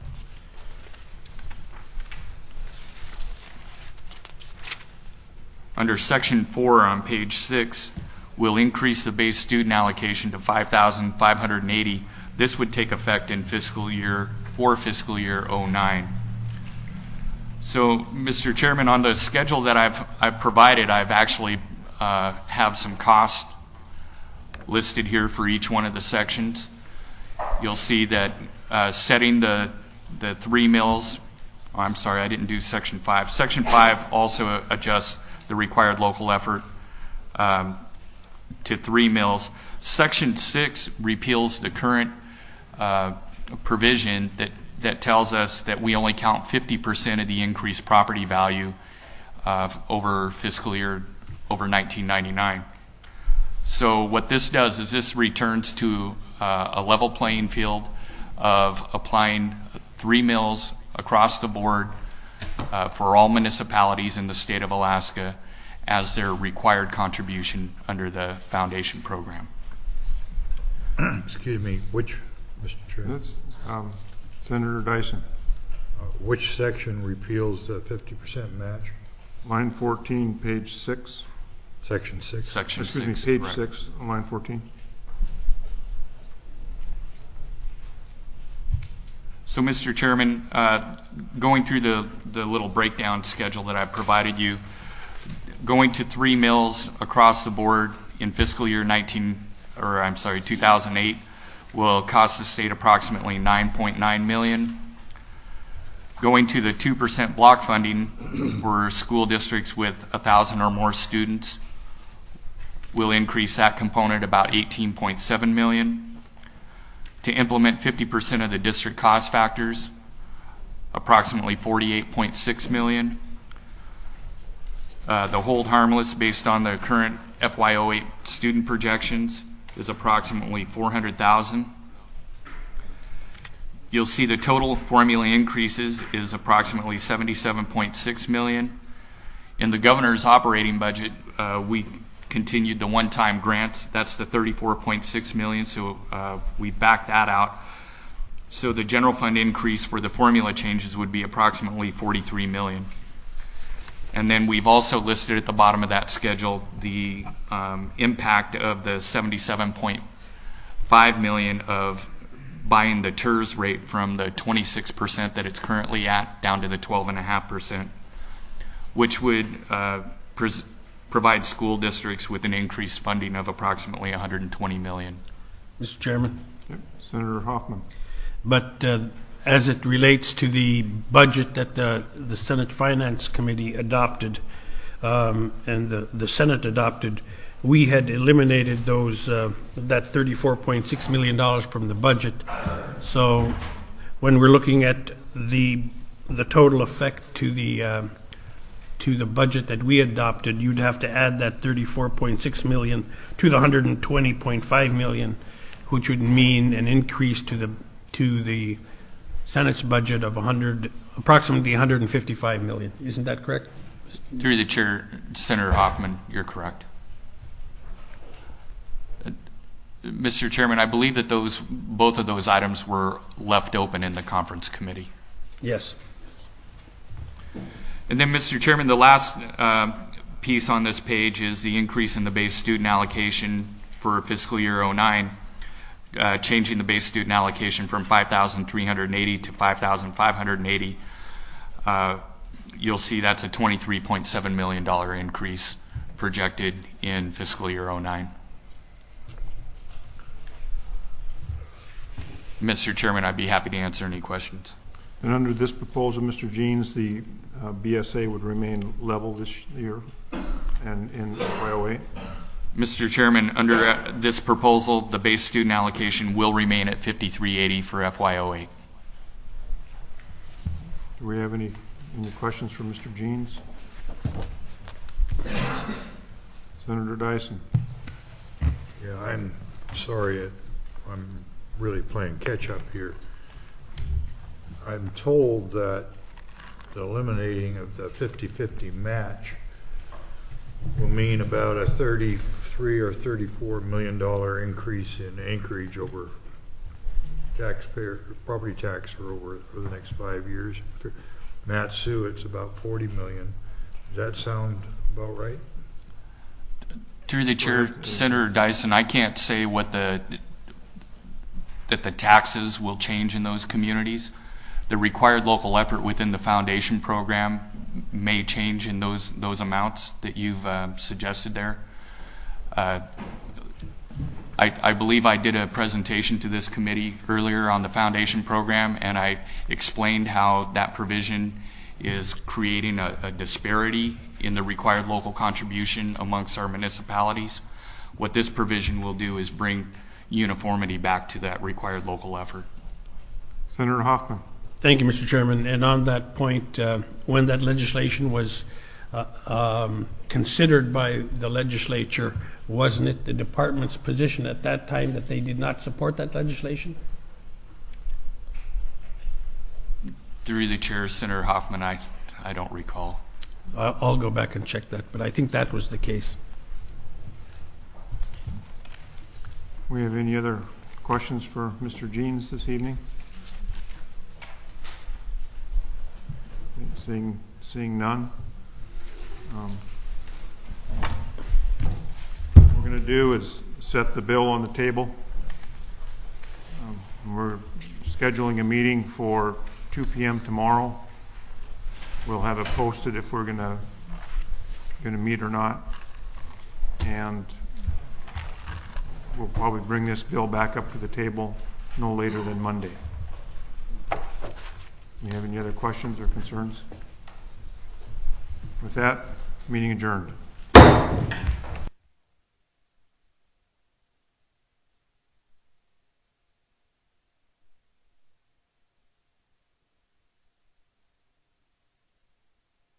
Under Section 4 on page 6, we'll increase the base student allocation to $5,580. This would take effect in fiscal year 09. So, Mr. Chairman, on the schedule that I've provided, I've actually have some costs listed here for each one of the sections. You'll see that setting the 3 mills, I'm sorry, I didn't do Section 5. Section 5 also adjusts the required local effort to 3 mills. Section 6 repeals the current provision that that tells us that we only count 50% of the increased property value over fiscal year over 1999. So what this does is this returns to a level playing field of applying 3 mills across the board for all municipalities in the state of Alaska as their required contribution under the foundation program. Excuse me, which, Mr. Chair? That's Senator Dyson. Which section repeals the 50% match? Line 14, page 6. Section 6? Section 6. Excuse me, page right. 6, line 14. So, Mr. Chairman, going through the little breakdown schedule that I provided you, going to 3 mills across the board in fiscal year 2008 will cost the state approximately $9.9 million. Going to the 2% block funding for school districts with 1,000 or more students will increase that component about $18.7 million. To implement 50% of the district cost factors, approximately $48.6 million. The hold harmless based on the current FY08 student projections is approximately $400,000. You'll see the total formula increases is approximately $77.6 million. In the governor's operating budget, we continued the one-time grants. That's the $34.6 million, so we backed that out. So the general fund increase for the formula changes would be approximately $43 million. And then we've also listed at the bottom of that schedule the impact of the $77.5 million of buying the TERS rate from the 26% that it's currently at down to the 12.5%, which would provide school districts with an increased funding of approximately $120 million. Mr. Chairman? Yep. Senator Hoffman. But as it relates to the budget that the Senate Finance Committee adopted and the Senate adopted, we had eliminated those that $34.6 million from the budget. So when we're looking at the total effect to the budget that we adopted, you'd have to add that $34.6 million to the $120.5 million, which would mean an increase to the Senate's budget of approximately $155 million. Isn't that correct? Through the chair, Senator Hoffman, you're correct. Mr. Chairman, I believe that both of those items were left open in the conference committee. Yes. And then, Mr. Chairman, the last piece on this page is the increase in the base student allocation for fiscal year 09, changing the base student allocation from 5,380 to 5,580. You'll see that's a $23.7 million increase projected in fiscal year 09. Mr. Chairman, I'd be happy to answer any questions. And under this proposal, Mr. Jeans, the BSA would remain level this year and in FY08? Mr. Chairman, under this proposal, the base student allocation will remain at 5,380 for FY08. Do we have any questions for Mr. Jeans? Senator Dyson. Yeah, I'm sorry. I'm really playing catch-up here. I'm told that the eliminating of the 50-50 match will mean about a $33 or $34 million increase in acreage over property tax for the next 5 years. For Mat-Su, it's about $40 million. Does that sound about right? Through the chair, Senator Dyson, I can't say what that the taxes will change in those communities. The required local effort within the foundation program may change in those amounts that you've suggested there. I believe I did a presentation to this committee earlier on the foundation program, and I explained how that provision is creating a disparity in the required local contribution amongst our municipalities. What this provision will do is bring uniformity back to that required local effort. Senator Hoffman. Thank you, Mr. Chairman. And on that point, when that legislation was considered by the legislature, wasn't it the department's position at that time that they did not support that legislation? Through the chair, Senator Hoffman, I don't recall. I'll go back and check that, but I think that was the case. We have any other questions for Mr. Jeans this evening? Seeing none. What we're going to do is set the bill on the table. We're scheduling a meeting for 2 p.m. tomorrow. We'll have it posted if we're going to meet or not, and we'll probably bring this bill back up to the table no later than Monday. You have any other questions or concerns? With that, meeting adjourned.